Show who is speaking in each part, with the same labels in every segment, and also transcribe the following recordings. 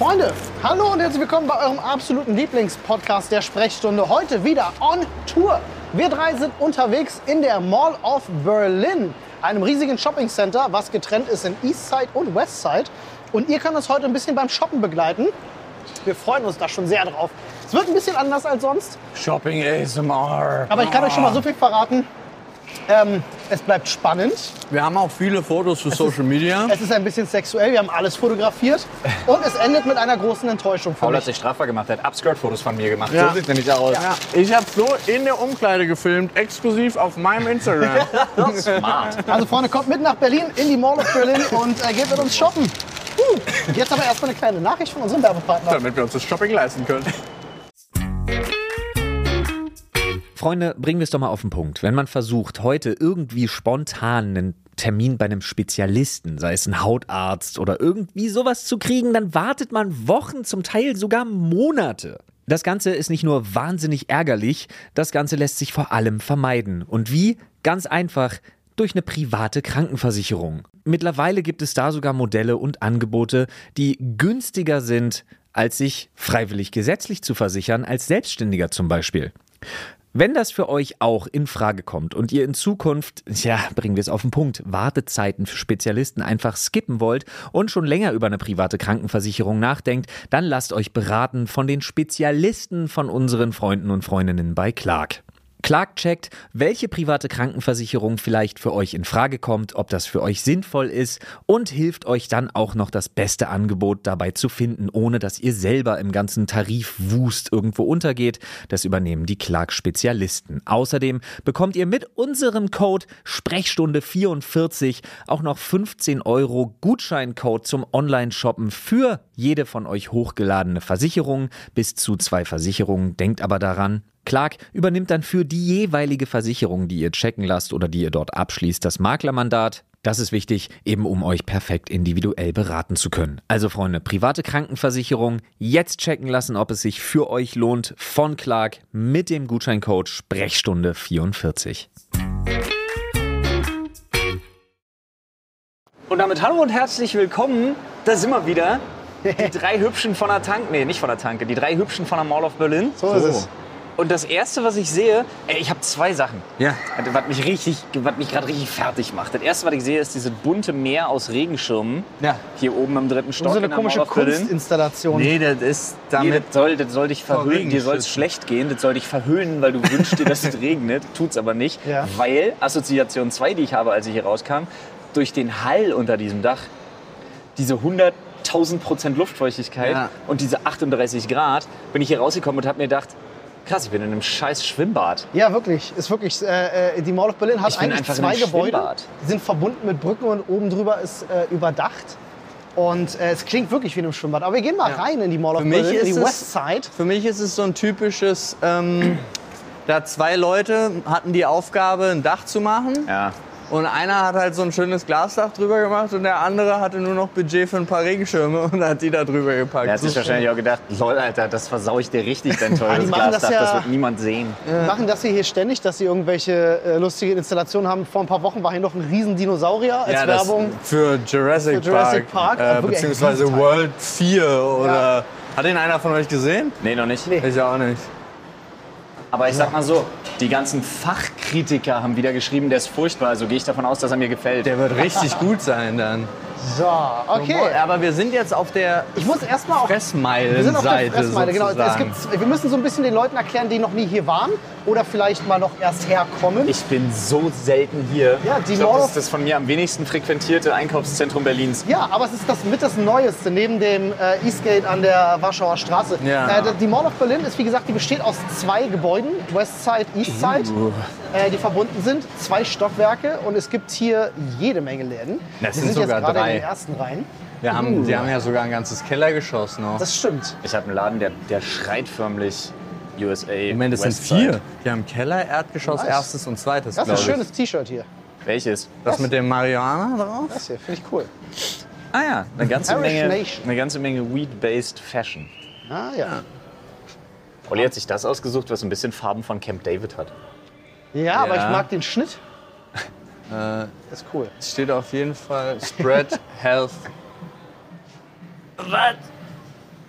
Speaker 1: Freunde, hallo und herzlich willkommen bei eurem absoluten Lieblingspodcast der Sprechstunde. Heute wieder on Tour. Wir drei sind unterwegs in der Mall of Berlin, einem riesigen Shopping-Center, was getrennt ist in Eastside und Westside. Und ihr könnt uns heute ein bisschen beim Shoppen begleiten. Wir freuen uns da schon sehr drauf. Es wird ein bisschen anders als sonst.
Speaker 2: Shopping ASMR.
Speaker 1: Aber ich kann euch schon mal so viel verraten. Es bleibt spannend.
Speaker 2: Wir haben auch viele Fotos für Social Media.
Speaker 1: Es ist ein bisschen sexuell, wir haben alles fotografiert. Und es endet mit einer großen Enttäuschung für
Speaker 3: Paul hat
Speaker 1: mich.
Speaker 3: sich strafbar gemacht, er hat Upskirt-Fotos von mir gemacht.
Speaker 2: Ja.
Speaker 3: So sieht nämlich aus.
Speaker 2: Ja. Ich habe so in der Umkleide gefilmt, exklusiv auf meinem Instagram.
Speaker 3: Smart.
Speaker 1: Also Freunde, kommt mit nach Berlin, in die Mall of Berlin und geht mit uns shoppen. Jetzt aber erstmal eine kleine Nachricht von unserem Werbepartner.
Speaker 2: Damit wir uns das Shopping leisten können.
Speaker 4: Freunde, bringen wir es doch mal auf den Punkt. Wenn man versucht, heute irgendwie spontan einen Termin bei einem Spezialisten, sei es ein Hautarzt oder irgendwie sowas zu kriegen, dann wartet man Wochen, zum Teil sogar Monate. Das Ganze ist nicht nur wahnsinnig ärgerlich, das Ganze lässt sich vor allem vermeiden. Und wie? Ganz einfach. Durch eine private Krankenversicherung. Mittlerweile gibt es da sogar Modelle und Angebote, die günstiger sind, als sich freiwillig gesetzlich zu versichern, als Selbstständiger zum Beispiel. Wenn das für euch auch in Frage kommt und ihr in Zukunft, bringen wir es auf den Punkt, Wartezeiten für Spezialisten einfach skippen wollt und schon länger über eine private Krankenversicherung nachdenkt, dann lasst euch beraten von den Spezialisten von unseren Freunden und Freundinnen bei Clark. Clark checkt, welche private Krankenversicherung vielleicht für euch in Frage kommt, ob das für euch sinnvoll ist und hilft euch dann auch noch das beste Angebot dabei zu finden, ohne dass ihr selber im ganzen Tarifwust irgendwo untergeht. Das übernehmen die Clark-Spezialisten. Außerdem bekommt ihr mit unserem Code Sprechstunde44 auch noch 15 € Gutscheincode zum Online-Shoppen für jede von euch hochgeladene Versicherung. Bis zu 2 Versicherungen. Denkt aber daran, Clark übernimmt dann für die jeweilige Versicherung, die ihr checken lasst oder die ihr dort abschließt, das Maklermandat. Das ist wichtig, eben um euch perfekt individuell beraten zu können. Also Freunde, private Krankenversicherung, jetzt checken lassen, ob es sich für euch lohnt, von Clark mit dem Gutscheincode Sprechstunde44.
Speaker 3: Und damit hallo und herzlich willkommen. Da sind wir wieder. Die drei Hübschen von der Tanke. Nee, nicht von der Tanke. Die drei Hübschen von der Mall of Berlin.
Speaker 1: So ist es.
Speaker 3: Und das Erste, was ich sehe, ich habe 2 Sachen,
Speaker 2: Ja.
Speaker 3: was mich gerade richtig fertig macht. Das Erste, was ich sehe, ist dieses bunte Meer aus Regenschirmen.
Speaker 2: Ja.
Speaker 3: Hier oben im 3. Stock
Speaker 1: So eine
Speaker 3: in der
Speaker 1: komische
Speaker 3: Mall of Berlin.
Speaker 1: Kunstinstallation.
Speaker 2: Nee, das ist
Speaker 3: Nee,
Speaker 2: damit...
Speaker 3: das soll dich verhüllen, dir soll es schlecht gehen, das soll dich verhüllen, weil du wünschst dir, dass es regnet, tut's aber nicht,
Speaker 1: Ja.
Speaker 3: weil Assoziation 2, die ich habe, als ich hier rauskam, durch den Hall unter diesem Dach, diese 100.000% Luftfeuchtigkeit
Speaker 2: Ja.
Speaker 3: und diese 38 Grad, bin ich hier rausgekommen und habe mir gedacht, krass, ich bin in einem scheiß Schwimmbad.
Speaker 1: Ja, wirklich. Ist wirklich. Die Mall of Berlin hat
Speaker 3: Ich bin
Speaker 1: eigentlich
Speaker 3: einfach in
Speaker 1: 2
Speaker 3: einem
Speaker 1: Gebäude.
Speaker 3: Schwimmbad.
Speaker 1: Die sind verbunden mit Brücken und oben drüber ist überdacht. Und es klingt wirklich wie in einem Schwimmbad. Aber wir gehen mal rein in die Mall of
Speaker 2: Für mich
Speaker 1: Berlin, in die
Speaker 2: ist es-
Speaker 1: Westside.
Speaker 2: Für mich ist es so ein typisches... da 2 Leute hatten die Aufgabe, ein Dach zu machen.
Speaker 3: Ja.
Speaker 2: Und einer hat halt so ein schönes Glasdach drüber gemacht und der andere hatte nur noch Budget für ein paar Regenschirme und hat die da drüber gepackt.
Speaker 3: Er hat sich wahrscheinlich auch gedacht, lol, Alter, das versau ich dir richtig, dein teures
Speaker 1: die machen das
Speaker 3: Glasdach,
Speaker 1: ja-
Speaker 3: das wird niemand sehen.
Speaker 1: Die machen das hier ständig, dass sie irgendwelche lustige Installationen haben. Vor ein paar Wochen war hier noch ein riesen Dinosaurier als
Speaker 2: Ja, das
Speaker 1: Werbung.
Speaker 2: für Jurassic,
Speaker 1: Für Jurassic Park. Wirklich ein
Speaker 2: beziehungsweise
Speaker 1: Riesenteil.
Speaker 2: World 4 oder... Hat den einer von euch gesehen?
Speaker 3: Nee, noch nicht.
Speaker 1: Nee.
Speaker 2: Ich auch nicht.
Speaker 3: Aber ich sag mal so, die ganzen Fachkritiker haben wieder geschrieben, der ist furchtbar, also gehe ich davon aus, dass er mir gefällt.
Speaker 2: Der wird richtig gut sein dann.
Speaker 1: So, okay.
Speaker 2: Aber wir sind jetzt auf der
Speaker 1: Ich muss erstmal auch. Wir sind auf der
Speaker 2: Fressmeilenseite
Speaker 1: Fressmeile, genau.
Speaker 2: sozusagen.
Speaker 1: Wir müssen so ein bisschen den Leuten erklären, die noch nie hier waren oder vielleicht mal noch erst herkommen.
Speaker 3: Ich bin so selten hier.
Speaker 1: Ja, die
Speaker 3: ich glaube,
Speaker 1: Mall
Speaker 3: das
Speaker 1: of-
Speaker 3: ist das von mir am wenigsten frequentierte Einkaufszentrum Berlins.
Speaker 1: Ja, aber es ist das Neueste, neben dem Eastgate an der Warschauer Straße.
Speaker 2: Ja.
Speaker 1: Die Mall of Berlin ist, wie gesagt, die besteht aus 2 Gebäuden, Westside, Eastside, die verbunden sind, 2 Stockwerke und es gibt hier jede Menge Läden.
Speaker 2: Das
Speaker 1: Wir
Speaker 2: sind
Speaker 1: sind jetzt
Speaker 2: sogar
Speaker 1: gerade
Speaker 2: 3.
Speaker 1: in den ersten Reihen.
Speaker 2: Die haben ja sogar ein ganzes Kellergeschoss noch.
Speaker 1: Das stimmt.
Speaker 3: Ich habe einen Laden, der schreit förmlich USA.
Speaker 2: Moment, es sind
Speaker 3: Westside.
Speaker 2: 4. Die haben Keller, Erdgeschoss,
Speaker 1: Nice.
Speaker 2: erstes und zweites,
Speaker 1: Das ist ein
Speaker 2: glaube ich.
Speaker 1: schönes T-Shirt hier.
Speaker 3: Welches?
Speaker 2: Das mit dem Marihuana drauf?
Speaker 1: Das hier, finde ich cool.
Speaker 3: Ah ja, eine ganze
Speaker 1: Irish Nation.
Speaker 3: Menge Weed-based Fashion.
Speaker 1: Ah ja.
Speaker 3: Olli hat sich das ausgesucht, was ein bisschen Farben von Camp David hat.
Speaker 1: Ja, aber
Speaker 2: Ja.
Speaker 1: ich mag den Schnitt. Das ist cool.
Speaker 2: Es steht auf jeden Fall Spread Health.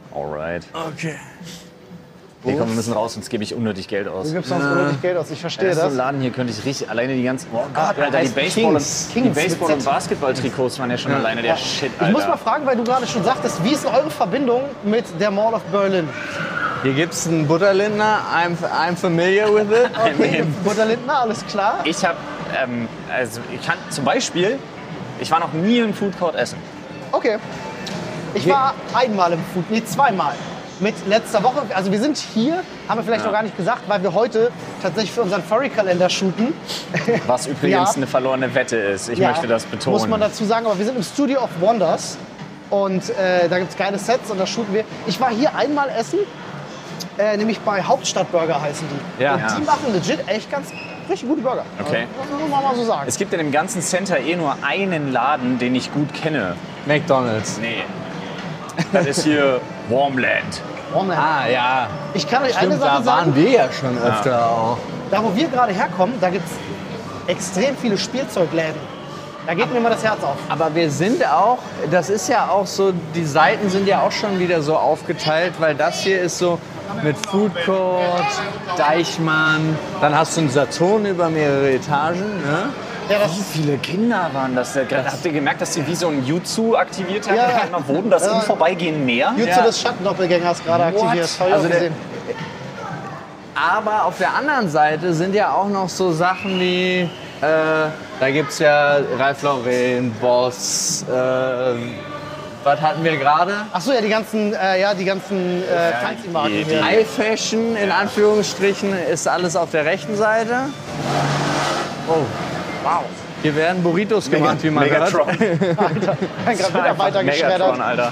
Speaker 3: Alright.
Speaker 2: Okay.
Speaker 3: Nee, komm, wir müssen raus, sonst gebe ich unnötig Geld aus.
Speaker 1: Du gibst sonst unnötig Geld aus, ich verstehe
Speaker 3: So
Speaker 1: das.
Speaker 3: ein Laden hier könnte ich richtig, alleine die ganzen, oh Gott,
Speaker 1: der
Speaker 3: Alter, die
Speaker 1: heißt
Speaker 3: Baseball-
Speaker 1: Kings.
Speaker 3: die
Speaker 1: Kings
Speaker 3: Baseball-
Speaker 1: mit
Speaker 3: und
Speaker 1: Z.
Speaker 3: Basketball-Trikots waren ja schon alleine der Shit, Alter.
Speaker 1: Ich muss mal fragen, weil du gerade schon sagtest, wie ist denn eure Verbindung mit der Mall of Berlin?
Speaker 2: Hier gibt's einen Butterlindner. I'm familiar with it.
Speaker 1: Okay, Butterlindner, alles klar.
Speaker 3: Ich habe, ich kann zum Beispiel, ich war noch nie im Food Court essen.
Speaker 1: Okay. Ich war einmal im Food, nee, zweimal. Mit letzter Woche, also wir sind hier, haben wir vielleicht noch gar nicht gesagt, weil wir heute tatsächlich für unseren Furry-Kalender shooten.
Speaker 3: Was übrigens
Speaker 1: Ja.
Speaker 3: eine verlorene Wette ist. Ich
Speaker 1: Ja,
Speaker 3: möchte das betonen.
Speaker 1: Muss man dazu sagen, aber wir sind im Studio of Wonders und da gibt es geile Sets und da shooten wir. Ich war hier einmal essen, nämlich bei Hauptstadtburger heißen die.
Speaker 3: Ja.
Speaker 1: Und die machen legit echt ganz richtig gute Burger.
Speaker 3: Okay.
Speaker 1: Also, das muss man mal so sagen.
Speaker 3: Es gibt in dem ganzen Center nur einen Laden, den ich gut kenne.
Speaker 2: McDonald's.
Speaker 3: Nee. Das ist hier Warmland.
Speaker 1: Warmland.
Speaker 2: Ja.
Speaker 1: Ich kann euch eine
Speaker 2: Stimmt,
Speaker 1: Sache
Speaker 2: da
Speaker 1: sagen,
Speaker 2: waren wir ja schon öfter auch.
Speaker 1: da wo wir gerade herkommen, da gibt es extrem viele Spielzeugläden. Da geht mir immer das Herz auf.
Speaker 2: Aber wir sind auch, das ist ja auch so, die Seiten sind ja auch schon wieder so aufgeteilt, weil das hier ist so mit Food Court, Deichmann, dann hast du einen Saturn über mehrere Etagen. Ne?
Speaker 1: Ja, das
Speaker 3: Wie viele Kinder waren das? Habt ihr gemerkt, dass sie wie so ein Jutsu aktiviert haben?
Speaker 1: Ja, ja.
Speaker 3: Immer wurden das im Vorbeigehen mehr?
Speaker 1: Jutsu des Schattendoppelgängers gerade aktiviert. Das habe ich
Speaker 2: Also
Speaker 1: auch gesehen.
Speaker 2: Aber auf der anderen Seite sind ja auch noch so Sachen wie, da gibt es ja Ralph Lauren, Boss, was hatten wir gerade?
Speaker 1: Achso, ja, die ganzen Fancy-Marken
Speaker 3: die-
Speaker 1: hier.
Speaker 2: High Fashion in Anführungsstrichen ist alles auf der rechten Seite. Oh, wow. Hier werden Burritos gemacht, wie man hört.
Speaker 3: Megatron.
Speaker 1: Alter, gerade Mitarbeiter
Speaker 3: Megatron,
Speaker 1: geschreddert.
Speaker 3: Alter.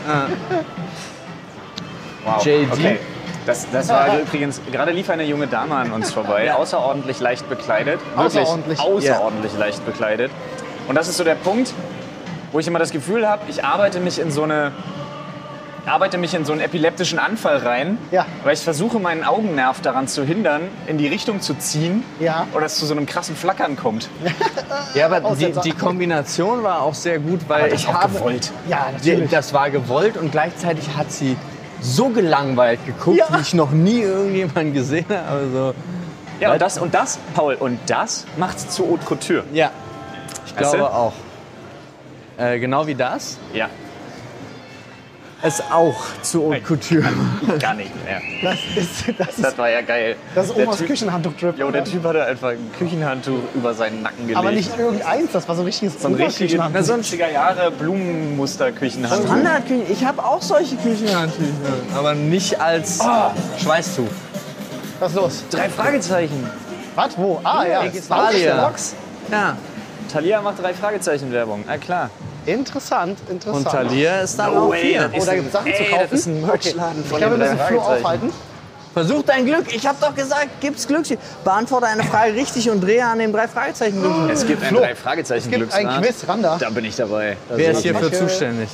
Speaker 3: Wow.
Speaker 2: JD.
Speaker 3: Okay. Das war übrigens, gerade lief eine junge Dame an uns vorbei, außerordentlich leicht bekleidet. Wirklich
Speaker 1: Außerordentlich.
Speaker 3: außerordentlich leicht bekleidet. Und das ist so der Punkt, wo ich immer das Gefühl habe, ich arbeite mich in so einen epileptischen Anfall rein,
Speaker 1: Ja.
Speaker 3: weil ich versuche, meinen Augennerv daran zu hindern, in die Richtung zu ziehen
Speaker 1: Ja.
Speaker 3: oder es zu so einem krassen Flackern kommt.
Speaker 2: Ja, aber
Speaker 1: Aussetzer.
Speaker 2: die Kombination war auch sehr gut, weil ich habe
Speaker 3: gewollt.
Speaker 1: Ja, natürlich.
Speaker 2: Das war gewollt und gleichzeitig hat sie so gelangweilt geguckt, wie ich noch nie irgendjemanden gesehen habe. Also,
Speaker 3: Ja, und das, Paul, und das macht's zu Haute Couture.
Speaker 2: ja, ich
Speaker 3: Weißt
Speaker 2: glaube
Speaker 3: du?
Speaker 2: auch. Genau wie das.
Speaker 3: Ja,
Speaker 2: Es auch zu Haute Couture.
Speaker 3: gar nicht mehr.
Speaker 1: Das
Speaker 3: war ja geil.
Speaker 1: ist
Speaker 3: Der
Speaker 1: Omas
Speaker 3: Typ-
Speaker 1: Küchenhandtuch-Drip.
Speaker 3: Jo, der Typ hatte einfach ein Küchenhandtuch über seinen Nacken gelegt.
Speaker 1: Aber nicht irgendeins, das war so ein richtiges
Speaker 3: so ein richtiges
Speaker 1: Oberküchenhandtuch.
Speaker 3: 50er Jahre Blumenmuster-Küchenhandtuch.
Speaker 2: Standardküche. Ich habe auch solche Küchenhandtücher, aber nicht als Schweißtuch.
Speaker 1: Was ist los?
Speaker 3: 3 Fragezeichen.
Speaker 1: Was? Wo? Ah, ja.
Speaker 2: Thalia. Ja.
Speaker 3: Thalia macht 3 Fragezeichen-Werbung. Ah, klar.
Speaker 1: Interessant, interessant.
Speaker 2: Und Thalia ist dann auch hier.
Speaker 1: Oh, da gibt es Sachen zu kaufen.
Speaker 3: Das ist ein Merchladen
Speaker 1: Ich
Speaker 3: von
Speaker 1: glaube,
Speaker 3: den
Speaker 1: wir
Speaker 3: 3
Speaker 1: müssen Flo
Speaker 3: Fragezeichen.
Speaker 1: aufhalten.
Speaker 2: Versuch dein Glück. Ich habe doch gesagt, gib's Glück. Beantworte eine Frage richtig und drehe an dem 3 Fragezeichen Glück.
Speaker 3: Es gibt ein
Speaker 1: Flo,
Speaker 3: 3 Fragezeichen
Speaker 1: Es gibt ein Quiz, Randa.
Speaker 3: Da bin ich dabei.
Speaker 2: Wer ist hierfür
Speaker 1: Danke.
Speaker 2: zuständig?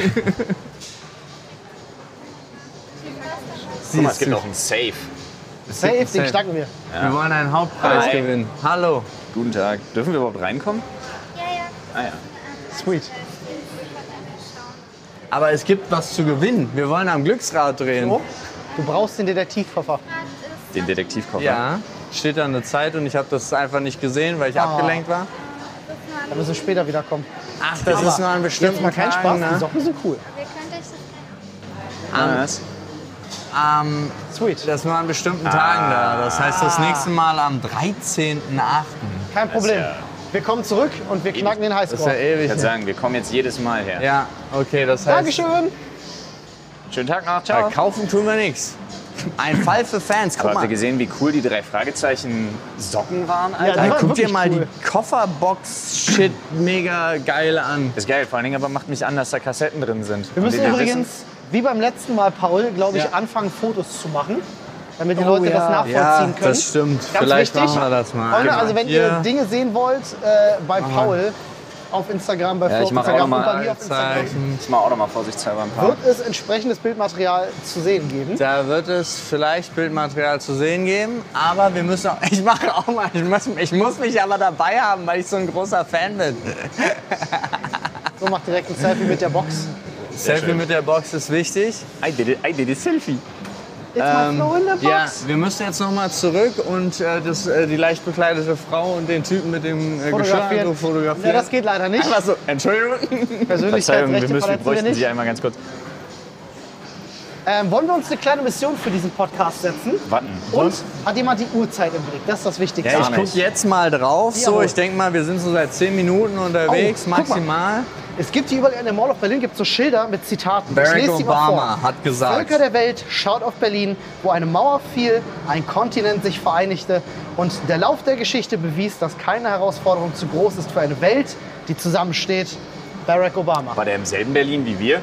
Speaker 3: Guck mal, es gibt auch einen Safe.
Speaker 1: Safe, den knacken wir.
Speaker 2: Wir wollen einen Hauptpreis
Speaker 3: Hi.
Speaker 2: gewinnen. Hallo.
Speaker 3: Guten Tag. Dürfen wir überhaupt reinkommen?
Speaker 5: Ja, ja.
Speaker 3: Ah ja.
Speaker 1: Sweet.
Speaker 2: Aber es gibt was zu gewinnen. Wir wollen am Glücksrad drehen.
Speaker 1: Oh, du brauchst den Detektivkoffer.
Speaker 3: Den Detektivkoffer.
Speaker 2: Ja, steht da eine Zeit und ich habe das einfach nicht gesehen, weil ich abgelenkt war.
Speaker 1: Da müssen wir später wieder kommen.
Speaker 2: Ach, das ist nur an
Speaker 1: Jetzt
Speaker 2: bestimmten
Speaker 1: mal kein Spaß,
Speaker 2: Tagen.
Speaker 1: die
Speaker 2: Ne?
Speaker 1: Socken sind cool.
Speaker 5: Wir könnt euch das
Speaker 1: Sweet.
Speaker 2: Das ist nur an bestimmten Tagen da. Das heißt, das nächste Mal am 13.8.
Speaker 1: Kein Problem.
Speaker 3: ja-
Speaker 1: Wir kommen zurück und wir knacken den
Speaker 2: Das ist ja
Speaker 1: Highscore.
Speaker 3: Ich
Speaker 2: ewig.
Speaker 3: würde sagen, wir kommen jetzt jedes Mal her.
Speaker 2: Ja, okay, das heißt,
Speaker 1: Dankeschön.
Speaker 3: Schönen Tag noch. Ciao.
Speaker 2: kaufen tun wir nichts. Ein Fall für Fans. Guck
Speaker 3: Aber habt ihr
Speaker 2: mal.
Speaker 3: gesehen, wie cool die 3 Fragezeichen Socken waren, Alter?
Speaker 1: Ja, die waren
Speaker 2: Guck dir
Speaker 1: wirklich
Speaker 2: mal
Speaker 1: cool.
Speaker 2: die Kofferbox-Shit mega geil an.
Speaker 3: Ist geil, vor allen Dingen aber macht mich an, dass da Kassetten drin sind.
Speaker 1: Wir müssen
Speaker 3: Und
Speaker 1: übrigens, wie beim letzten Mal, Paul, glaube ich,
Speaker 2: Ja.
Speaker 1: anfangen, Fotos zu machen, damit die Leute das nachvollziehen
Speaker 2: Ja,
Speaker 1: können.
Speaker 2: das stimmt.
Speaker 1: Ganz
Speaker 2: Vielleicht
Speaker 1: wichtig.
Speaker 2: machen wir das mal.
Speaker 1: Freunde, also wenn ihr
Speaker 2: Hier.
Speaker 1: Dinge sehen wollt, bei Paul auf Instagram, bei Flo
Speaker 3: ich
Speaker 1: auf
Speaker 3: mach auch
Speaker 1: Instagram
Speaker 3: noch
Speaker 1: und
Speaker 3: mal
Speaker 1: bei mir auf Instagram,
Speaker 2: Zeichen.
Speaker 3: Ich mach auch noch mal vorsichtshalber ein paar.
Speaker 1: wird es entsprechendes Bildmaterial zu sehen geben.
Speaker 2: Da wird es vielleicht Bildmaterial zu sehen geben, aber wir müssen auch, ich mache auch mal, ich muss mich aber dabei haben, weil ich so ein großer Fan bin.
Speaker 1: So, macht direkt ein Selfie mit der Box.
Speaker 2: Selfie mit der Box ist wichtig.
Speaker 3: I did a selfie.
Speaker 1: It's my flow in the
Speaker 2: Ja,
Speaker 1: box.
Speaker 2: wir müssen jetzt nochmal zurück und die leicht bekleidete Frau und den Typen mit dem Geschirrhandtuch fotografieren.
Speaker 1: Ja, das geht leider nicht.
Speaker 2: Einfach so, Entschuldigung.
Speaker 3: Verzeihung,
Speaker 1: Persönlichkeitsrechte
Speaker 3: wir
Speaker 1: verletzen wir
Speaker 3: bräuchten
Speaker 1: nicht.
Speaker 3: Sie einmal ganz kurz.
Speaker 1: Wollen wir uns eine kleine Mission für diesen Podcast setzen?
Speaker 3: Warten.
Speaker 1: Und hat jemand die Uhrzeit im Blick? Das ist das Wichtigste.
Speaker 2: Ja, ich gucke jetzt mal drauf. So,
Speaker 1: Jawohl.
Speaker 2: ich denke mal, wir sind so seit 10 Minuten unterwegs,
Speaker 1: Oh, guck mal.
Speaker 2: maximal.
Speaker 1: Es gibt hier überall in der Mall of Berlin gibt so Schilder mit Zitaten.
Speaker 2: Barack
Speaker 1: ich lese sie mal
Speaker 2: Obama
Speaker 1: vor.
Speaker 2: hat gesagt.
Speaker 1: Völker der Welt, schaut auf Berlin, wo eine Mauer fiel, ein Kontinent sich vereinigte und der Lauf der Geschichte bewies, dass keine Herausforderung zu groß ist für eine Welt, die zusammensteht. Barack Obama.
Speaker 3: War der im selben Berlin wie wir?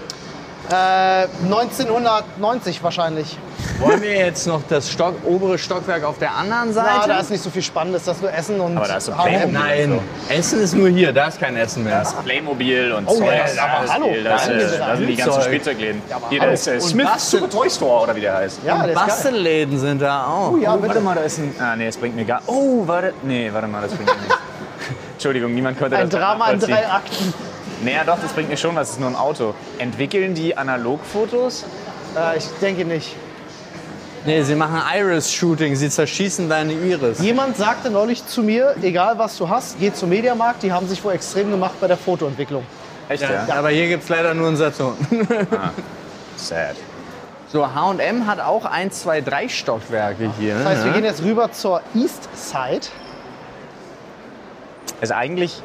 Speaker 1: 1990 wahrscheinlich.
Speaker 2: Wollen wir jetzt noch das obere Stockwerk auf der anderen Seite?
Speaker 1: Na, da ist nicht so viel Spannendes, das ist nur Essen und
Speaker 3: Aber da ist so
Speaker 1: H&M.
Speaker 3: Playmobil.
Speaker 2: Nein, Essen ist nur hier, da ist kein Essen mehr.
Speaker 3: Das Playmobil und
Speaker 1: Oh,
Speaker 3: Zeug.
Speaker 1: ja, das- aber
Speaker 3: das
Speaker 1: hallo,
Speaker 3: viel, das,
Speaker 1: da sind wir
Speaker 3: da sind die ganzen
Speaker 2: Spielzeug.
Speaker 3: Spielzeugläden.
Speaker 1: aber
Speaker 3: Hier,
Speaker 1: hallo.
Speaker 3: da ist
Speaker 2: Und
Speaker 3: Smith
Speaker 2: Bastel-
Speaker 3: Super Toy Store oder wie der heißt.
Speaker 1: Ja, der ist geil.
Speaker 2: Bastelläden sind da auch.
Speaker 1: Oh, ja,
Speaker 3: Oh,
Speaker 1: bitte.
Speaker 3: warte mal, da ist ein... Ah, nee, das bringt mir gar... Oh, warte... Nee, warte mal, das bringt mir nichts. Entschuldigung, niemand konnte
Speaker 1: Ein
Speaker 3: das
Speaker 1: Drama in
Speaker 3: nachvollziehen.
Speaker 1: 3 Akten.
Speaker 3: Naja, doch, das bringt mir schon was. Es ist nur ein Auto. Entwickeln die Analogfotos?
Speaker 1: Ich denke nicht.
Speaker 2: Nee, sie machen Iris-Shooting, sie zerschießen deine Iris.
Speaker 1: Jemand sagte neulich zu mir, egal was du hast, geh zum Mediamarkt, die haben sich wohl extrem gemacht bei der Fotoentwicklung.
Speaker 3: Echt,
Speaker 2: Ja, aber hier gibt es leider nur einen Saturn.
Speaker 3: Sad.
Speaker 2: So, H&M hat auch 1, 2, 3 Stockwerke hier.
Speaker 1: Das heißt, wir
Speaker 2: ne?
Speaker 1: gehen jetzt rüber zur East Side.
Speaker 3: Also eigentlich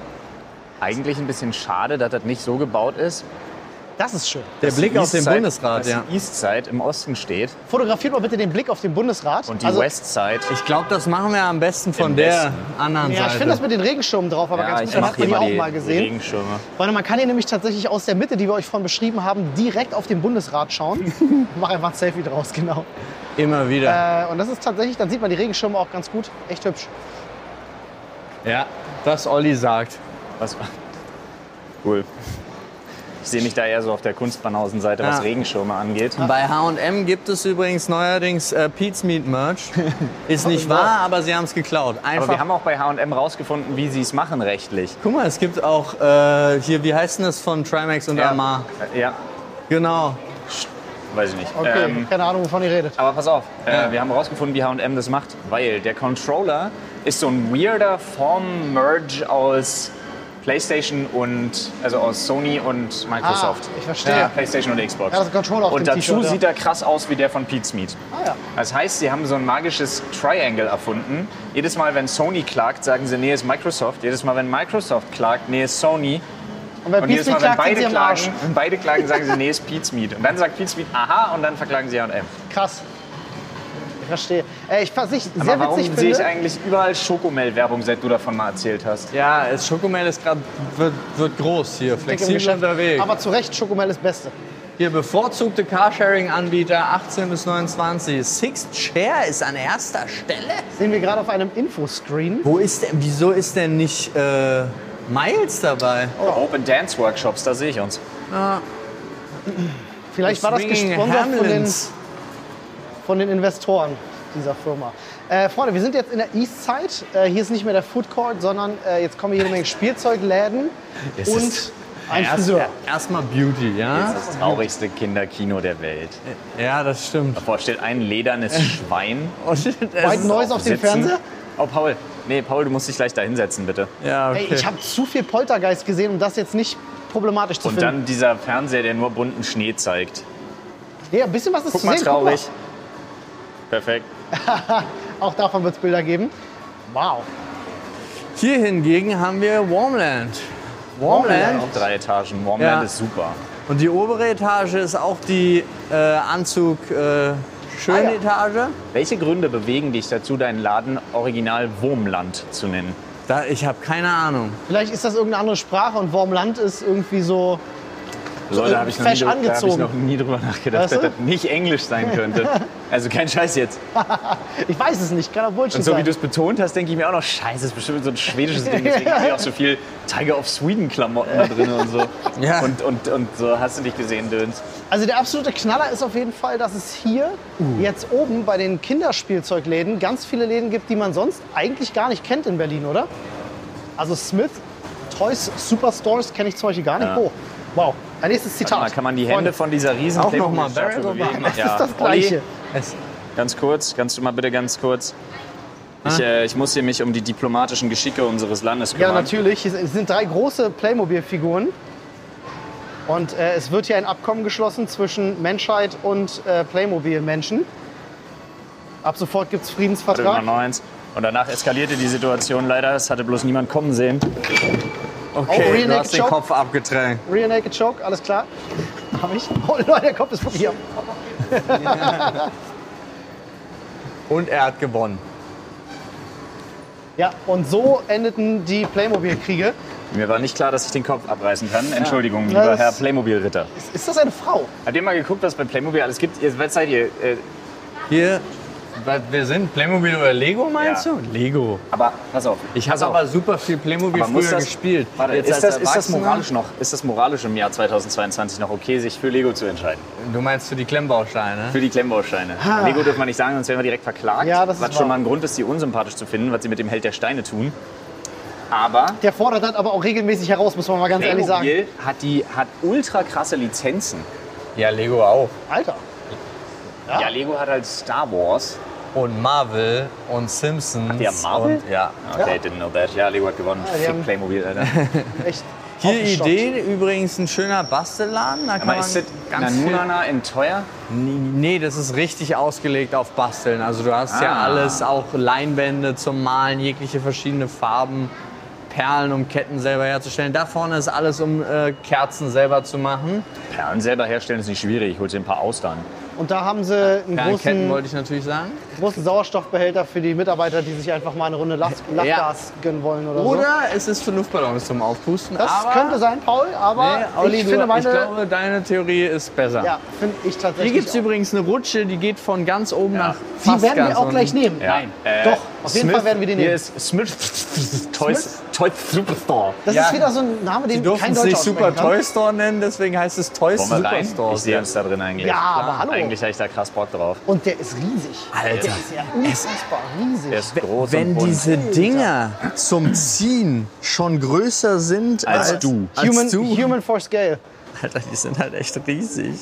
Speaker 3: ein bisschen schade, dass das nicht so gebaut ist.
Speaker 1: Das ist schön.
Speaker 2: Der Blick auf den
Speaker 3: Eastside-
Speaker 2: Bundesrat,
Speaker 3: dass
Speaker 2: ja.
Speaker 3: die Eastside im Osten steht
Speaker 1: Fotografiert mal bitte den Blick auf den Bundesrat.
Speaker 3: und die
Speaker 1: Also,
Speaker 3: Westside.
Speaker 2: Ich glaube, das machen wir am besten von
Speaker 3: Im
Speaker 2: der
Speaker 3: Westen.
Speaker 2: anderen
Speaker 1: ja,
Speaker 2: Seite.
Speaker 1: ich finde das mit den Regenschirmen drauf, aber
Speaker 3: Ja,
Speaker 1: ganz
Speaker 3: ich
Speaker 1: gut, dann
Speaker 3: mach
Speaker 1: hat man
Speaker 3: hier
Speaker 1: die
Speaker 3: mal
Speaker 1: auch
Speaker 3: die
Speaker 1: mal gesehen.
Speaker 3: Regenschirme.
Speaker 1: Weil man kann hier nämlich tatsächlich aus der Mitte, die wir euch vorhin beschrieben haben, direkt auf den Bundesrat schauen. Mach einfach ein Selfie draus, genau.
Speaker 2: Immer wieder.
Speaker 1: Und das ist tatsächlich, dann sieht man die Regenschirme auch ganz gut. Echt hübsch.
Speaker 2: Ja, was Olli sagt.
Speaker 3: Was? Cool. Ich sehe mich da eher so auf der Kunstbanausen-Seite, was
Speaker 2: Ja.
Speaker 3: Regenschirme angeht.
Speaker 2: Bei H&M gibt es übrigens neuerdings Pete's Meat Merch. Ist nicht wahr, aber sie haben es geklaut. Einfach.
Speaker 3: Aber wir haben auch bei H&M rausgefunden, wie sie es machen rechtlich.
Speaker 2: Guck mal, es gibt auch hier, wie heißt denn das von Trimax und Armar?
Speaker 3: Ja,
Speaker 2: Genau.
Speaker 3: weiß ich nicht.
Speaker 1: Okay, keine Ahnung, wovon ihr redet.
Speaker 3: Aber pass auf, wir haben rausgefunden, wie H&M das macht, weil der Controller ist so ein weirder Form-Merge aus PlayStation und, also aus Sony und Microsoft.
Speaker 1: Ich verstehe.
Speaker 3: Ja, PlayStation und Xbox.
Speaker 1: Ja, das ist ein Controller auf
Speaker 3: und
Speaker 1: dem
Speaker 3: dazu
Speaker 1: T-Shirt, ja.
Speaker 3: sieht er krass aus wie der von Pete's Meat.
Speaker 1: Ah ja.
Speaker 3: Das heißt, sie haben so ein magisches Triangle erfunden. Jedes Mal, wenn Sony klagt, sagen sie, nee, ist Microsoft. Jedes Mal, wenn Microsoft klagt, nee, ist Sony.
Speaker 1: Und bei
Speaker 3: Und jedes
Speaker 1: Peace
Speaker 3: Mal, wenn
Speaker 1: klagt sind sie am Arsch.
Speaker 3: wenn beide klagen, sagen sie, nee, ist Pete's Meat. Und dann sagt Pete's Meat, aha, und dann verklagen sie H&M.
Speaker 1: Krass. Ich verstehe. Was ich
Speaker 3: Aber
Speaker 1: sehr
Speaker 3: warum
Speaker 1: witzig
Speaker 3: sehe ich
Speaker 1: finde,
Speaker 3: eigentlich überall Schokomel-Werbung, seit du davon mal erzählt hast?
Speaker 2: Ja, das Schokomel ist gerade wird groß hier,
Speaker 1: im
Speaker 2: flexibel
Speaker 1: Geschäft,
Speaker 2: unterwegs.
Speaker 1: aber zu Recht, Schokomel ist Beste.
Speaker 2: Hier bevorzugte Carsharing-Anbieter 18 bis 29. Sixth Share ist an erster Stelle.
Speaker 1: Sehen wir gerade auf einem Infoscreen.
Speaker 2: Wo ist denn? Wieso ist denn nicht Miles dabei?
Speaker 3: Open Dance Workshops, da sehe ich uns.
Speaker 1: Vielleicht war das
Speaker 2: Swinging
Speaker 1: gesponsert
Speaker 2: Hamlins.
Speaker 1: von den Investoren dieser Firma. Freunde, wir sind jetzt in der East Side. Hier ist nicht mehr der Food Court, sondern jetzt kommen hier jede Menge Spielzeugläden und ein Friseur.
Speaker 2: Erstmal Beauty, ja?
Speaker 3: Das traurigste Kinderkino der Welt.
Speaker 2: Ja, das stimmt.
Speaker 3: Davor steht ein ledernes Schwein.
Speaker 1: White Noise auf dem
Speaker 3: Sitzen.
Speaker 1: Fernseher?
Speaker 3: Oh, Paul. Nee, Paul, du musst dich gleich da hinsetzen, bitte.
Speaker 2: Ja, okay.
Speaker 1: Ey, ich habe zu viel Poltergeist gesehen, um das jetzt nicht problematisch zu
Speaker 3: Und
Speaker 1: finden.
Speaker 3: dann dieser Fernseher, der nur bunten Schnee zeigt.
Speaker 1: Nee, ein bisschen was ist
Speaker 3: Guck
Speaker 1: zu
Speaker 3: mal,
Speaker 1: sehen.
Speaker 3: traurig. Perfekt.
Speaker 1: Auch davon wird es Bilder geben. Wow.
Speaker 2: Hier hingegen haben wir Warmland. Warmland.
Speaker 3: Auch 3 Etagen. Warmland
Speaker 2: Ja.
Speaker 3: ist super.
Speaker 2: Und die obere Etage ist auch die Anzug schöne
Speaker 1: Ah, ja.
Speaker 2: Etage.
Speaker 3: Welche Gründe bewegen dich dazu, deinen Laden Original Wurmland zu nennen?
Speaker 2: Da, ich habe keine Ahnung.
Speaker 1: Vielleicht ist das irgendeine andere Sprache und Wormland ist irgendwie so.
Speaker 3: Leute, habe ich, noch
Speaker 1: fesch
Speaker 3: nie- da hab ich
Speaker 1: angezogen.
Speaker 3: noch nie drüber nachgedacht,
Speaker 1: Weißt du?
Speaker 3: dass das nicht Englisch sein könnte. Also kein Scheiß jetzt.
Speaker 1: Ich weiß es nicht, kann doch Bullshit
Speaker 3: Und so wie
Speaker 1: sein.
Speaker 3: du es betont hast, denke ich mir auch noch, scheiße, das ist bestimmt so ein schwedisches Ding. Deswegen haben die auch so viel Tiger of Sweden Klamotten da drin und so.
Speaker 2: Ja.
Speaker 3: Und so hast du dich gesehen, Döns.
Speaker 1: Also der absolute Knaller ist auf jeden Fall, dass es hier jetzt oben bei den Kinderspielzeugläden ganz viele Läden gibt, die man sonst eigentlich gar nicht kennt in Berlin, oder? Also Smith, Toys Superstores kenne ich zum Beispiel gar nicht.
Speaker 3: Ja.
Speaker 1: Oh, wow. Ein nächstes Zitat.
Speaker 3: Warte mal, kann man die Hände von dieser riesen
Speaker 2: Auch noch mal
Speaker 3: Playmobil-Statue
Speaker 2: Barack
Speaker 3: bewegen?
Speaker 1: Das ist das Gleiche.
Speaker 3: Ganz kurz, kannst du mal bitte ganz kurz... Ich muss hier mich um die diplomatischen Geschicke unseres Landes kümmern.
Speaker 1: Ja, natürlich. Es sind 3 große Playmobil-Figuren. Und es wird hier ein Abkommen geschlossen zwischen Menschheit und Playmobil-Menschen. Ab sofort gibt es Friedensvertrag.
Speaker 3: Nummer 1. Und danach eskalierte die Situation leider. Es hatte bloß niemand kommen sehen.
Speaker 2: Okay,
Speaker 1: Rear
Speaker 2: du hast
Speaker 1: Naked
Speaker 2: den
Speaker 1: Choke.
Speaker 2: Kopf abgetränkt.
Speaker 1: Rear Naked Choke, alles klar. Hab ich. Oh Leute, der Kopf ist von hier.
Speaker 2: Und er hat gewonnen.
Speaker 1: Ja, und so endeten die Playmobil-Kriege.
Speaker 3: Mir war nicht klar, dass ich den Kopf abreißen kann. Entschuldigung,
Speaker 1: Ja,
Speaker 3: lieber
Speaker 1: das-
Speaker 3: Herr Playmobil-Ritter.
Speaker 1: Ist das eine Frau?
Speaker 3: Habt ihr mal geguckt, was bei Playmobil alles gibt? Was seid ihr?
Speaker 2: Hier, wir sind Playmobil oder Lego, meinst
Speaker 3: Ja.
Speaker 2: du? Lego.
Speaker 3: Aber pass auf.
Speaker 2: Ich habe aber super viel Playmobil
Speaker 3: Aber muss
Speaker 2: früher
Speaker 3: das-
Speaker 2: gespielt.
Speaker 3: Warte,
Speaker 2: Jetzt
Speaker 3: ist
Speaker 2: als
Speaker 3: das
Speaker 2: Erwachsener-
Speaker 3: ist das moralisch im Jahr 2022 noch okay, sich für Lego zu entscheiden?
Speaker 2: Du meinst für die Klemmbausteine?
Speaker 3: Für die Klemmbausteine. Lego dürfen wir nicht sagen, sonst werden wir direkt verklagt.
Speaker 1: Ja, das ist
Speaker 3: was schon
Speaker 1: wahr.
Speaker 3: mal ein Grund ist, die unsympathisch zu finden, was sie mit dem Held der Steine tun. Aber
Speaker 1: Der fordert das aber auch regelmäßig heraus, muss man mal ganz ehrlich sagen.
Speaker 3: Playmobil hat ultra krasse Lizenzen.
Speaker 2: Ja, Lego auch.
Speaker 1: Alter.
Speaker 3: Ja, Lego hat halt Star Wars.
Speaker 2: Und Marvel und Simpsons.
Speaker 3: die haben Marvel?
Speaker 2: Und, ja.
Speaker 3: Okay, didn't know that. Ja, Lego hat gewonnen.
Speaker 1: die
Speaker 3: Fick
Speaker 1: haben-
Speaker 3: Playmobil, Alter.
Speaker 1: Echt.
Speaker 2: Hier
Speaker 1: aufgestockt.
Speaker 2: Idee, übrigens ein schöner Bastelladen. Da kann
Speaker 3: Aber
Speaker 2: man
Speaker 3: ist das
Speaker 2: ganz viel...
Speaker 3: Nanunana in teuer?
Speaker 2: Nee, das ist richtig ausgelegt auf Basteln. Also du hast ja
Speaker 3: Ah.
Speaker 2: alles, auch Leinwände zum Malen, jegliche verschiedene Farben, Perlen, um Ketten selber herzustellen. Da vorne ist alles, um Kerzen selber zu machen.
Speaker 3: Perlen selber herstellen ist nicht schwierig. Ich hol dir ein paar Austern.
Speaker 1: Und da haben sie einen
Speaker 2: Perlenketten
Speaker 1: großen,
Speaker 2: wollte ich natürlich sagen.
Speaker 1: großen Sauerstoffbehälter für die Mitarbeiter, die sich einfach mal eine Runde Lachgas gönnen wollen oder so.
Speaker 2: Oder es ist für Luftballons zum Aufpusten.
Speaker 1: Das
Speaker 2: aber
Speaker 1: könnte sein, Paul, aber
Speaker 2: Nee, Olli,
Speaker 1: ich finde meine...
Speaker 2: ich glaube, deine Theorie ist besser.
Speaker 1: ja, finde ich
Speaker 2: Hier
Speaker 1: tatsächlich
Speaker 2: gibt es
Speaker 1: auch.
Speaker 2: übrigens eine Rutsche, die geht von ganz oben nach
Speaker 1: Die
Speaker 2: fast
Speaker 1: werden
Speaker 2: ganz
Speaker 1: wir auch
Speaker 2: unten.
Speaker 1: gleich nehmen.
Speaker 3: Ja.
Speaker 1: Nein, doch, auf jeden Fall werden wir die
Speaker 3: Hier
Speaker 1: nehmen.
Speaker 3: ist Smith Toys Superstore.
Speaker 1: Das
Speaker 2: Ja.
Speaker 1: ist wieder so ein Name,
Speaker 2: Die
Speaker 1: den
Speaker 2: durften
Speaker 1: kein
Speaker 2: es
Speaker 1: Deutscher
Speaker 2: nicht Super
Speaker 1: aussprechen kann.
Speaker 2: Toy Store nennen, deswegen heißt es Toys
Speaker 3: Wollen wir rein?
Speaker 2: Superstore.
Speaker 3: Ich sehe uns da drin eigentlich.
Speaker 1: Ja, aber hallo.
Speaker 3: Eigentlich habe ich da krass Bock drauf.
Speaker 1: Und der ist riesig.
Speaker 2: Alter.
Speaker 1: Der ist ja unfassbar riesig.
Speaker 3: Der ist groß
Speaker 2: Wenn
Speaker 3: und bunt.
Speaker 2: diese Dinger zum Ziehen schon größer sind
Speaker 3: Als du.
Speaker 1: Human for Scale.
Speaker 2: Alter, die sind halt echt riesig.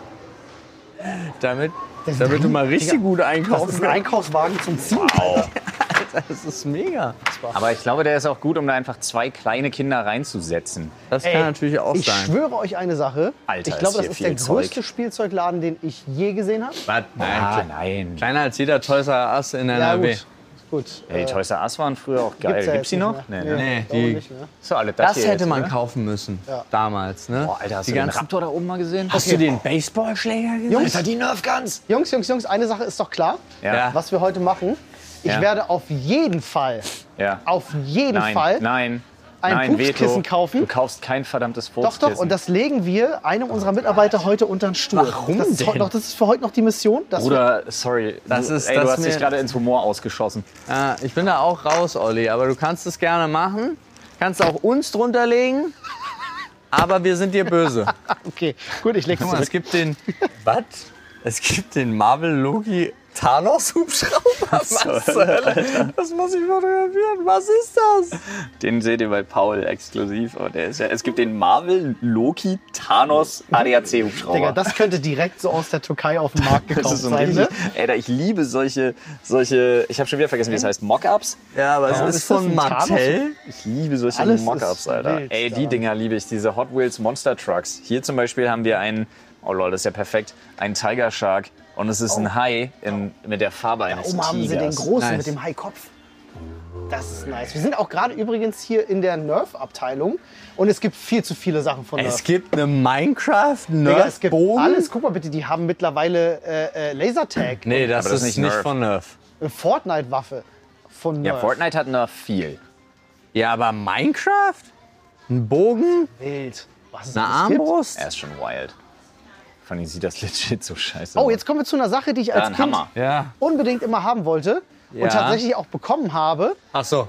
Speaker 2: Damit
Speaker 1: Das ist
Speaker 2: du mal
Speaker 1: Digga,
Speaker 2: richtig gut
Speaker 1: Das
Speaker 2: einkaufen
Speaker 1: ist ein
Speaker 2: kannst.
Speaker 1: Einkaufswagen zum Ziehen.
Speaker 3: Wow.
Speaker 2: Das ist mega.
Speaker 3: Aber ich glaube, der ist auch gut, um da einfach 2 kleine Kinder reinzusetzen.
Speaker 2: Das kann natürlich auch
Speaker 1: ich
Speaker 2: sein.
Speaker 1: schwöre euch eine Sache.
Speaker 3: Alter,
Speaker 1: ich glaube,
Speaker 3: ist
Speaker 1: das
Speaker 3: hier
Speaker 1: ist der
Speaker 3: viel Zeug.
Speaker 1: größte Spielzeugladen, den ich je gesehen habe.
Speaker 2: Was?
Speaker 3: Ah, nein.
Speaker 2: Kleiner als jeder Toys R Us in
Speaker 1: Ja,
Speaker 2: NRW.
Speaker 1: gut.
Speaker 3: Ey, Toys R Us waren früher auch geil.
Speaker 1: Gibt's ja
Speaker 3: Gibt's die
Speaker 1: jetzt
Speaker 3: noch?
Speaker 1: nicht
Speaker 3: Nee,
Speaker 1: mehr.
Speaker 3: ne?
Speaker 2: Nee,
Speaker 1: glaube
Speaker 2: die,
Speaker 1: nicht mehr.
Speaker 3: So, alle
Speaker 2: das
Speaker 3: hier
Speaker 2: hätte
Speaker 3: jetzt,
Speaker 2: man
Speaker 3: oder?
Speaker 2: kaufen müssen. Damals, ne?
Speaker 3: Boah, Alter, hast
Speaker 2: die
Speaker 3: du den
Speaker 2: ganzen,
Speaker 3: Raptor da oben mal gesehen?
Speaker 2: Hast du den Baseballschläger gesehen?
Speaker 1: Jungs,
Speaker 3: die Nerf Guns!
Speaker 1: Jungs, eine Sache ist doch klar,
Speaker 3: Ja.
Speaker 1: was wir heute machen. Ich
Speaker 3: Ja.
Speaker 1: werde auf jeden Fall,
Speaker 3: Ja.
Speaker 1: auf jeden
Speaker 3: Nein,
Speaker 1: Fall
Speaker 3: nein.
Speaker 1: ein
Speaker 3: Nein,
Speaker 1: Pupskissen
Speaker 3: Veto.
Speaker 1: kaufen.
Speaker 3: Du kaufst kein verdammtes
Speaker 1: Doch,
Speaker 3: Fuchskissen.
Speaker 1: doch, und das legen wir einem unserer Mitarbeiter heute unter den Stuhl.
Speaker 2: Warum
Speaker 1: das ist,
Speaker 2: denn?
Speaker 1: das ist für heute noch die Mission. Dass wir,
Speaker 3: Bruder, sorry.
Speaker 2: Das
Speaker 3: du,
Speaker 2: ist-
Speaker 3: ey, du
Speaker 2: das
Speaker 3: hast dich
Speaker 2: mir-
Speaker 3: gerade ins Humor ausgeschossen.
Speaker 2: Ich bin da auch raus, Olli, aber du kannst es gerne machen. Kannst auch uns drunter legen, aber wir sind dir böse.
Speaker 1: okay, gut, ich lege
Speaker 2: Guck
Speaker 1: es
Speaker 2: mal, es
Speaker 1: zurück.
Speaker 2: gibt den. Was? Es gibt den Marvel Loki Thanos Hubschrauber. Was zur Hölle? Das muss ich fotografieren. Was ist das?
Speaker 3: Den seht ihr bei Paul exklusiv. Und der ist ja, es gibt den Marvel Loki Thanos ADAC Hubschrauber.
Speaker 1: Digga, das könnte direkt so aus der Türkei auf dem Markt
Speaker 3: Das
Speaker 1: gekauft
Speaker 3: ist so ein
Speaker 1: sein,
Speaker 3: richtig,
Speaker 1: ne?
Speaker 3: Alter, ich liebe solche, ich habe schon wieder vergessen, wie es heißt, Mockups.
Speaker 2: Ja, aber es ist
Speaker 1: ist das
Speaker 2: von
Speaker 1: ein
Speaker 2: Mattel.
Speaker 3: Ich liebe solche
Speaker 1: Alles
Speaker 3: Mockups,
Speaker 1: ist
Speaker 3: Alter.
Speaker 1: wild
Speaker 3: Ey, die
Speaker 1: daran.
Speaker 3: Dinger liebe ich, diese Hot Wheels Monster Trucks. Hier zum Beispiel haben wir einen, oh lol, das ist ja perfekt, einen Tiger Shark und es ist ein Hai mit der Farbe eines
Speaker 1: Oben haben sie den
Speaker 3: Tigers.
Speaker 1: großen
Speaker 2: Nice.
Speaker 1: mit dem Haikopf. Das ist nice. Wir sind auch gerade übrigens hier in der Nerf-Abteilung und es gibt viel zu viele Sachen von Nerf.
Speaker 2: Es gibt eine Minecraft
Speaker 1: Digga, es gibt
Speaker 2: Nerf-Bogen.
Speaker 1: alles. Guck mal bitte, die haben mittlerweile Lasertag.
Speaker 2: Nee, das
Speaker 3: Aber
Speaker 2: ist
Speaker 3: das ist
Speaker 2: nicht
Speaker 3: Nerf.
Speaker 2: von Nerf.
Speaker 1: Eine Fortnite-Waffe von
Speaker 3: Ja,
Speaker 1: Nerf.
Speaker 3: Fortnite hat noch viel.
Speaker 2: Ja, aber Minecraft? Ein Bogen?
Speaker 1: Wild. Was es
Speaker 2: Eine
Speaker 1: alles gibt.
Speaker 2: Armbrust?
Speaker 3: Er ist schon wild. Vor allem sieht das legit so scheiße
Speaker 1: Oh,
Speaker 3: aus.
Speaker 1: jetzt kommen wir zu einer Sache, die ich
Speaker 3: Ja,
Speaker 1: als
Speaker 3: ein
Speaker 1: Kind
Speaker 3: Hammer.
Speaker 2: Ja.
Speaker 1: unbedingt immer haben wollte
Speaker 2: Ja.
Speaker 1: und tatsächlich auch bekommen habe.
Speaker 2: Ach so.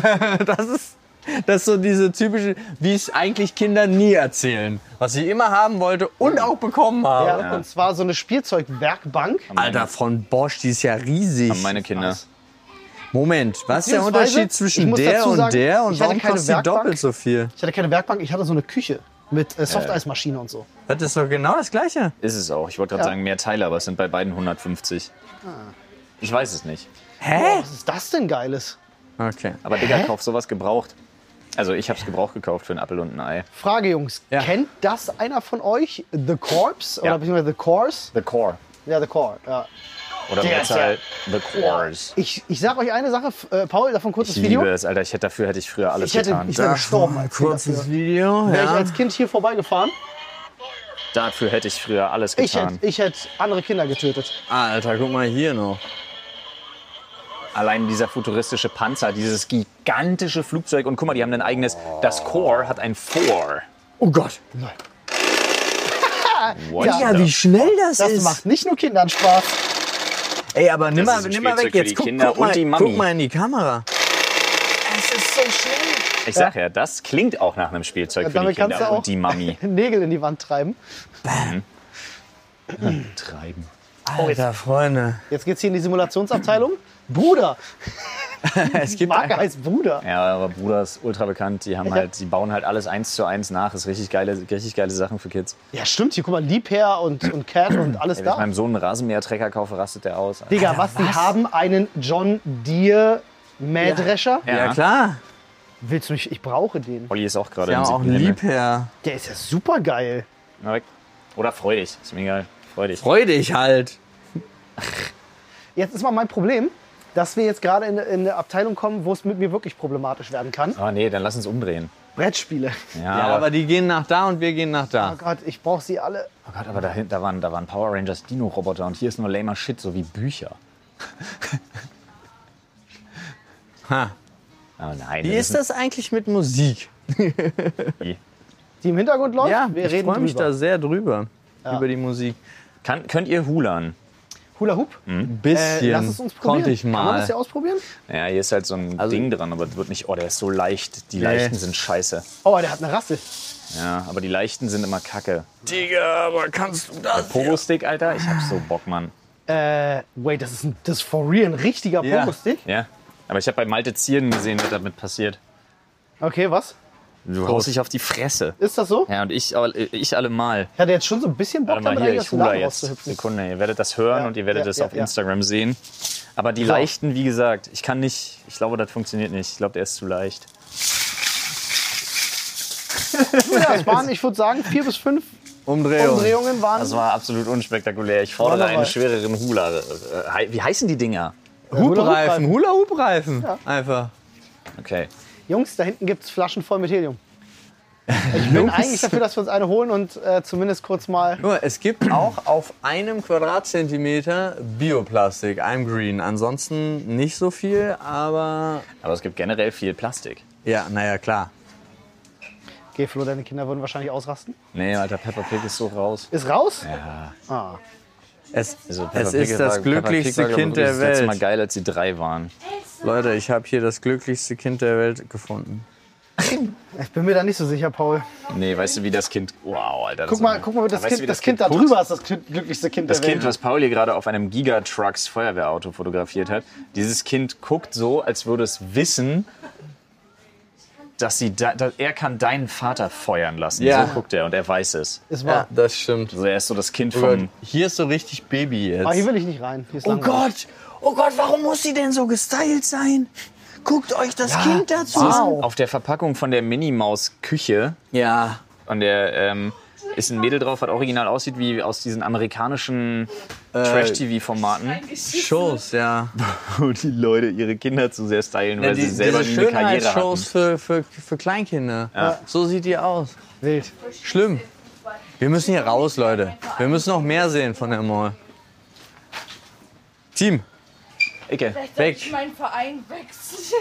Speaker 2: Das ist so diese typische, wie es eigentlich Kinder nie erzählen. Was ich immer haben wollte und auch bekommen habe.
Speaker 1: Ja, und zwar so eine Spielzeugwerkbank.
Speaker 2: Alter, von Bosch, die ist ja riesig.
Speaker 3: Haben meine Kinder.
Speaker 2: Moment, was ist der
Speaker 1: Beziehungsweise,
Speaker 2: Unterschied
Speaker 1: ich
Speaker 2: zwischen
Speaker 1: muss
Speaker 2: der
Speaker 1: dazu
Speaker 2: und
Speaker 1: sagen,
Speaker 2: der und
Speaker 1: ich hatte
Speaker 2: warum
Speaker 1: keine
Speaker 2: kostet die
Speaker 1: Werkbank.
Speaker 2: doppelt so viel?
Speaker 1: Ich hatte keine Werkbank, ich hatte so eine Küche. Mit Softeismaschine und so.
Speaker 2: Das ist doch genau das Gleiche.
Speaker 3: Ist es auch. Ich wollte gerade sagen, mehr Teile, aber es sind bei beiden 150. Ich weiß es nicht.
Speaker 2: Hä?
Speaker 1: Was ist das denn Geiles?
Speaker 2: Okay.
Speaker 3: Aber Digga, kauf sowas gebraucht. Also ich habe es gebraucht gekauft für einen Apfel und ein Ei.
Speaker 1: Frage, Jungs.
Speaker 2: Ja.
Speaker 1: Kennt das einer von euch? The Corpse? Oder
Speaker 3: Ja.
Speaker 1: beziehungsweise The Course?
Speaker 3: The Core.
Speaker 1: Ja, The Core. Ja.
Speaker 3: Oder
Speaker 1: Der
Speaker 3: jetzt
Speaker 1: ist ja-
Speaker 3: halt The Cores.
Speaker 1: Ich sag euch eine Sache, Paul, davon kurzes
Speaker 3: Ich
Speaker 1: Video.
Speaker 3: liebe es, Alter. Dafür hätte ich früher alles
Speaker 1: Ich wäre
Speaker 3: getan.
Speaker 1: gestorben als Kind
Speaker 2: Kurzes
Speaker 1: dafür.
Speaker 2: Video.
Speaker 1: Wäre ich
Speaker 2: Ja.
Speaker 1: als Kind hier vorbeigefahren,
Speaker 3: Dafür hätte ich früher alles
Speaker 1: ich
Speaker 3: getan.
Speaker 1: hätte andere Kinder getötet.
Speaker 2: Alter, guck mal hier noch.
Speaker 3: Allein dieser futuristische Panzer, dieses gigantische Flugzeug. Und guck mal, die haben ein eigenes... Das Core hat ein 4.
Speaker 2: Oh Gott.
Speaker 3: What
Speaker 1: Ja,
Speaker 3: the-
Speaker 2: wie schnell das,
Speaker 1: Das
Speaker 2: ist.
Speaker 1: macht nicht nur Kindern Spaß.
Speaker 2: Ey, aber nimm
Speaker 3: Das
Speaker 2: mal,
Speaker 3: ist ein
Speaker 2: nimm mal weg
Speaker 3: Spielzeug für
Speaker 2: jetzt.
Speaker 3: die
Speaker 2: Guck,
Speaker 3: Kinder
Speaker 2: guck, mal,
Speaker 3: und die Mami.
Speaker 2: guck mal in die Kamera. Es ist so schnell.
Speaker 3: Ich sag ja, das klingt auch nach einem Spielzeug für die
Speaker 1: Damit kannst du
Speaker 3: Kinder
Speaker 1: auch
Speaker 3: und die Mami.
Speaker 1: Nägel in die Wand treiben.
Speaker 3: Treiben.
Speaker 2: Alter, Freunde.
Speaker 1: Jetzt geht's hier in die Simulationsabteilung. Bruder.
Speaker 2: Es
Speaker 1: Die
Speaker 2: gibt
Speaker 1: Marke heißt Bruder.
Speaker 3: Ja, aber Bruder ist ultra bekannt. Die bauen halt alles 1:1 nach. Das ist richtig geile Sachen für Kids.
Speaker 1: Ja, stimmt. Hier, guck mal, Liebherr und Cat und alles
Speaker 3: Ey, wenn ich
Speaker 1: da.
Speaker 3: meinem Sohn einen Rasenmähertrecker kaufe, rastet der aus.
Speaker 1: Digga, was? Die haben einen John Deere Mähdrescher.
Speaker 2: Ja, klar.
Speaker 1: Willst du mich? Ich brauche den.
Speaker 3: Olli ist auch gerade
Speaker 2: Ja,
Speaker 3: im
Speaker 2: auch
Speaker 3: siebten Himmel.
Speaker 2: Liebherr.
Speaker 1: Der ist ja super geil.
Speaker 3: Na, weg. Oder freu dich. Ist mir egal. Freu dich.
Speaker 2: Freu dich halt.
Speaker 1: Jetzt ist mal mein Problem, dass wir jetzt gerade in eine Abteilung kommen, wo es mit mir wirklich problematisch werden kann.
Speaker 3: Oh nee, dann lass uns umdrehen.
Speaker 1: Brettspiele.
Speaker 3: Ja,
Speaker 2: Ja, aber die gehen nach da und wir gehen nach
Speaker 1: Oh
Speaker 2: da.
Speaker 1: Gott, ich brauche sie alle.
Speaker 3: oh Gott, aber da waren Power Rangers Dino-Roboter und hier ist nur lamer Shit, so wie Bücher.
Speaker 2: Ha.
Speaker 3: Oh nein.
Speaker 2: Wie ist das eigentlich mit Musik?
Speaker 3: Wie?
Speaker 1: Die im Hintergrund läuft?
Speaker 2: Ja,
Speaker 1: wir
Speaker 2: ich
Speaker 1: reden
Speaker 2: freue mich
Speaker 1: drüber.
Speaker 2: da sehr drüber. Über die Musik.
Speaker 3: Könnt ihr Hulan?
Speaker 1: Hula Hoop?
Speaker 2: Ein bisschen
Speaker 1: Lass es uns probieren.
Speaker 2: konnte ich
Speaker 1: Kann man das
Speaker 2: mal.
Speaker 1: hier ausprobieren?
Speaker 3: Ja, hier ist halt so ein Ding dran, aber das wird nicht. Oh, der ist so leicht. Die leichten sind scheiße.
Speaker 1: Oh, der hat eine Rasse.
Speaker 3: Ja, aber die leichten sind immer kacke.
Speaker 2: Digga, aber kannst du das?
Speaker 3: Pogo-Stick, Alter? Ich hab so Bock, Mann.
Speaker 1: Wait, das ist for real ein richtiger
Speaker 2: Ja.
Speaker 1: Pogo-Stick?
Speaker 3: Ja. Aber ich habe bei Malte Zierden gesehen, was damit passiert.
Speaker 1: Okay, was?
Speaker 3: Du haust dich auf die Fresse.
Speaker 1: Ist das so?
Speaker 3: Ja, und ich allemal.
Speaker 1: Ich hatte jetzt schon so ein bisschen Bock
Speaker 3: Warte mal
Speaker 1: damit,
Speaker 3: hier,
Speaker 1: eigentlich
Speaker 3: ich
Speaker 1: aus dem
Speaker 3: hula
Speaker 1: Laden
Speaker 3: jetzt.
Speaker 1: rauszuhüpfen.
Speaker 3: Sekunde, ihr werdet das hören
Speaker 1: Ja,
Speaker 3: und ihr werdet
Speaker 1: ja,
Speaker 3: es
Speaker 1: ja,
Speaker 3: auf
Speaker 1: ja.
Speaker 3: Instagram sehen. Aber die leichten, wie gesagt, ich glaube, das funktioniert nicht. Ich glaube, der ist zu leicht.
Speaker 1: Ja, es waren, ich würde sagen, 4 bis 5 Umdrehungen waren.
Speaker 3: Das war absolut unspektakulär. Ich fordere
Speaker 1: Wunderbar.
Speaker 3: einen schwereren Hula. Wie heißen die Dinger?
Speaker 2: Hubreifen, Hula-Hoop-Reifen. Einfach.
Speaker 3: Okay.
Speaker 1: Jungs, da hinten gibt es Flaschen voll mit Helium. Ich bin eigentlich dafür, dass wir uns eine holen und zumindest kurz mal.
Speaker 2: Nur, es gibt auch auf einem Quadratzentimeter Bioplastik, I'm green. Ansonsten nicht so viel, aber
Speaker 3: Aber es gibt generell viel Plastik.
Speaker 2: ja, naja, klar.
Speaker 1: Geh, Flo, deine Kinder würden wahrscheinlich ausrasten.
Speaker 3: Nee, Alter, Peppa Pig ist so raus.
Speaker 1: Ist raus?
Speaker 3: Ja.
Speaker 1: Ah.
Speaker 2: Es,
Speaker 3: Also, Peppa
Speaker 2: es
Speaker 3: Pig
Speaker 2: ist das
Speaker 3: Peppa Pig
Speaker 2: glücklichste
Speaker 3: war, glaub ich,
Speaker 2: Kind der
Speaker 3: das letzte Mal
Speaker 2: Welt.
Speaker 3: geil, als sie 3 waren.
Speaker 2: Leute, ich habe hier das glücklichste Kind der Welt gefunden.
Speaker 1: Ich bin mir da nicht so sicher, Paul.
Speaker 3: Nee, weißt du, wie das Kind... Wow, Alter.
Speaker 1: Guck mal, das
Speaker 3: weißt du,
Speaker 1: Kind,
Speaker 3: wie
Speaker 1: das kind da
Speaker 3: guckt?
Speaker 1: drüber ist das glücklichste Kind
Speaker 3: Das
Speaker 1: der
Speaker 3: Kind,
Speaker 1: Welt.
Speaker 3: was Paul hier gerade auf einem Gigatrucks Feuerwehrauto fotografiert hat, dieses Kind guckt so, als würde es wissen, dass er kann deinen Vater feuern lassen.
Speaker 2: Ja.
Speaker 3: So guckt er und er weiß es.
Speaker 1: Ist wahr.
Speaker 2: Ja, das stimmt.
Speaker 3: Also er ist so das Kind
Speaker 2: Oh Gott,
Speaker 3: vom...
Speaker 2: hier ist so richtig Baby jetzt.
Speaker 1: Aber hier will ich nicht rein. Hier ist
Speaker 2: Oh
Speaker 1: langweilig.
Speaker 2: Gott, warum muss sie denn so gestylt sein? Guckt euch das Kind dazu an.
Speaker 1: Wow.
Speaker 3: Auf der Verpackung von der Minimaus-Küche,
Speaker 2: Ja.
Speaker 3: und der ist ein Mädel drauf, was original aussieht wie aus diesen amerikanischen Trash-TV-Formaten.
Speaker 2: Shows, ja.
Speaker 3: Wo die Leute ihre Kinder zu sehr stylen, weil sie selber
Speaker 2: diese
Speaker 3: nie eine Karriere
Speaker 2: Schönheitsshows
Speaker 3: hatten.
Speaker 2: für Kleinkinder. So sieht die aus.
Speaker 1: Wild.
Speaker 2: Schlimm. Wir müssen hier raus, Leute. Wir müssen noch mehr sehen von der Mall. Team,
Speaker 3: Icke.
Speaker 5: Vielleicht
Speaker 2: Weg.
Speaker 5: sollte ich meinen Verein wechseln.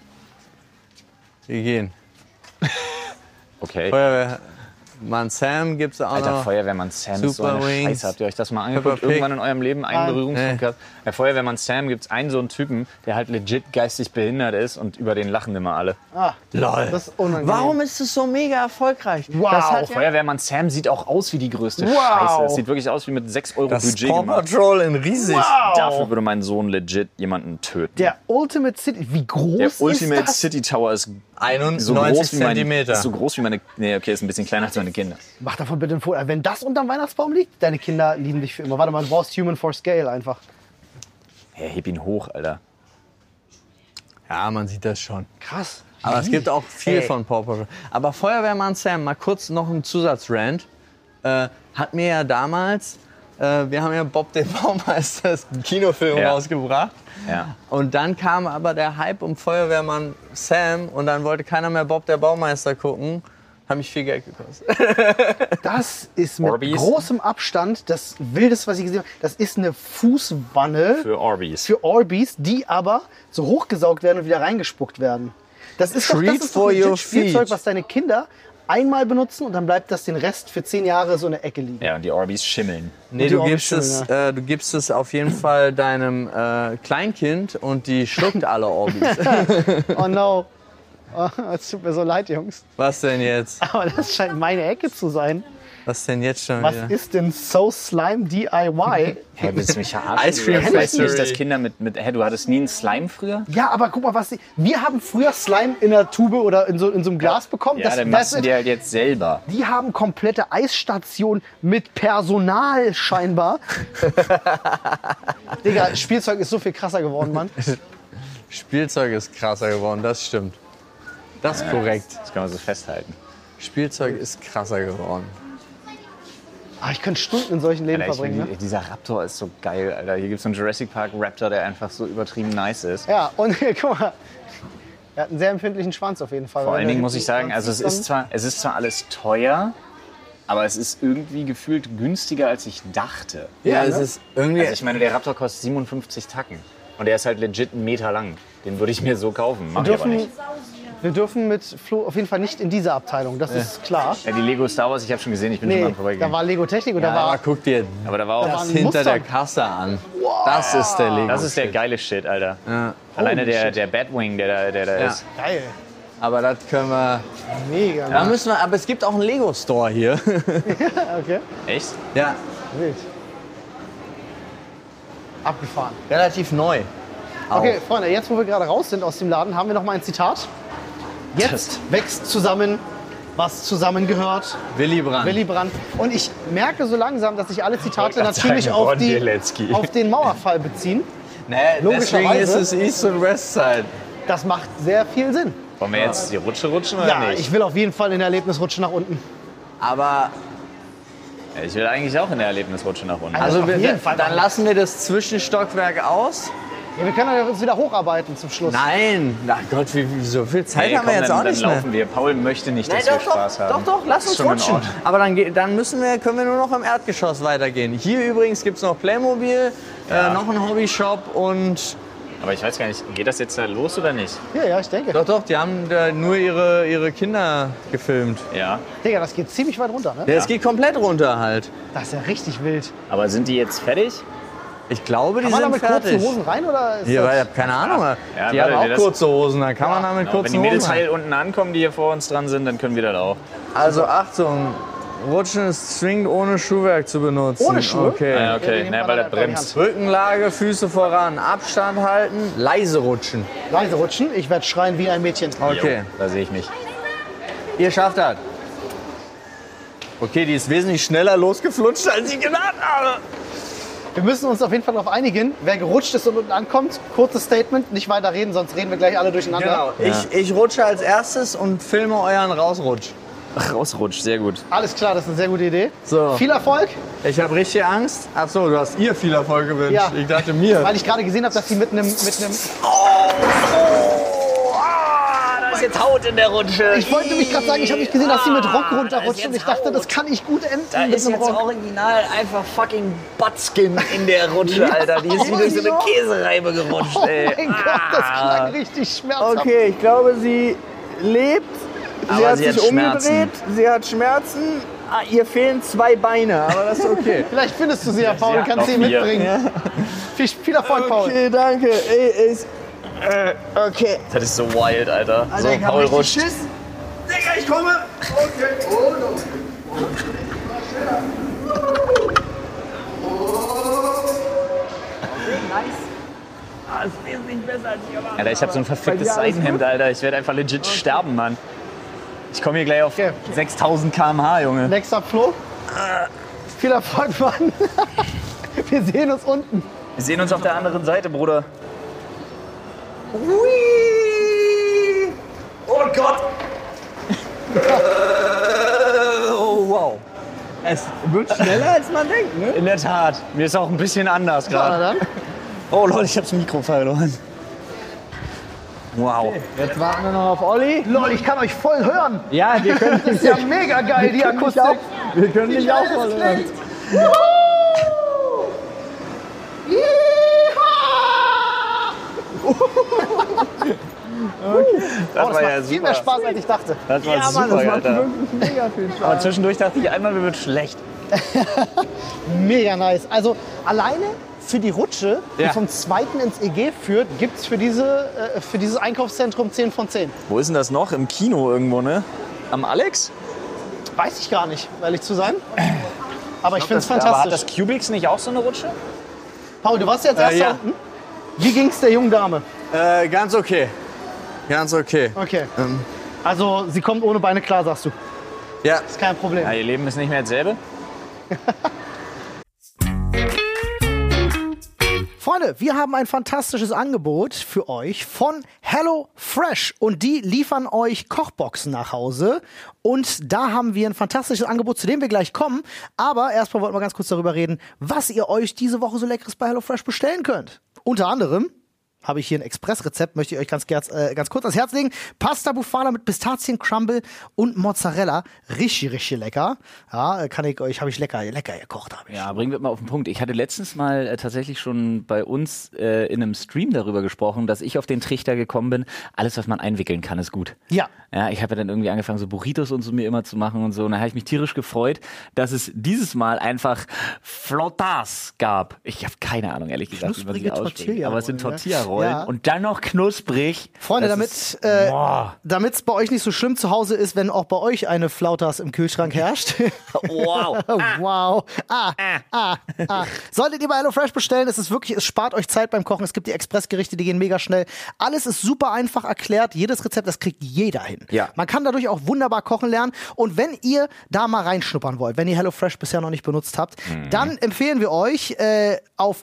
Speaker 2: wir gehen.
Speaker 3: Okay.
Speaker 2: Feuerwehrmann Sam gibt's auch
Speaker 3: Alter,
Speaker 2: noch.
Speaker 3: Feuerwehrmann Sam ist so
Speaker 2: Super
Speaker 3: eine
Speaker 2: Wings.
Speaker 3: Scheiße. Habt ihr euch das mal angeguckt?
Speaker 2: Peppa Pig.
Speaker 3: Irgendwann in eurem Leben einen
Speaker 1: Nein.
Speaker 3: Berührungspunkt
Speaker 2: Nee.
Speaker 3: gehabt? Bei Feuerwehrmann Sam gibt es einen so einen Typen, der halt legit geistig behindert ist und über den lachen immer alle.
Speaker 1: Ah,
Speaker 2: Lol.
Speaker 1: das ist unangenehm.
Speaker 2: Warum ist es so mega erfolgreich?
Speaker 1: Wow.
Speaker 2: Das hat ja
Speaker 3: Feuerwehrmann Sam sieht auch aus wie die größte
Speaker 1: Wow.
Speaker 3: Scheiße. Es sieht wirklich aus wie mit 6 Euro
Speaker 2: das
Speaker 3: Budget
Speaker 2: Paw
Speaker 3: gemacht.
Speaker 2: Patrol in riesig.
Speaker 3: Dafür würde mein Sohn legit jemanden töten.
Speaker 1: Der Ultimate City, wie groß
Speaker 3: Der
Speaker 1: ist
Speaker 3: Ultimate
Speaker 1: das?
Speaker 3: City Tower ist
Speaker 2: 91 Zentimeter.
Speaker 3: Ist so groß wie meine... Nee, okay, ist ein bisschen kleiner als meine Kinder.
Speaker 1: Mach davon bitte ein Foto. Wenn das unterm Weihnachtsbaum liegt, deine Kinder lieben dich für immer. Warte mal, du brauchst Human for Scale einfach.
Speaker 3: Hey, heb ihn hoch, Alter.
Speaker 2: Ja, man sieht das schon.
Speaker 1: Krass.
Speaker 2: Aber es gibt auch viel von Paw Patrol. Aber Feuerwehrmann Sam, mal kurz noch ein Zusatzrant. Hat mir ja damals, wir haben ja Bob den Baumeister, das Kinofilm rausgebracht.
Speaker 3: Ja.
Speaker 2: Und dann kam aber der Hype um Feuerwehrmann Sam und dann wollte keiner mehr Bob der Baumeister gucken. Hat mich viel Geld gekostet.
Speaker 1: Das ist mit
Speaker 3: Orbeez.
Speaker 1: großem Abstand das Wildeste, was ich gesehen habe. Das ist eine Fußwanne
Speaker 3: Für Orbeez.
Speaker 1: für Orbeez, die aber so hochgesaugt werden und wieder reingespuckt werden. Das ist doch, das
Speaker 2: Treat
Speaker 1: ist doch
Speaker 2: for
Speaker 1: legit
Speaker 2: your
Speaker 1: Spielzeug,
Speaker 2: feet.
Speaker 1: was deine Kinder einmal benutzen und dann bleibt das den Rest für 10 Jahre so in der Ecke liegen.
Speaker 3: Ja, und die Orbeez schimmeln.
Speaker 2: Nee,
Speaker 1: die
Speaker 2: du
Speaker 1: Orbeez
Speaker 2: gibst es auf jeden Fall deinem Kleinkind und die schluckt alle Orbeez.
Speaker 1: Oh no. Oh, es tut mir so leid, Jungs.
Speaker 2: Was denn jetzt?
Speaker 1: Aber das scheint meine Ecke zu sein.
Speaker 2: Was denn jetzt schon
Speaker 1: Was
Speaker 2: wieder?
Speaker 1: ist denn So Slime DIY?
Speaker 3: Hey, willst du mich verarschen?
Speaker 2: Ice Cream
Speaker 3: Du weißt nicht,
Speaker 2: Factory.
Speaker 3: dass Kinder hey, du hattest nie einen Slime früher?
Speaker 1: Ja, aber guck mal, wir haben früher Slime in der Tube oder in so einem Glas bekommen.
Speaker 3: Ja, dann machst du die halt jetzt selber.
Speaker 1: Die haben komplette Eisstationen mit Personal scheinbar. Digga, Spielzeug ist so viel krasser geworden, Mann.
Speaker 2: Spielzeug ist krasser geworden, das stimmt. Das ist korrekt.
Speaker 3: Das kann man so festhalten.
Speaker 2: Spielzeug ist krasser geworden.
Speaker 1: Ah, ich könnte Stunden in solchen Leben
Speaker 3: Alter,
Speaker 1: verbringen. Ne?
Speaker 3: dieser Raptor ist so geil, Alter. Hier gibt es so einen Jurassic Park Raptor, der einfach so übertrieben nice ist.
Speaker 1: Ja, und guck mal. Er hat einen sehr empfindlichen Schwanz auf jeden Fall.
Speaker 3: Vor allen Dingen muss ich sagen, also es ist zwar alles teuer, aber es ist irgendwie gefühlt günstiger, als ich dachte.
Speaker 2: Ja,
Speaker 1: ne?
Speaker 2: es ist irgendwie.
Speaker 3: Also ich meine, der Raptor kostet 57 Tacken. Und der ist halt legit 1 Meter lang. Den würde ich mir so kaufen. Mach ich aber nicht.
Speaker 1: Wir dürfen mit Flo auf jeden Fall nicht in diese Abteilung, das ist klar.
Speaker 3: Ja, die Lego Star Wars, ich habe schon gesehen, ich bin schon
Speaker 1: Nee,
Speaker 3: dran
Speaker 1: da
Speaker 3: vorbeigegangen.
Speaker 1: war Lego Technik und da
Speaker 2: aber
Speaker 1: war...
Speaker 2: guck dir
Speaker 3: Aber da war auch...
Speaker 1: war ein
Speaker 2: hinter
Speaker 1: Muster.
Speaker 2: der Kasse an. Das ist der Lego.
Speaker 3: Das ist der geile Shit, Alter.
Speaker 2: Ja.
Speaker 3: Alleine
Speaker 1: Holy shit.
Speaker 3: der Batwing, der da
Speaker 2: Ja.
Speaker 3: ist.
Speaker 1: Geil.
Speaker 2: Aber das können wir.
Speaker 1: Mega.
Speaker 2: Da
Speaker 1: Ne?
Speaker 2: müssen wir. Aber es gibt auch einen Lego Store hier.
Speaker 1: Okay,
Speaker 3: Echt?
Speaker 2: Ja,
Speaker 1: wild. Abgefahren.
Speaker 2: relativ neu.
Speaker 1: Okay, Freunde, jetzt wo wir gerade raus sind aus dem Laden, haben wir noch mal ein Zitat. Jetzt wächst zusammen, was zusammengehört.
Speaker 2: Willy Brandt.
Speaker 1: Willy Brandt. Und ich merke so langsam, dass sich alle Zitate
Speaker 3: grad
Speaker 1: natürlich
Speaker 3: sagen,
Speaker 1: auf,
Speaker 3: Ron Bielecki.
Speaker 1: auf den Mauerfall beziehen.
Speaker 2: Nee, deswegen
Speaker 1: Logischerweise.
Speaker 2: ist es East und West Side.
Speaker 1: Das macht sehr viel Sinn.
Speaker 3: Wollen wir jetzt die Rutsche rutschen oder
Speaker 1: Ja,
Speaker 3: nicht?
Speaker 1: ich will auf jeden Fall in der Erlebnisrutsche nach unten.
Speaker 2: Aber
Speaker 3: Ja, ich will eigentlich auch in der Erlebnisrutsche nach unten.
Speaker 2: also
Speaker 1: auf jeden Fall
Speaker 2: dann
Speaker 1: machen.
Speaker 2: lassen wir das Zwischenstockwerk aus.
Speaker 1: Ja, wir können uns wieder hocharbeiten zum Schluss.
Speaker 2: Nein, ach Gott, so viel Zeit
Speaker 3: Hey,
Speaker 2: haben wir
Speaker 3: komm,
Speaker 2: jetzt
Speaker 3: dann,
Speaker 2: auch nicht
Speaker 3: dann
Speaker 2: mehr.
Speaker 3: laufen wir. Paul möchte nicht, dass
Speaker 2: Nein,
Speaker 3: wir Spaß haben.
Speaker 2: doch, lass
Speaker 3: Ist
Speaker 2: uns
Speaker 3: schon in
Speaker 2: rutschen.
Speaker 3: Ordnung.
Speaker 2: Aber dann können wir nur noch im Erdgeschoss weitergehen. Hier übrigens gibt es noch Playmobil, noch einen Hobbyshop und
Speaker 3: Aber ich weiß gar nicht, geht das jetzt da los oder nicht?
Speaker 1: Ja, ich denke.
Speaker 2: doch, die haben da nur ihre Kinder gefilmt.
Speaker 3: Ja.
Speaker 1: Digga, das geht ziemlich weit runter, ne?
Speaker 2: Ja, es geht komplett runter halt.
Speaker 1: Das ist ja richtig wild.
Speaker 3: Aber sind die jetzt fertig?
Speaker 2: Ich glaube, die
Speaker 1: Kann man da
Speaker 2: sind
Speaker 1: mit kurzen
Speaker 2: fertig.
Speaker 1: Hosen rein oder ist
Speaker 2: Ja,
Speaker 1: das...
Speaker 2: weil ich habe keine Ahnung.
Speaker 3: Ja,
Speaker 2: die
Speaker 3: warte,
Speaker 2: haben auch
Speaker 3: das-
Speaker 2: kurze Hosen, dann kann man da mit
Speaker 3: Genau, wenn
Speaker 2: kurzen
Speaker 3: die Mädels
Speaker 2: Hosen.
Speaker 3: heil unten ankommen, die hier vor uns dran sind, dann können wir das auch.
Speaker 2: Also Achtung, Rutschen ist zwingend ohne Schuhwerk zu benutzen.
Speaker 1: Ohne Schuhe?
Speaker 2: Okay.
Speaker 3: Ja,
Speaker 1: Ja,
Speaker 3: okay,
Speaker 1: die
Speaker 3: ne,
Speaker 1: nehmen
Speaker 3: weil
Speaker 1: wir
Speaker 3: das
Speaker 1: bei der
Speaker 3: bremst.
Speaker 2: Rückenlage, Füße voran, Abstand halten, leise rutschen.
Speaker 1: Leise rutschen, ich werde schreien wie ein Mädchen.
Speaker 2: Okay,
Speaker 3: Jo, da sehe ich mich.
Speaker 2: ihr schafft das. Okay, die ist wesentlich schneller losgeflutscht, als ich gedacht habe.
Speaker 1: Wir müssen uns auf jeden Fall darauf einigen, wer gerutscht ist und unten ankommt. Kurzes Statement, nicht weiter reden, sonst reden wir gleich alle durcheinander.
Speaker 2: Genau, ich rutsche als erstes und filme euren Rausrutsch.
Speaker 3: Ach, rausrutscht, sehr gut.
Speaker 1: Alles klar, das ist eine sehr gute Idee.
Speaker 2: So.
Speaker 1: Viel Erfolg,
Speaker 2: Ich habe richtig Angst. Ach so, du hast ihr viel Erfolg gewünscht.
Speaker 1: Ja.
Speaker 2: Ich dachte mir.
Speaker 1: weil ich gerade gesehen habe, dass sie mit einem...
Speaker 3: Da ist jetzt Haut in der Rutsche.
Speaker 1: Ich wollte nämlich gerade sagen, ich habe nicht gesehen, dass sie mit Rock runterrutscht und ich dachte, das kann nicht gut enden
Speaker 3: Da
Speaker 1: mit
Speaker 3: ist
Speaker 1: einem
Speaker 3: jetzt
Speaker 1: Rock.
Speaker 3: original einfach fucking Buttskin in der Rutsche, Alter. Die ist wie durch so eine Käsereibe gerutscht,
Speaker 1: Oh
Speaker 3: ey.
Speaker 1: mein Gott, das klang richtig schmerzhaft.
Speaker 2: Okay, ich glaube, sie lebt. Sie
Speaker 3: Aber
Speaker 2: hat
Speaker 3: sie
Speaker 2: sich
Speaker 3: hat Schmerzen.
Speaker 2: umgedreht. Sie hat Schmerzen. Ah, ihr fehlen 2 Beine, aber das ist okay.
Speaker 1: Vielleicht findest du sie ja, Paul,
Speaker 3: Sie
Speaker 1: und
Speaker 3: hat
Speaker 1: kannst sie
Speaker 3: noch 4.
Speaker 1: mitbringen. Viel Erfolg, Paul.
Speaker 2: Okay, danke. Ey, okay.
Speaker 3: Das ist so wild, Alter. So,
Speaker 2: ich hab
Speaker 3: Paul
Speaker 2: richtig
Speaker 3: rutscht.
Speaker 2: Schiss. Digga, ich komme. Okay. Oh, no. ist wesentlich besser als ich erwartet.
Speaker 3: Alter, ich habe so ein verficktes Seidenhemd, Alter. Ich werde einfach legit sterben, Mann. Ich komme hier gleich auf 6000 km/h, Junge.
Speaker 1: Next up, Flo. Viel Erfolg, Mann. Wir sehen uns unten.
Speaker 3: Wir sehen uns auf der anderen Seite, Bruder.
Speaker 2: Oh Gott! Oh wow. Es wird schneller, als man denkt, ne?
Speaker 3: In der Tat. Mir ist auch ein bisschen anders gerade.
Speaker 1: Dann.
Speaker 3: Oh Leute, ich habe das Mikro verloren. Wow.
Speaker 2: Jetzt warten wir noch auf Olli.
Speaker 1: Lol, ich kann euch voll hören.
Speaker 2: Ja, wir können
Speaker 1: Das ist ja mega geil, die Akustik.
Speaker 2: Wir können dich auch voll hören.
Speaker 3: Das
Speaker 1: Das
Speaker 3: war ja
Speaker 1: macht viel mehr
Speaker 3: super.
Speaker 1: Spaß, als ich dachte.
Speaker 3: Das war
Speaker 2: Ja, Mann,
Speaker 3: super,
Speaker 2: das macht
Speaker 3: Alter.
Speaker 2: wirklich mega viel Spaß.
Speaker 3: Aber zwischendurch dachte ich einmal, mir wird schlecht.
Speaker 1: Mega nice. Also alleine für die Rutsche, die
Speaker 3: Ja.
Speaker 1: vom zweiten ins EG führt, gibt es für dieses Einkaufszentrum 10 von 10.
Speaker 3: Wo ist denn das noch? Im Kino irgendwo, ne? Am Alex?
Speaker 1: Weiß ich gar nicht, ehrlich zu sein. Aber ich finde es
Speaker 3: Aber hat
Speaker 1: fantastisch.
Speaker 3: das Cubix nicht auch so eine Rutsche?
Speaker 1: Paul, du warst jetzt erst
Speaker 2: ja.
Speaker 1: da unten. Wie ging es der jungen Dame?
Speaker 2: Ganz okay. Ganz okay.
Speaker 1: Okay. Also sie kommt ohne Beine klar, sagst du.
Speaker 2: Ja.
Speaker 1: Ist kein Problem.
Speaker 3: Ja, ihr Leben ist nicht mehr dasselbe.
Speaker 1: Freunde, wir haben ein fantastisches Angebot für euch von HelloFresh und die liefern euch Kochboxen nach Hause und da haben wir ein fantastisches Angebot, zu dem wir gleich kommen, aber erstmal wollten wir ganz kurz darüber reden, was ihr euch diese Woche so Leckeres bei HelloFresh bestellen könnt. Unter anderem habe ich hier ein Expressrezept, möchte ich euch ganz kurz ans Herz legen. Pasta Bufala mit Pistaziencrumble und Mozzarella. Richtig, richtig lecker. Ja, habe ich lecker gekocht.
Speaker 4: Ja, bringen wir mal auf den Punkt. Ich hatte letztens mal tatsächlich schon bei uns in einem Stream darüber gesprochen, dass ich auf den Trichter gekommen bin, alles, was man einwickeln kann, ist gut.
Speaker 1: Ja.
Speaker 4: Ja, ich habe ja dann irgendwie angefangen, so Burritos und so mir immer zu machen und so. Und da habe ich mich tierisch gefreut, dass es dieses Mal einfach Flautas gab. Ich habe keine Ahnung, ehrlich gesagt, wie man sie
Speaker 1: Knusprige
Speaker 4: ausspricht. Aber es sind
Speaker 1: Tortilla-Rollen,
Speaker 4: Tortilla-Rollen
Speaker 1: ja.
Speaker 4: und dann noch knusprig.
Speaker 1: Freunde,
Speaker 4: Das
Speaker 1: damit es bei euch nicht so schlimm zu Hause ist, wenn auch bei euch eine Flautas im Kühlschrank herrscht.
Speaker 4: Wow.
Speaker 1: Wow. Solltet ihr bei HelloFresh bestellen, es spart euch Zeit beim Kochen. Es gibt die Expressgerichte, die gehen mega schnell. Alles ist super einfach erklärt. Jedes Rezept, das kriegt jeder hin.
Speaker 4: Ja.
Speaker 1: Man kann dadurch auch wunderbar kochen lernen. Und wenn ihr da mal reinschnuppern wollt, wenn ihr HelloFresh bisher noch nicht benutzt habt, dann empfehlen wir euch, auf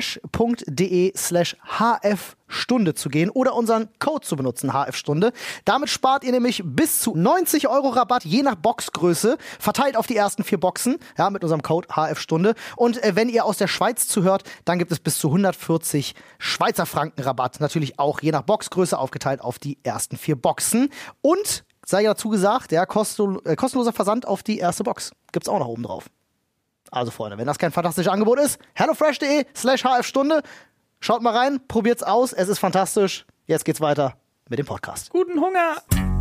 Speaker 1: hellofresh.de/hfstunde zu gehen oder unseren Code zu benutzen, hfstunde. Damit spart ihr nämlich bis zu 90 € Rabatt, je nach Boxgröße, verteilt auf die ersten 4 Boxen, ja, mit unserem Code hfstunde. Und wenn ihr aus der Schweiz zuhört, dann gibt es bis zu 140 Schweizer Franken Rabatt. Natürlich auch je nach Boxgröße aufgeteilt auf die ersten 4 Boxen. Und, sei ja dazu gesagt, ja, kostenloser Versand auf die erste Box. Gibt's auch noch oben drauf. Also Freunde, wenn das kein fantastisches Angebot ist, hellofresh.de/hfstunde. Schaut mal rein, probiert's aus, es ist fantastisch. Jetzt geht's weiter mit dem Podcast.
Speaker 4: Guten Hunger.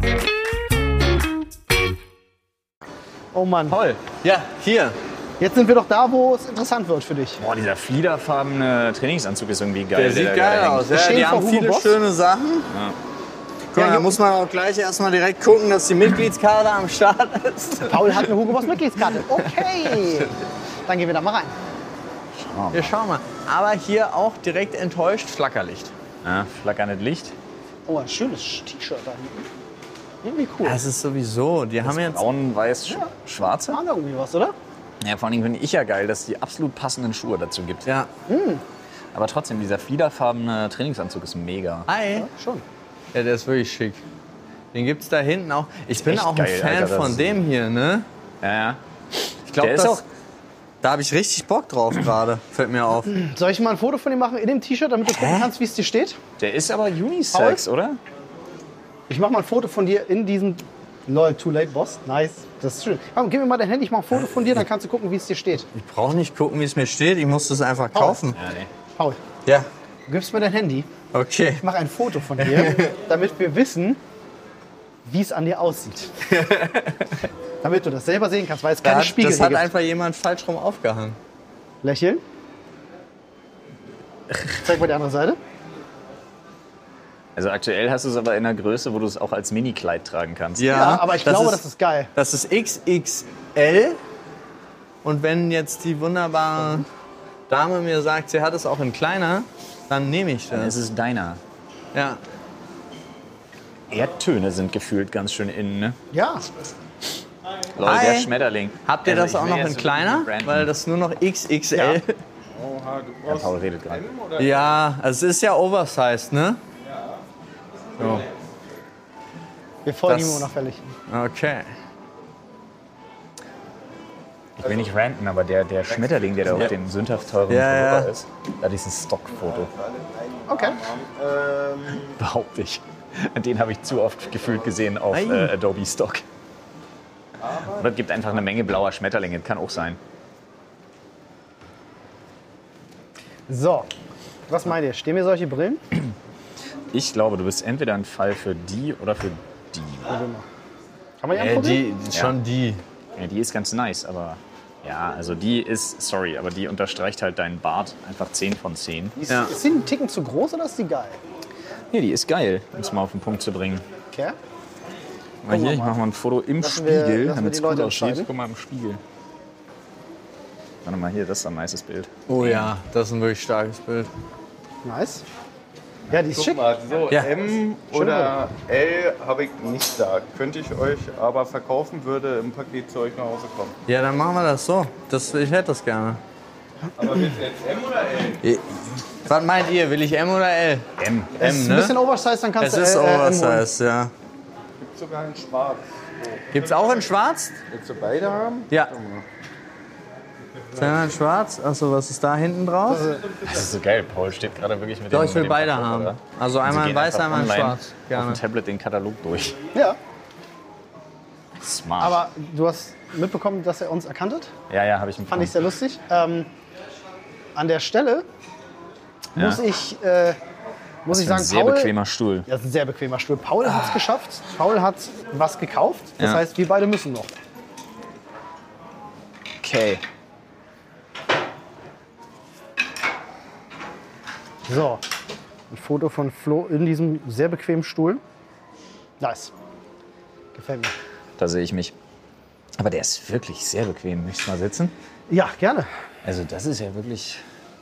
Speaker 1: Oh Mann,
Speaker 2: Toll. Ja, hier.
Speaker 1: jetzt sind wir doch da, wo es interessant wird für dich.
Speaker 3: Boah, dieser fliederfarbene Trainingsanzug ist irgendwie geil.
Speaker 2: Der sieht
Speaker 3: da
Speaker 2: geil
Speaker 3: gerade
Speaker 2: aus.
Speaker 3: hängt.
Speaker 2: Ja,
Speaker 1: Geschehen
Speaker 2: die
Speaker 1: vor
Speaker 2: haben
Speaker 1: Hugo
Speaker 2: viele
Speaker 1: Boss.
Speaker 2: schöne Sachen. Guck mal, da muss man auch gleich erstmal direkt gucken, dass die Mitgliedskarte am Start ist.
Speaker 1: Paul hat eine Hugo Boss Mitgliedskarte. Okay, dann gehen wir da mal rein.
Speaker 2: Ja, schau mal. Aber hier auch direkt enttäuscht Flackerlicht.
Speaker 3: Ja, flackerndes Licht.
Speaker 1: Oh, ein schönes T-Shirt da hinten. Irgendwie cool.
Speaker 2: Das ist sowieso, die haben jetzt...
Speaker 3: Braun, weiß, schwarze.
Speaker 1: War da irgendwie was, oder?
Speaker 3: Ja, vor allem finde ich ja geil, dass es die absolut passenden Schuhe dazu gibt.
Speaker 2: Ja.
Speaker 3: Aber trotzdem, dieser fliederfarbene Trainingsanzug ist mega.
Speaker 2: Hi.
Speaker 1: Schon.
Speaker 2: Ja, der ist wirklich schick. Den gibt's da hinten auch. Ich bin
Speaker 3: echt
Speaker 2: auch ein
Speaker 3: geil,
Speaker 2: Fan
Speaker 3: Alter, das
Speaker 2: von
Speaker 3: ist-
Speaker 2: dem hier, ne?
Speaker 3: Ja, ja.
Speaker 2: Ich glaube,
Speaker 3: Der ist auch-
Speaker 2: da habe ich richtig Bock drauf gerade. Fällt mir auf.
Speaker 1: Soll ich mal ein Foto von dir machen in dem T-Shirt, damit du gucken kannst, wie es dir steht?
Speaker 3: Der ist aber Unisex, oder?
Speaker 1: Ich mach mal ein Foto von dir in diesem... Lol, too late, Boss. Nice. Das ist schön. Komm, gib mir mal dein Handy, ich mach ein Foto von dir, dann kannst du gucken, wie es dir steht.
Speaker 2: Ich brauche nicht gucken, wie es mir steht. Ich muss das einfach kaufen.
Speaker 3: Ja, nee.
Speaker 1: Paul,
Speaker 2: Ja.
Speaker 1: du gibst mir dein Handy.
Speaker 2: Okay.
Speaker 1: Ich mache ein Foto von dir, damit wir wissen, wie es an dir aussieht. Damit du das selber sehen kannst, weil es keine Spiegel
Speaker 2: Das
Speaker 1: hier
Speaker 2: hat
Speaker 1: gibt.
Speaker 2: einfach jemand falsch rum aufgehangen.
Speaker 1: Lächeln. Zeig mal die andere Seite.
Speaker 3: Also aktuell hast du es aber in einer Größe, wo du es auch als Mini-Kleid tragen kannst.
Speaker 1: Ja, aber ich glaube, das ist geil.
Speaker 2: Das ist XXL. Und wenn jetzt die wunderbare Dame mir sagt, sie hat es auch in kleiner, Dann nehme ich
Speaker 3: Dann ist
Speaker 2: das.
Speaker 3: es deiner.
Speaker 2: Ja.
Speaker 3: Erdtöne sind gefühlt ganz schön innen, ne?
Speaker 1: Ja.
Speaker 3: Leute,
Speaker 2: Hi.
Speaker 3: der Schmetterling.
Speaker 2: Habt ihr
Speaker 3: Also
Speaker 2: das
Speaker 3: ich
Speaker 2: auch
Speaker 3: will
Speaker 2: noch
Speaker 3: jetzt
Speaker 2: in
Speaker 3: so
Speaker 2: kleiner?
Speaker 3: Brandon.
Speaker 2: Weil das ist nur noch XXL.
Speaker 3: Ja, Paul redet gerade.
Speaker 2: Ja, also es ist ja oversized, ne? So.
Speaker 1: Wir folgen
Speaker 2: Das-
Speaker 1: ihm unauffällig.
Speaker 2: Okay.
Speaker 3: Ich will nicht ranten, aber der Schmetterling, der da auf dem sündhaft teuren
Speaker 2: Ja,
Speaker 3: Pullover
Speaker 2: ja.
Speaker 3: ist, da ist ein Stockfoto.
Speaker 1: Okay.
Speaker 3: Behaupte ich. Den habe ich zu oft gefühlt gesehen auf
Speaker 2: Ei.
Speaker 3: Adobe Stock. Oder es gibt einfach eine Menge blauer Schmetterlinge, kann auch sein.
Speaker 1: So. Was meint ihr? Stehen mir solche Brillen?
Speaker 3: Ich glaube, du bist entweder ein Fall für die oder für die.
Speaker 1: Kann man die anprobieren?
Speaker 2: Schon die.
Speaker 3: Ja, die ist ganz nice, aber ja, also die ist, sorry, aber die unterstreicht halt deinen Bart einfach 10 von 10.
Speaker 2: Ja.
Speaker 1: Ist die ein Ticken zu groß oder ist die geil?
Speaker 3: Nee, die ist geil, um es mal auf den Punkt zu bringen.
Speaker 1: Okay.
Speaker 3: Mal hier,
Speaker 1: wir
Speaker 3: ich
Speaker 1: mal.
Speaker 3: mache mal ein Foto im
Speaker 1: Lassen wir-
Speaker 3: Spiegel,
Speaker 1: lassen wir
Speaker 3: damit
Speaker 1: die
Speaker 3: es gut
Speaker 1: Leute
Speaker 3: aussieht.
Speaker 1: entscheiden.
Speaker 3: Guck mal im Spiegel. Warte mal, hier, das ist ein nices Bild.
Speaker 2: Oh ja, das ist ein wirklich starkes Bild.
Speaker 1: Nice. Ja, die ist schick.
Speaker 6: Mal, so
Speaker 2: Ja.
Speaker 6: M oder L habe ich nicht da. Könnte ich euch aber verkaufen, würde im Paket zu euch nach Hause kommen.
Speaker 2: Ja, dann machen wir das so. Ich hätte das gerne.
Speaker 6: Aber willst du jetzt M oder L?
Speaker 2: Was meint ihr? Will ich M oder L?
Speaker 3: M.
Speaker 1: Es ist ein bisschen
Speaker 2: ne?
Speaker 1: oversized, dann kannst
Speaker 2: Es
Speaker 1: du
Speaker 2: ist
Speaker 1: M holen.
Speaker 2: oversized, ja.
Speaker 6: Gibt sogar in Schwarz.
Speaker 2: Gibt's auch in schwarz?
Speaker 6: Willst du beide haben?
Speaker 2: Ja. Zweimal in schwarz? Achso, was ist da hinten drauf?
Speaker 3: Das ist so geil, Paul steht gerade wirklich mit
Speaker 2: Doch,
Speaker 3: dem
Speaker 2: ich will
Speaker 3: mit dem
Speaker 2: beide
Speaker 3: Paket,
Speaker 2: haben.
Speaker 3: oder?
Speaker 2: Also
Speaker 3: Sie
Speaker 2: einmal in
Speaker 3: gehen
Speaker 2: weiß,
Speaker 3: einfach
Speaker 2: einmal in
Speaker 3: online
Speaker 2: schwarz.
Speaker 3: Auf
Speaker 2: Gerne.
Speaker 3: dem Tablet den Katalog durch.
Speaker 1: Ja,
Speaker 3: Smart.
Speaker 1: aber du hast mitbekommen, dass er uns erkannt hat.
Speaker 3: ja, habe ich
Speaker 1: Fand ich sehr lustig. An der Stelle muss ich sagen,
Speaker 3: sehr
Speaker 1: Paul,
Speaker 3: bequemer Stuhl.
Speaker 1: Ja, das ist ein sehr bequemer Stuhl. Paul hat es geschafft. Paul hat was gekauft. Das
Speaker 3: Ja.
Speaker 1: heißt, wir beide müssen noch.
Speaker 3: Okay.
Speaker 1: So, ein Foto von Flo in diesem sehr bequemen Stuhl. Nice. Gefällt mir.
Speaker 3: Da sehe ich mich. Aber der ist wirklich sehr bequem. Möchtest du mal sitzen?
Speaker 1: Ja, gerne.
Speaker 3: Also das ist ja wirklich...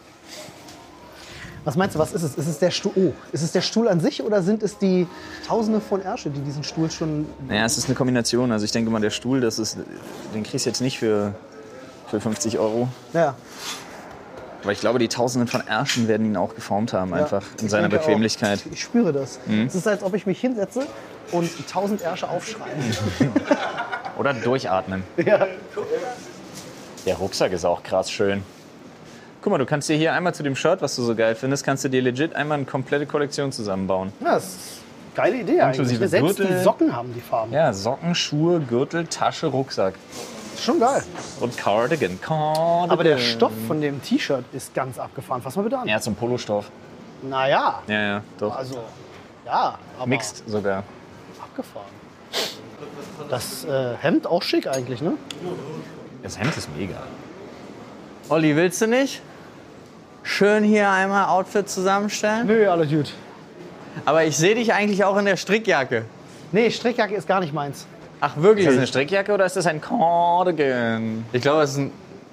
Speaker 1: Was meinst du, was ist es? Ist es der Stuhl? Oh, ist es der Stuhl an sich oder sind es die Tausende von Ärsche, die diesen Stuhl schon...
Speaker 3: Naja, es ist eine Kombination. Also ich denke mal, der Stuhl, den kriegst du jetzt nicht für 50 Euro.
Speaker 1: Ja,
Speaker 3: Aber ich glaube, die Tausenden von Ärschen werden ihn auch geformt haben, einfach in
Speaker 1: ich
Speaker 3: seiner
Speaker 1: denke
Speaker 3: Bequemlichkeit.
Speaker 1: auch. Ich spüre das. Es ist, als ob ich mich hinsetze und 1000 Ärsche aufschreien.
Speaker 3: Oder durchatmen.
Speaker 1: Ja.
Speaker 3: Der Rucksack ist auch krass schön. Guck mal, du kannst dir hier einmal zu dem Shirt, was du so geil findest, kannst du dir legit einmal eine komplette Kollektion zusammenbauen.
Speaker 1: Ja, das ist eine geile Idee eigentlich.
Speaker 3: Inklusive
Speaker 1: Selbst
Speaker 3: Gürtel.
Speaker 1: die Socken haben die Farben.
Speaker 3: Ja, Socken, Schuhe, Gürtel, Tasche, Rucksack.
Speaker 1: Ist schon geil.
Speaker 3: Und Cardigan.
Speaker 1: Aber der Stoff von dem T-Shirt ist ganz abgefahren. Fass mal bitte an.
Speaker 3: Ja, zum Polostoff.
Speaker 1: Naja,
Speaker 3: Ja, doch.
Speaker 1: also, ja, aber
Speaker 3: Mixed sogar.
Speaker 1: abgefahren. Das Hemd auch schick eigentlich, ne?
Speaker 3: Das Hemd ist mega.
Speaker 2: Olli, willst du nicht? Schön hier einmal Outfit zusammenstellen.
Speaker 1: Nö, alles gut.
Speaker 2: Aber ich sehe dich eigentlich auch in der Strickjacke.
Speaker 1: Nee, Strickjacke ist gar nicht meins.
Speaker 2: Ach,
Speaker 3: Ist das
Speaker 2: wirklich?
Speaker 3: eine Strickjacke oder ist das ein Cardigan?
Speaker 2: Ich glaube, es ist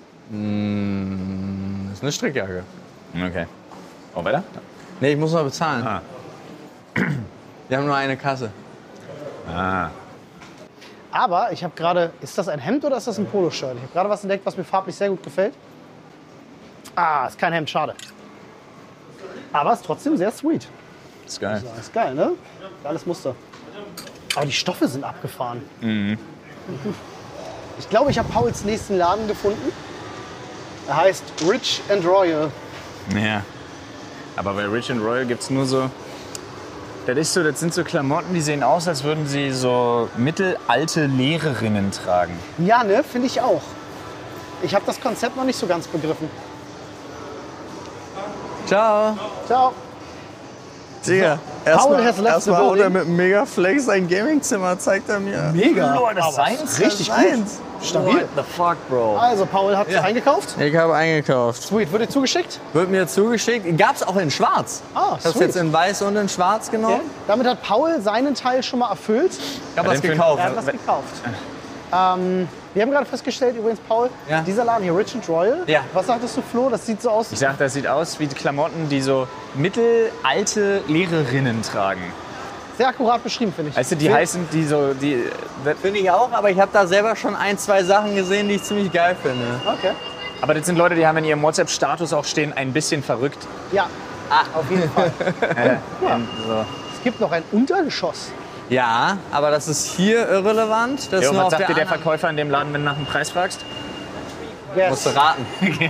Speaker 2: das ist eine Strickjacke.
Speaker 3: Okay. Oh, weiter?
Speaker 2: Nee, ich muss noch bezahlen.
Speaker 3: Ah.
Speaker 2: Wir haben nur eine Kasse.
Speaker 3: Ah.
Speaker 1: Aber ich habe gerade, ist das ein Hemd oder ist das ein Poloshirt? Ich habe gerade was entdeckt, was mir farblich sehr gut gefällt. Ah, ist kein Hemd, schade. Aber ist trotzdem sehr sweet.
Speaker 3: Ist geil.
Speaker 1: Ja, ist geil, ne? Geiles Muster. Aber die Stoffe sind abgefahren. Ich glaube, ich habe Pauls nächsten Laden gefunden. Er heißt Rich and Royal.
Speaker 3: Ja. Aber bei Rich and Royal gibt es nur so. Das sind so Klamotten, die sehen aus, als würden sie so mittelalte Lehrerinnen tragen.
Speaker 1: Ja, ne? Finde ich auch. Ich habe das Konzept noch nicht so ganz begriffen.
Speaker 2: Ciao.
Speaker 1: Ciao.
Speaker 2: Digga,
Speaker 1: Paul has left the
Speaker 2: erstmal haut er
Speaker 1: building.
Speaker 2: mit dem Megaflex sein Gamingzimmer, zeigt er mir.
Speaker 1: Mega.
Speaker 3: Lord, das
Speaker 1: Aber
Speaker 3: seins?
Speaker 1: richtig
Speaker 2: Das
Speaker 1: gut.
Speaker 2: seins.
Speaker 1: Stabil.
Speaker 3: What the fuck, Bro?
Speaker 1: Also, Paul hat eingekauft.
Speaker 2: Ich habe eingekauft.
Speaker 1: Sweet. Wird dir zugeschickt?
Speaker 2: Wird mir zugeschickt. Gab's auch in schwarz.
Speaker 1: Ah,
Speaker 2: Ich hab's
Speaker 1: sweet.
Speaker 2: jetzt in weiß und in schwarz genommen.
Speaker 1: Damit hat Paul seinen Teil schon mal erfüllt.
Speaker 2: Ich hab was
Speaker 3: den für-
Speaker 2: gekauft.
Speaker 1: Er hat was gekauft. Wir haben gerade festgestellt, übrigens, Paul,
Speaker 2: Ja.
Speaker 1: dieser Laden hier, Rich and Royal.
Speaker 2: Ja.
Speaker 1: Was sagtest du, Flo? Das sieht so aus.
Speaker 3: Ich sag, das sieht aus wie die Klamotten, die so mittelalte Lehrerinnen tragen.
Speaker 1: Sehr akkurat beschrieben, finde ich.
Speaker 3: Weißt du, die heißen, die so, die...
Speaker 2: Finde ich auch, aber ich habe da selber schon 1, 2 Sachen gesehen, die ich ziemlich geil finde.
Speaker 1: Okay.
Speaker 3: Aber das sind Leute, die haben in ihrem WhatsApp-Status auch stehen, ein bisschen verrückt.
Speaker 1: Ja, auf jeden Fall.
Speaker 3: So.
Speaker 1: Es gibt noch ein Untergeschoss.
Speaker 2: Ja, aber das ist hier irrelevant. Das ist
Speaker 3: Jo,
Speaker 2: nur
Speaker 3: was
Speaker 2: auf
Speaker 3: sagt dir der
Speaker 2: anderen-
Speaker 3: Verkäufer in dem Laden, wenn du nach dem Preis fragst?
Speaker 1: Yes.
Speaker 2: Musst du raten.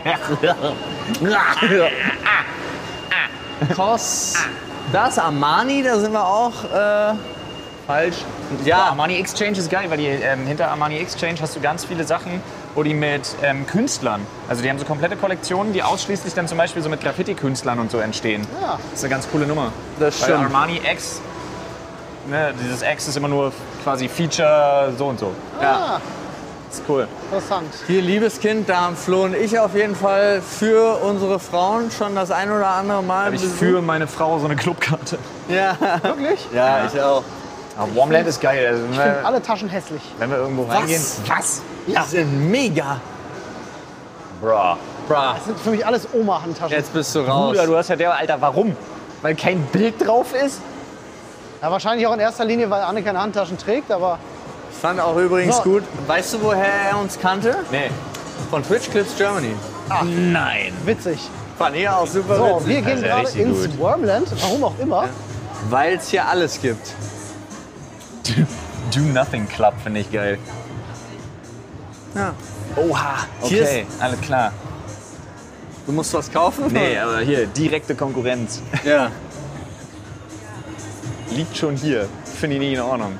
Speaker 2: Kost. Das Armani, da sind wir auch falsch.
Speaker 3: Ja,
Speaker 2: Ja,
Speaker 3: Armani Exchange ist geil, weil die, hinter Armani Exchange hast du ganz viele Sachen, wo die mit Künstlern, also die haben so komplette Kollektionen, die ausschließlich dann zum Beispiel so mit Graffiti-Künstlern und so entstehen.
Speaker 1: Ja.
Speaker 3: Das ist eine ganz coole Nummer.
Speaker 2: Das
Speaker 3: Bei
Speaker 2: stimmt.
Speaker 3: Armani X, ne, dieses X ist immer nur quasi Feature so und so.
Speaker 1: Ah,
Speaker 3: Das ist cool.
Speaker 1: interessant.
Speaker 2: Hier, liebes Kind, da haben Flo und ich auf jeden Fall für unsere Frauen schon das ein oder andere Mal
Speaker 3: Habe ich
Speaker 2: besucht.
Speaker 3: für meine Frau so eine Clubkarte.
Speaker 2: Ja,
Speaker 1: Wirklich?
Speaker 2: ja, ich auch.
Speaker 3: Aber Warmland ist geil. Also,
Speaker 1: Ich finde alle Taschen hässlich.
Speaker 3: wenn wir irgendwo reingehen. Was?
Speaker 2: Die sind mega.
Speaker 3: Bra.
Speaker 2: Bra,
Speaker 1: Das sind für mich alles Oma-Handtaschen.
Speaker 2: jetzt bist du raus.
Speaker 3: Bruder, du hast ja der, Alter, warum? Weil kein Bild drauf ist?
Speaker 1: Ja, wahrscheinlich auch in erster Linie, weil Anne keine Handtaschen trägt, aber
Speaker 2: Ich fand auch übrigens
Speaker 1: So.
Speaker 2: gut. Weißt du, woher er uns kannte?
Speaker 3: Nee.
Speaker 2: Von Twitch Clips Germany.
Speaker 3: Nein.
Speaker 1: witzig.
Speaker 2: Fand ich auch super
Speaker 1: So,
Speaker 2: witzig.
Speaker 1: wir gehen
Speaker 3: Also
Speaker 1: gerade
Speaker 3: richtig
Speaker 1: ins
Speaker 3: gut.
Speaker 1: Wormland, warum auch immer.
Speaker 2: Weil es hier alles gibt.
Speaker 3: Do Nothing Club finde ich geil.
Speaker 2: Ja.
Speaker 3: Oha,
Speaker 2: Hier
Speaker 3: okay, alles klar.
Speaker 2: Du musst was kaufen?
Speaker 3: Nee, aber hier, direkte Konkurrenz.
Speaker 2: Ja.
Speaker 3: Liegt schon hier. Finde ich nicht in Ordnung.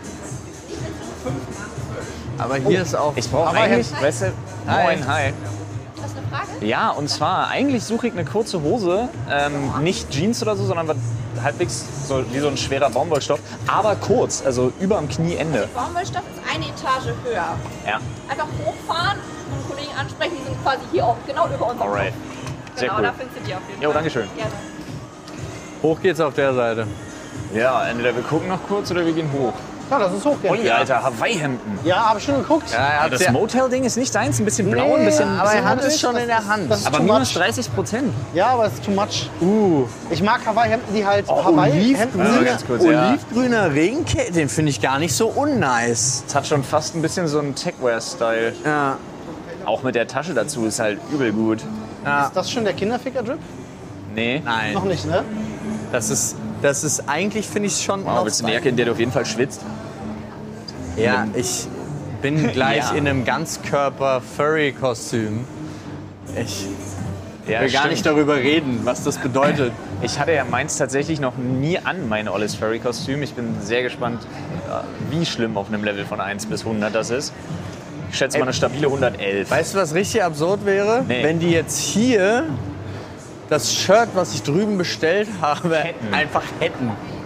Speaker 2: Aber hier ist auch.
Speaker 3: Ich brauche
Speaker 1: Aber
Speaker 3: eigentlich,
Speaker 1: Hemd.
Speaker 3: weißt du, moin, hi.
Speaker 5: Hast du eine Frage?
Speaker 3: Ja, und zwar, eigentlich suche ich eine kurze Hose, nicht Jeans oder so, sondern was halbwegs so, wie so ein schwerer Baumwollstoff, aber kurz, also über dem Knieende.
Speaker 5: Baumwollstoff ist eine Etage höher.
Speaker 3: Ja,
Speaker 5: Einfach hochfahren und einen Kollegen ansprechen, die sind quasi hier auch genau über uns.
Speaker 3: alright. Sehr
Speaker 5: Genau,
Speaker 3: cool.
Speaker 5: da findest du die auf jeden
Speaker 3: Jo,
Speaker 5: Fall.
Speaker 3: dankeschön.
Speaker 5: Gerne.
Speaker 2: Hoch geht's auf der Seite.
Speaker 3: Ja, entweder wir gucken noch kurz oder wir gehen hoch.
Speaker 1: Ja, das ist hochgehend.
Speaker 3: Ui, Alter, Hawaii-Hemden.
Speaker 1: Ja, habe ich schon geguckt.
Speaker 2: Ja, er hat's
Speaker 3: Das
Speaker 2: ja,
Speaker 3: Motel-Ding ist nicht deins, ein bisschen blau, ein
Speaker 1: Nee,
Speaker 3: bisschen...
Speaker 2: aber er hat
Speaker 1: bisschen
Speaker 2: es schon in der Hand.
Speaker 1: Das ist
Speaker 3: aber
Speaker 1: too
Speaker 3: minus
Speaker 1: much.
Speaker 3: 30%.
Speaker 1: Ja, aber es ist too much. Ich mag Hawaii-Hemden, die halt
Speaker 2: Oh,
Speaker 1: Hawaii-Hemden
Speaker 3: Ja,
Speaker 1: sind.
Speaker 3: ganz kurz, ja.
Speaker 2: Olivgrüner Regencape, den finde ich gar nicht so unnice.
Speaker 3: Es hat schon fast ein bisschen so einen Techwear-Style.
Speaker 2: Ja.
Speaker 3: Auch mit der Tasche dazu ist halt übel gut.
Speaker 2: Ja.
Speaker 1: Ist das schon der Kinderficker-Drip?
Speaker 3: Nee.
Speaker 2: Nein.
Speaker 1: Noch nicht, ne?
Speaker 2: Das ist eigentlich, finde ich schon.
Speaker 3: Wow, willst du eine Jacke, in der du auf jeden Fall schwitzt?
Speaker 2: Ja, ich bin gleich
Speaker 3: Ja.
Speaker 2: in einem Ganzkörper-Furry-Kostüm. Ich
Speaker 3: Ja,
Speaker 2: will gar nicht darüber reden, was das bedeutet.
Speaker 3: Ich hatte ja meins tatsächlich noch nie an, mein Ollis Furry-Kostüm. Ich bin sehr gespannt, wie schlimm auf einem Level von 1 bis 100 das ist. Ich schätze mal eine stabile 111.
Speaker 2: Weißt du, was richtig absurd wäre?
Speaker 3: Nee.
Speaker 2: Wenn die jetzt hier das Shirt, was ich drüben bestellt habe,
Speaker 3: Hätten.
Speaker 2: einfach hätten.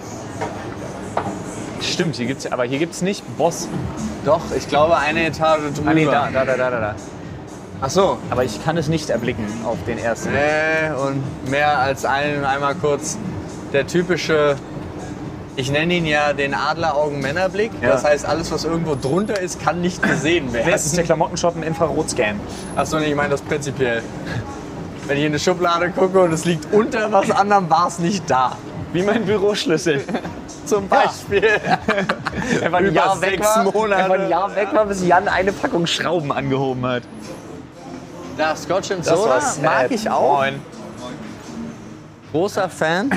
Speaker 3: Stimmt, hier gibt's, aber hier gibt es nicht Boss.
Speaker 2: Doch, ich glaube eine Etage drüber.
Speaker 3: Ah, nee, da.
Speaker 2: Ach so.
Speaker 3: Aber ich kann es nicht erblicken auf den ersten.
Speaker 2: Und mehr als einmal kurz der typische, ich nenne ihn ja den Adleraugen-Männerblick.
Speaker 3: Ja.
Speaker 2: Das heißt, alles, was irgendwo drunter ist, kann nicht gesehen werden.
Speaker 3: Das ist der Klamottenshop ein Infrarotscan.
Speaker 2: Achso, nee, ich meine das prinzipiell. Wenn ich in eine Schublade gucke und es liegt unter was anderem, war es nicht da.
Speaker 3: Wie mein Büroschlüssel.
Speaker 2: Zum Beispiel.
Speaker 3: Er war ein
Speaker 2: Über
Speaker 3: Jahr weg
Speaker 2: 6
Speaker 3: war,
Speaker 2: Monate.
Speaker 3: Er war ein Jahr weg war, bis Jan eine Packung Schrauben angehoben hat.
Speaker 2: Da, Scotch and Soda
Speaker 3: sad.
Speaker 2: mag ich auch.
Speaker 3: Moin.
Speaker 2: Großer Fan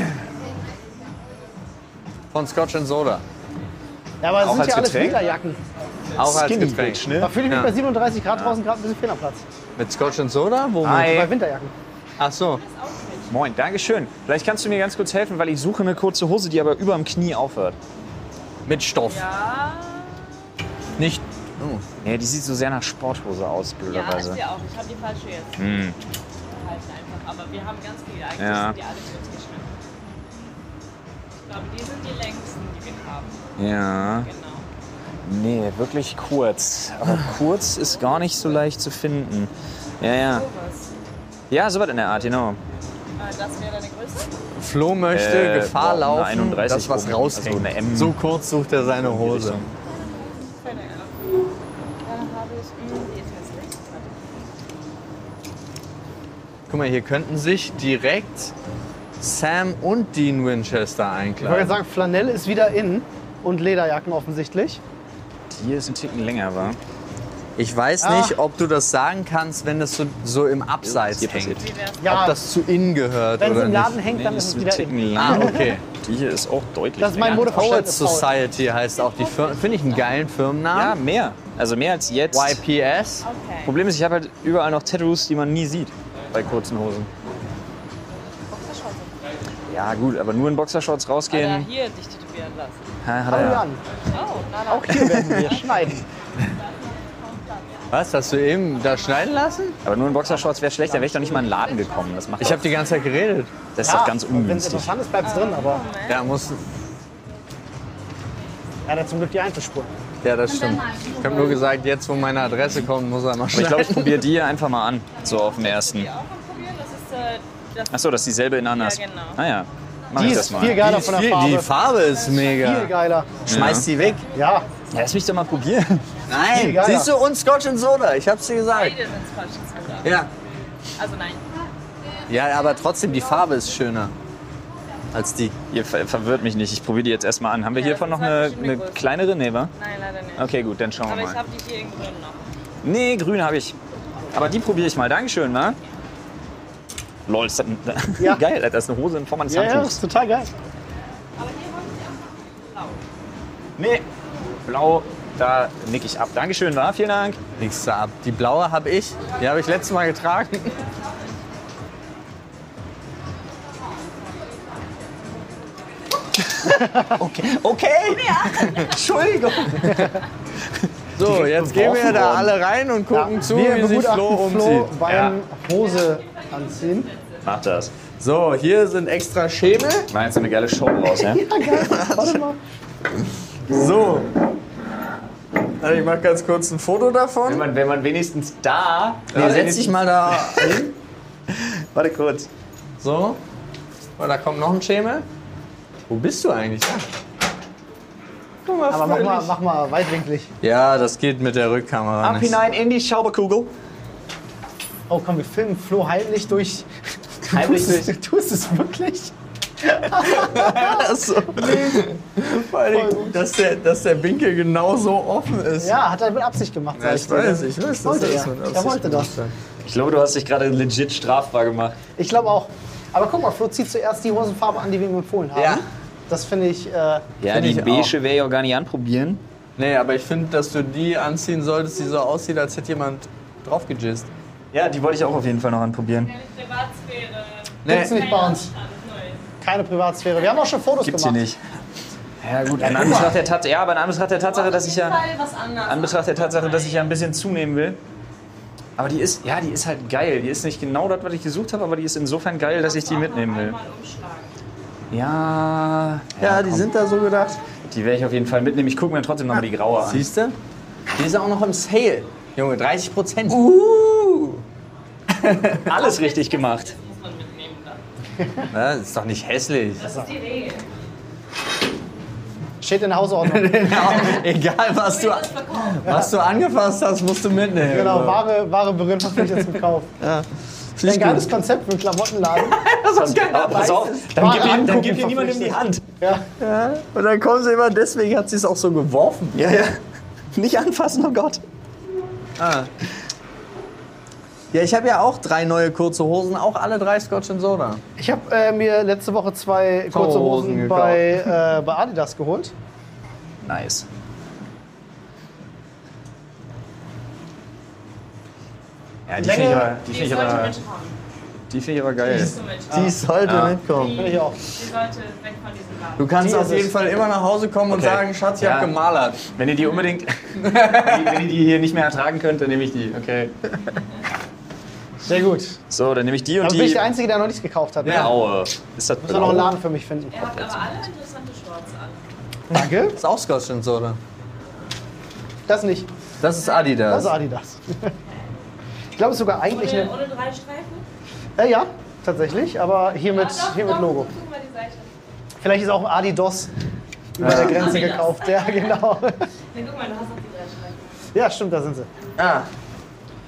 Speaker 2: von Scotch and Soda.
Speaker 1: Ja, aber es
Speaker 3: Auch
Speaker 1: sind
Speaker 3: als
Speaker 1: ja alles
Speaker 3: Getränk?
Speaker 1: Winterjacken.
Speaker 2: Auch als
Speaker 3: Skinny
Speaker 2: Getränk.
Speaker 3: Bitch, ne?
Speaker 1: Da fühle ich mich
Speaker 2: Ja.
Speaker 1: bei 37 Grad draußen gerade ein bisschen fehl am Platz.
Speaker 2: Mit Scotch and Soda? Wo
Speaker 3: Hi.
Speaker 1: Bei Winterjacken.
Speaker 2: Ach so.
Speaker 3: Moin, Dankeschön. Vielleicht kannst du mir ganz kurz helfen, weil ich suche eine kurze Hose, die aber über dem Knie aufhört.
Speaker 2: Mit Stoff.
Speaker 5: Ja,
Speaker 2: Nicht.
Speaker 3: Ja, die sieht so sehr nach Sporthose aus,
Speaker 5: ja,
Speaker 3: blöderweise.
Speaker 5: ist ja auch. Ich habe die falsche jetzt
Speaker 3: Hm.
Speaker 5: gehalten einfach. Aber wir haben ganz viele. Eigentlich
Speaker 3: Ja.
Speaker 5: sind die alle kurz geschnitten. Ich glaube, die sind die längsten, die wir haben.
Speaker 3: Ja.
Speaker 5: Genau.
Speaker 3: Nee, wirklich kurz. Aber kurz ist gar nicht so leicht zu finden. Ja.
Speaker 5: Sowas.
Speaker 3: Ja, so was in der Art, genau.
Speaker 5: Das wäre deine Größe?
Speaker 2: Flo möchte Gefahr
Speaker 3: eine
Speaker 2: laufen,
Speaker 3: 31
Speaker 2: dass was
Speaker 3: rum.
Speaker 2: raushängt.
Speaker 3: Also eine M.
Speaker 2: So kurz sucht er seine Hose.
Speaker 3: Richtung.
Speaker 5: Keine Ahnung. Dann habe ich die ist hässlich.
Speaker 2: Guck mal, hier könnten sich direkt Sam und Dean Winchester
Speaker 1: Ich wollte
Speaker 2: einkleiden.
Speaker 1: sagen, Flanell ist wieder in und Lederjacken offensichtlich.
Speaker 3: Hier ist ein Ticken länger, war.
Speaker 2: Ich weiß nicht, ob du das sagen kannst, wenn das so im Abseits
Speaker 3: Hier
Speaker 2: hängt.
Speaker 3: passiert.
Speaker 1: Ja,
Speaker 2: Ob das zu innen gehört
Speaker 1: wenn es
Speaker 2: oder
Speaker 1: im Laden
Speaker 2: nicht.
Speaker 1: hängt, dann
Speaker 3: Nee,
Speaker 1: ist
Speaker 3: ist
Speaker 1: es
Speaker 3: ein
Speaker 1: wieder in.
Speaker 3: Ticken
Speaker 2: Ah,
Speaker 3: länger.
Speaker 2: okay.
Speaker 3: Die hier ist auch deutlich
Speaker 1: Das ist mein
Speaker 3: länger.
Speaker 2: Poet
Speaker 1: Modeverständnis.
Speaker 2: Society heißt auch die Firma. Finde ich einen geilen
Speaker 3: Ja,
Speaker 2: Firmennamen.
Speaker 3: mehr. Also mehr als jetzt.
Speaker 2: YPS.
Speaker 5: Okay.
Speaker 3: Problem ist, ich habe halt überall noch Tattoos, die man nie sieht bei kurzen Hosen. Ja gut, aber nur in Boxershorts
Speaker 5: Oder
Speaker 3: rausgehen.
Speaker 5: hier dich tätowieren lassen.
Speaker 3: Hat
Speaker 1: Hallo
Speaker 3: er ja.
Speaker 1: Jan,
Speaker 5: Oh, na,
Speaker 1: auch hier werden wir schneiden.
Speaker 2: Was, hast du eben da schneiden lassen?
Speaker 3: Aber nur in Boxershorts wäre schlecht, da wäre ich doch nicht mal in den Laden gekommen. Das macht
Speaker 2: Ich habe die ganze Zeit geredet.
Speaker 3: das ist doch ganz
Speaker 1: Wenn es
Speaker 3: ungünstig.
Speaker 1: interessant ist, bleibt es drin, aber
Speaker 2: Ja, muss.
Speaker 1: er hat ja zum Glück die Einzelspur.
Speaker 2: Ja, das stimmt. Ich habe nur gesagt, jetzt wo meine Adresse kommt, muss er mal
Speaker 3: Aber ich glaube, ich
Speaker 2: schneiden.
Speaker 3: probiere die hier einfach mal an. So auf den ersten.
Speaker 5: auch mal probieren. Das ist
Speaker 3: Achso, das ist dieselbe in anders.
Speaker 5: Ja, genau.
Speaker 3: Naja, mach
Speaker 1: Die
Speaker 3: ich
Speaker 1: ist
Speaker 3: das mal.
Speaker 1: viel geiler von der Farbe.
Speaker 2: Die Farbe ist
Speaker 1: Viel
Speaker 2: mega.
Speaker 1: geiler.
Speaker 2: Schmeiß die weg.
Speaker 1: Ja,
Speaker 3: Ja, lass mich doch mal probieren.
Speaker 2: Nein,
Speaker 1: geiler.
Speaker 2: siehst du, und Scotch and Soda. Ich hab's dir gesagt.
Speaker 5: beide sind falsch.
Speaker 2: Ja.
Speaker 5: Also nein.
Speaker 2: Ja, aber trotzdem, die Farbe ist schöner als die.
Speaker 3: Ihr verwirrt mich nicht. Ich probiere die jetzt erstmal an. Haben wir
Speaker 5: Ja,
Speaker 3: hiervon
Speaker 5: das
Speaker 3: noch
Speaker 5: sind halt
Speaker 3: eine
Speaker 5: verschiedene Größen.
Speaker 3: kleinere? Nee, wa?
Speaker 5: Nein, leider nicht.
Speaker 3: Okay, gut, dann schauen wir
Speaker 5: Aber ich
Speaker 3: mal.
Speaker 5: habe die hier in grün noch.
Speaker 3: Nee, grün habe ich. Aber die probiere ich mal. Dankeschön, wa? Lol, ist das
Speaker 1: Ja.
Speaker 3: geil. Das ist eine Hose in Form eines
Speaker 1: ja, ja,
Speaker 3: Handtuchs.
Speaker 1: ist total geil.
Speaker 3: Nee, blau, da nick ich ab. Dankeschön, wa? Vielen Dank.
Speaker 2: Nichts da ab. Die blaue habe ich. Die habe ich letztes Mal getragen.
Speaker 3: Okay. Entschuldigung.
Speaker 2: So, jetzt gehen wir da alle rein und gucken zu,
Speaker 1: Wir
Speaker 2: wie sich
Speaker 1: begutachten
Speaker 2: Flo umzieht.
Speaker 1: Flo beim Hose anziehen.
Speaker 3: Mach das.
Speaker 2: So, hier sind extra Schemel.
Speaker 3: Mach jetzt eine geile Show raus, ja?
Speaker 1: Ja, geil. Warte mal.
Speaker 2: So. Also ich mache ganz kurz ein Foto davon.
Speaker 3: Wenn man wenigstens da...
Speaker 2: Nee, setz dich mal da hin.
Speaker 3: Warte kurz.
Speaker 2: So. Oh, da kommt noch ein Schemel. Wo bist du eigentlich? Guck mal,
Speaker 1: Aber
Speaker 2: fröhlich.
Speaker 1: mach mal weitwinklig.
Speaker 2: Ja, das geht mit der Rückkamera
Speaker 3: Ab
Speaker 2: nicht.
Speaker 3: hinein in die Schauberkugel.
Speaker 1: Oh komm, wir filmen Flo heimlich durch.
Speaker 3: Heimlich
Speaker 1: Du tust es wirklich?
Speaker 2: So. Vor allem, dass der Winkel genau so offen ist.
Speaker 1: Ja, hat er mit Absicht gemacht.
Speaker 2: Ja,
Speaker 1: sag
Speaker 2: ich
Speaker 1: dir.
Speaker 2: weiß, das
Speaker 1: Wollte
Speaker 2: ist
Speaker 1: er.
Speaker 2: mit
Speaker 1: Er
Speaker 2: Absicht
Speaker 1: wollte das.
Speaker 2: gemacht.
Speaker 3: Ich glaube, du hast dich gerade legit strafbar gemacht.
Speaker 1: Ich glaube auch. Aber guck mal, Flo zieht zuerst die Hosenfarbe an, die wir ihm empfohlen haben.
Speaker 2: Ja.
Speaker 1: Das finde ich.
Speaker 3: Ja,
Speaker 2: Find
Speaker 3: die
Speaker 2: ich
Speaker 3: beige werde ich auch gar nicht anprobieren.
Speaker 2: Nee, aber ich finde, dass du die anziehen solltest, die so aussieht, als hätte jemand drauf gejizzt.
Speaker 3: Ja, die wollte ich auch auf jeden Fall noch anprobieren.
Speaker 5: Privatsphäre.
Speaker 1: Gibt's nicht bei uns. Keine Privatsphäre. Wir haben auch schon Fotos
Speaker 3: Gibt's hier
Speaker 1: gemacht.
Speaker 3: nicht. Ja gut, in Anbetracht der Tatsache, ja, aber in Anbetracht der Tatsache, dass ich ja,
Speaker 5: Was anderes.
Speaker 3: in Anbetracht der Tatsache, dass ich ja ein bisschen zunehmen will. Aber die ist halt geil. Die ist nicht genau das, was ich gesucht habe, aber die ist insofern geil, dass ich die mitnehmen will.
Speaker 5: Mal umschlagen.
Speaker 3: Ja,
Speaker 2: Ja, die sind da so gedacht.
Speaker 3: die werde ich auf jeden Fall mitnehmen. Ich gucke mir trotzdem nochmal die graue an.
Speaker 2: Siehst du? Die ist auch noch im Sale. Junge, 30%.
Speaker 3: Alles richtig gemacht.
Speaker 5: Muss man mitnehmen dann.
Speaker 2: Das ist doch nicht hässlich.
Speaker 5: Das ist die Regel.
Speaker 1: Steht in der Hausordnung.
Speaker 2: Egal, was du angefasst hast, musst du mitnehmen.
Speaker 1: Genau, Ware berühmt verpflichtet zum Kauf.
Speaker 2: Find
Speaker 1: Ein
Speaker 2: ich
Speaker 1: geiles
Speaker 2: gut.
Speaker 1: Konzept für einen Klamottenladen.
Speaker 3: Aber pass auf, dann gib dir niemand in die Hand.
Speaker 1: Ja.
Speaker 2: Und dann kommen sie immer, deswegen hat sie es auch so geworfen.
Speaker 3: Ja, ja. Nicht anfassen, oh Gott.
Speaker 2: Ah. Ja, ich habe ja auch 3 neue kurze Hosen, auch alle 3 Scotch and Soda.
Speaker 1: Ich habe mir letzte Woche 2 kurze
Speaker 2: Hosen
Speaker 1: Hosen bei Adidas geholt.
Speaker 3: Nice. Ja, die finde ich aber, die finde ich
Speaker 5: sollte
Speaker 3: aber,
Speaker 5: mitkommen.
Speaker 3: die finde ich aber geil.
Speaker 5: So mitkommen.
Speaker 2: Die sollte
Speaker 3: Ja.
Speaker 2: mitkommen.
Speaker 1: Finde ich auch.
Speaker 5: Die sollte weg von diesem Laden.
Speaker 2: Du kannst
Speaker 1: Die
Speaker 2: auf
Speaker 1: ist
Speaker 2: jeden
Speaker 1: es.
Speaker 2: Fall immer nach Hause kommen und
Speaker 3: Okay.
Speaker 2: sagen, Schatz, ich
Speaker 3: Ja.
Speaker 2: hab gemalert.
Speaker 3: Wenn ihr die unbedingt, wenn ihr die hier nicht mehr ertragen könnt, dann nehme ich die. Okay.
Speaker 1: Sehr gut.
Speaker 3: So, dann nehme ich die und
Speaker 1: Aber bin ich
Speaker 3: die
Speaker 1: der Einzige, der noch nichts gekauft hat.
Speaker 2: Ja.
Speaker 3: blaue. Ist das
Speaker 1: Muss man noch einen
Speaker 3: blau?
Speaker 1: Laden für mich finden.
Speaker 5: Ihr habt aber alle interessante Shorts an.
Speaker 1: Danke.
Speaker 2: Das ist auch Scotch and Soda.
Speaker 1: Das nicht.
Speaker 2: Das ist Adidas.
Speaker 1: Das ist Adidas. Ich glaube, es ist sogar eigentlich
Speaker 5: Ohne,
Speaker 1: eine.
Speaker 5: ohne 3 Streifen?
Speaker 1: Ja, tatsächlich. Aber hier mit Logo.
Speaker 5: Guck mal die Seite.
Speaker 1: Vielleicht ist auch Adidas über der Grenze
Speaker 5: Adidas.
Speaker 1: gekauft. Ja, genau.
Speaker 5: Nee, guck mal, du hast noch die 3 Streifen.
Speaker 1: Ja, stimmt, da sind sie.
Speaker 2: Ah,